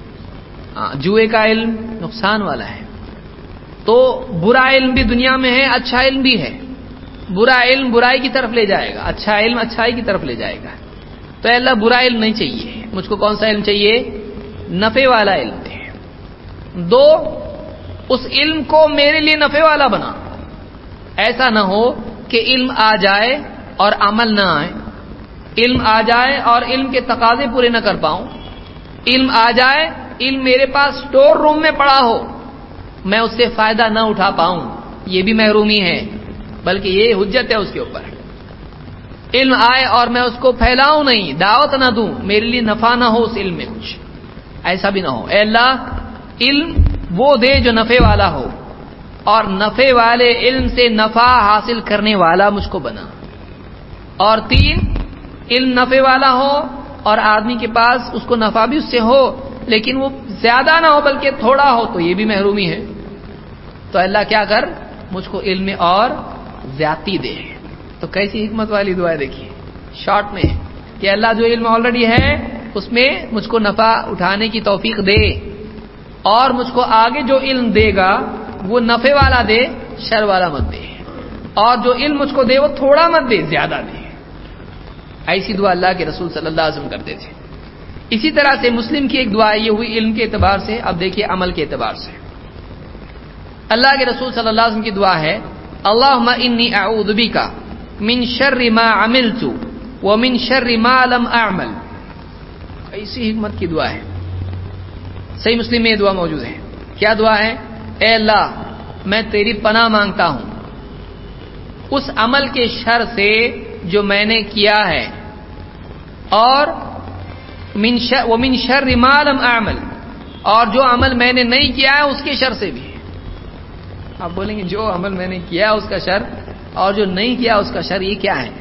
Speaker 1: جوئے کا علم نقصان والا ہے. تو برا علم بھی دنیا میں ہے, اچھا علم بھی ہے. برا علم برائی کی طرف لے جائے گا, اچھا علم اچھائی کی طرف لے جائے گا. تو اے اللہ برا علم نہیں چاہیے, مجھ کو کون سا علم چاہیے؟ نفع والا علم دے. دو, اس علم کو میرے لیے نفع والا بنا. ایسا نہ ہو کہ علم آ جائے اور عمل نہ آئے, علم آ جائے اور علم کے تقاضے پورے نہ کر پاؤں, علم آ جائے علم میرے پاس اسٹور روم میں پڑا ہو, میں اس سے فائدہ نہ اٹھا پاؤں, یہ بھی محرومی ہے, بلکہ یہ حجت ہے اس کے اوپر. علم آئے اور میں اس کو پھیلاؤں نہیں, دعوت نہ دوں, میرے لیے نفع نہ ہو اس علم میں کچھ, ایسا بھی نہ ہو. اے اللہ علم وہ دے جو نفع والا ہو, اور نفع والے علم سے نفع حاصل کرنے والا مجھ کو بنا. اور تین, علم نفع والا ہو اور آدمی کے پاس اس کو نفع بھی اس سے ہو لیکن وہ زیادہ نہ ہو بلکہ تھوڑا ہو, تو یہ بھی محرومی ہے. تو اللہ کیا کر, مجھ کو علم میں اور زیادتی دے. تو کیسی حکمت والی دعا دیکھیے شارٹ میں, کہ اللہ جو علم آلریڈی ہے اس میں مجھ کو نفع اٹھانے کی توفیق دے, اور مجھ کو آگے جو علم دے گا وہ نفع والا دے, شر والا مت دے, اور جو علم مجھ کو دے وہ تھوڑا مت دے, زیادہ دے. ایسی دعا اللہ کے رسول صلی اللہ علیہ وسلم کرتے تھے. اسی طرح سے مسلم کی ایک دعا یہ ہوئی علم کے اعتبار سے. اب دیکھیے عمل کے اعتبار سے اللہ کے رسول صلی اللہ علیہ وسلم کی دعا ہے اللہم انی اعوذ بک من شر ما عملت ومن شر ما لم اعمل. ایسی حکمت کی دعا ہے, صحیح مسلم میں یہ دعا موجود ہے. کیا دعا ہے؟ اے اللہ میں تیری پناہ مانگتا ہوں اس عمل کے شر سے جو میں نے کیا ہے, اور ومن شر ما لم اعمل, اور جو عمل میں نے نہیں کیا ہے اس کے شر سے بھی. آپ بولیں گے جو عمل میں نے کیا اس کا شر اور جو نہیں کیا اس کا شر, یہ کیا ہے؟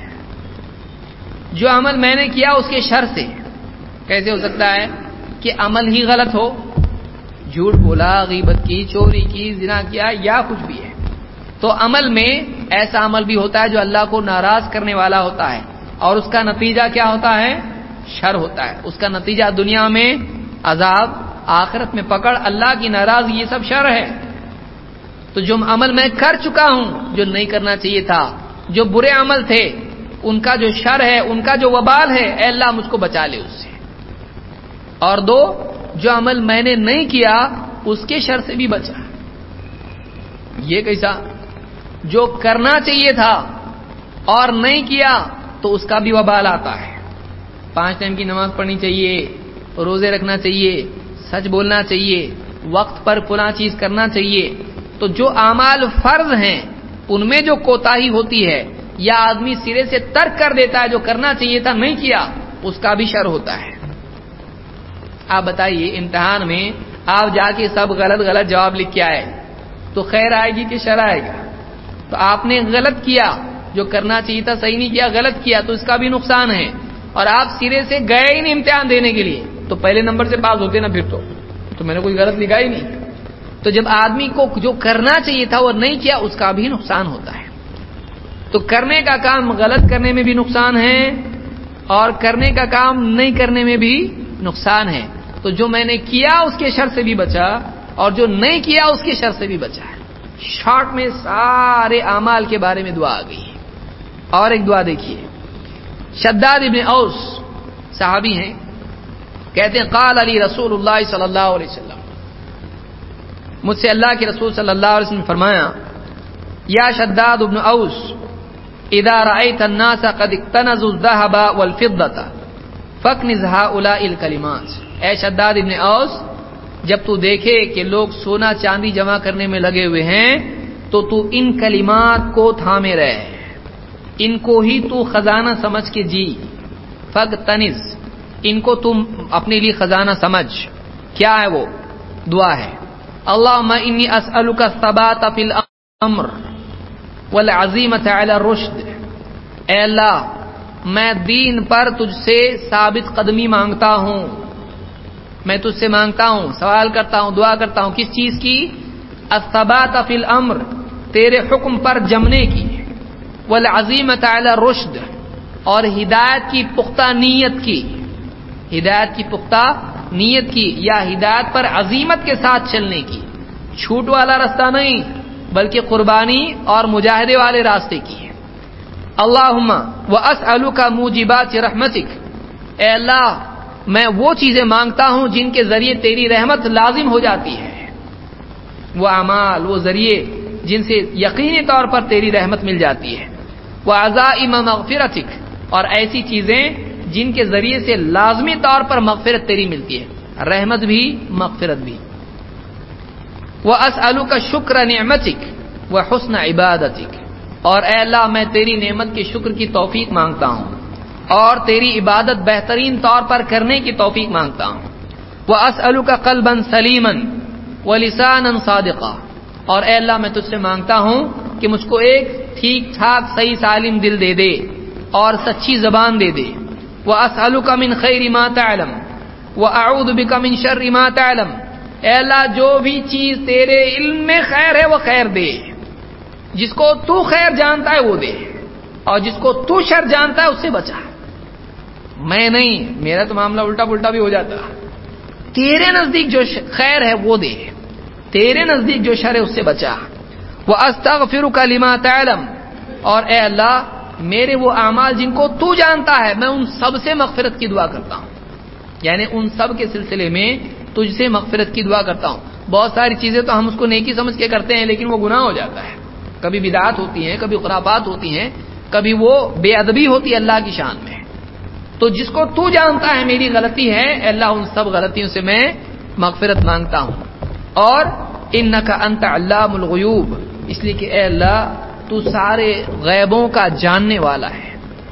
Speaker 1: جو عمل میں نے کیا اس کے شر سے کیسے ہو سکتا ہے کہ عمل ہی غلط ہو, جھوٹ بولا, غیبت کی, چوری کی, زنا کیا, یا کچھ بھی ہے. تو عمل میں ایسا عمل بھی ہوتا ہے جو اللہ کو ناراض کرنے والا ہوتا ہے, اور اس کا نتیجہ کیا ہوتا ہے؟ شر ہوتا ہے. اس کا نتیجہ دنیا میں عذاب, آخرت میں پکڑ, اللہ کی ناراضگی, یہ سب شر ہے. تو جو عمل میں کر چکا ہوں جو نہیں کرنا چاہیے تھا, جو برے عمل تھے ان کا جو شر ہے, ان کا جو وبال ہے, اے اللہ مجھ کو بچا لے اس سے. اور دو, جو عمل میں نے نہیں کیا اس کے شر سے بھی بچا. یہ کیسا؟ جو کرنا چاہیے تھا اور نہیں کیا تو اس کا بھی وبال آتا ہے. 5 ٹائم کی نماز پڑھنی چاہیے, روزے رکھنا چاہیے, سچ بولنا چاہیے, وقت پر فلاں چیز کرنا چاہیے. تو جو اعمال فرض ہیں ان میں جو کوتاہی ہوتی ہے یا آدمی سرے سے ترک کر دیتا ہے، جو کرنا چاہیے تھا نہیں کیا، اس کا بھی شر ہوتا ہے۔ آپ بتائیے امتحان میں آپ جا کے سب غلط غلط جواب لکھ کے آئے تو خیر آئے گی کہ شر آئے گا؟ تو آپ نے غلط کیا، جو کرنا چاہیے تھا صحیح نہیں کیا، غلط کیا، تو اس کا بھی نقصان ہے۔ اور آپ سرے سے گئے ہی نہیں امتحان دینے کے لیے تو پہلے نمبر سے پاس ہوتے نا، پھر تو میں نے کوئی غلط لکھا ہی نہیں۔ تو جب آدمی کو جو کرنا چاہیے تھا وہ نہیں کیا، اس کا بھی نقصان ہوتا ہے۔ تو کرنے کا کام غلط کرنے میں بھی نقصان ہے اور کرنے کا کام نہیں کرنے میں بھی نقصان ہے۔ تو جو میں نے کیا اس کے شر سے بھی بچا اور جو نہیں کیا اس کے شر سے بھی بچا ہے۔ شارٹ میں سارے اعمال کے بارے میں دعا آ گئی ہے۔ اور ایک دعا دیکھیے، شداد ابن اوس صحابی ہیں، کہتے ہیں قال علی رسول اللہ صلی اللہ علیہ وسلم، مجھ سے اللہ کے رسول صلی اللہ علیہ وسلم نے فرمایا، یا شداد ابن اوس اذا رأيت الناس قد اقتنزوا الذهب والفضة فاكنز هؤلاء الكلمات، اے شداد ابن اوس جب تو دیکھے کہ لوگ سونا چاندی جمع کرنے میں لگے ہوئے ہیں تو تو ان کلمات کو تھامے رہے، ان کو ہی تو خزانہ سمجھ کے جی، فاغتنز، ان کو تم اپنے لیے خزانہ سمجھ۔ کیا ہے وہ دعا ہے، اللہم انی اسألک الثبات فی الامر والعزیمت علی الرشد، اے اللہ میں دین پر تجھ سے ثابت قدمی مانگتا ہوں، میں تجھ سے مانگتا ہوں، سوال کرتا ہوں، دعا کرتا ہوں، کس چیز کی؟ الثبات فی الامر، تیرے حکم پر جمنے کی، والعزیمت علی الرشد، اور ہدایت کی پختہ نیت کی، ہدایت کی پختہ نیت کی یا ہدایت پر عزیمت کے ساتھ چلنے کی، چھوٹ والا راستہ نہیں بلکہ قربانی اور مجاہدے والے راستے کی ہے۔ اللہم واسألک موجبات رحمتک، اے اللہ میں وہ چیزیں مانگتا ہوں جن کے ذریعے تیری رحمت لازم ہو جاتی ہے، وہ اعمال، وہ ذریعے جن سے یقینی طور پر تیری رحمت مل جاتی ہے، وعزائم مغفرتک، اور ایسی چیزیں جن کے ذریعے سے لازمی طور پر مغفرت تیری ملتی ہے، رحمت بھی مغفرت بھی، واسألک شکر نعمتک وحسن عبادتک، اور اے اللہ میں تیری نعمت کے شکر کی توفیق مانگتا ہوں اور تیری عبادت بہترین طور پر کرنے کی توفیق مانگتا ہوں، واسألک قلبا سلیما ولسانا صادقا، اور اے اللہ میں تجھ سے مانگتا ہوں کہ مجھ کو ایک ٹھیک ٹھاک صحیح سالم دل دے دے اور سچی زبان دے دے، واسألک من خیر ما تعلم واعوذ بک من شر ما تعلم، اے اللہ جو بھی چیز تیرے علم میں خیر ہے وہ خیر دے، جس کو تو خیر جانتا ہے وہ دے اور جس کو تو شر جانتا ہے اس سے بچا، میں نہیں، میرا تو معاملہ الٹا پلٹا بھی ہو جاتا، تیرے نزدیک جو خیر ہے وہ دے، تیرے نزدیک جو شر ہے اس سے بچا، وَأَسْتَغْفِرُكَ لِمَا تَعْلَمُ، اور اے اللہ میرے وہ اعمال جن کو تو جانتا ہے میں ان سب سے مغفرت کی دعا کرتا ہوں، یعنی ان سب کے سلسلے میں تجھ سے مغفرت کی دعا کرتا ہوں۔ بہت ساری چیزیں تو ہم اس کو نیکی سمجھ کے کرتے ہیں لیکن وہ گناہ ہو جاتا ہے، کبھی بدعات ہوتی ہیں، کبھی خرافات ہوتی ہیں، کبھی وہ بے ادبی ہوتی ہے اللہ کی شان میں، تو جس کو تو جانتا ہے میری غلطی ہے، اے اللہ ان سب غلطیوں سے میں مغفرت مانگتا ہوں، اور انک انت علام الغیوب، اس لیے کہ اے اللہ تو سارے غیبوں کا جاننے والا ہے۔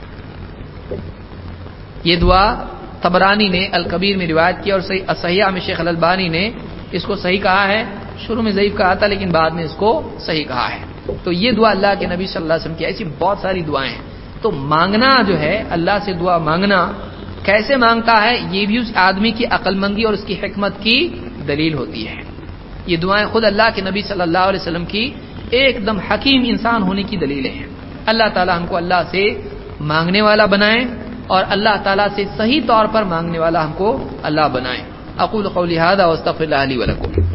Speaker 1: یہ دعا طبرانی نے الکبیر میں روایت کی اور صحیحہ میں شیخ الالبانی نے اس کو صحیح کہا ہے، شروع میں ضعیف کہا تھا لیکن بعد میں اس کو صحیح کہا ہے۔ تو یہ دعا اللہ کے نبی صلی اللہ علیہ وسلم کی، ایسی بہت ساری دعائیں ہیں۔ تو مانگنا جو ہے، اللہ سے دعا مانگنا کیسے مانگتا ہے، یہ بھی اس آدمی کی عقل مندی اور اس کی حکمت کی دلیل ہوتی ہے۔ یہ دعائیں خود اللہ کے نبی صلی اللہ علیہ وسلم کی ایک دم حکیم انسان ہونے کی دلیلیں ہیں۔ اللہ تعالی ہم کو اللہ سے مانگنے والا بنائے اور اللہ تعالی سے صحیح طور پر مانگنے والا ہم کو اللہ بنائے۔ اقول قولی ھذا واستغفر اللہ لی ولکم۔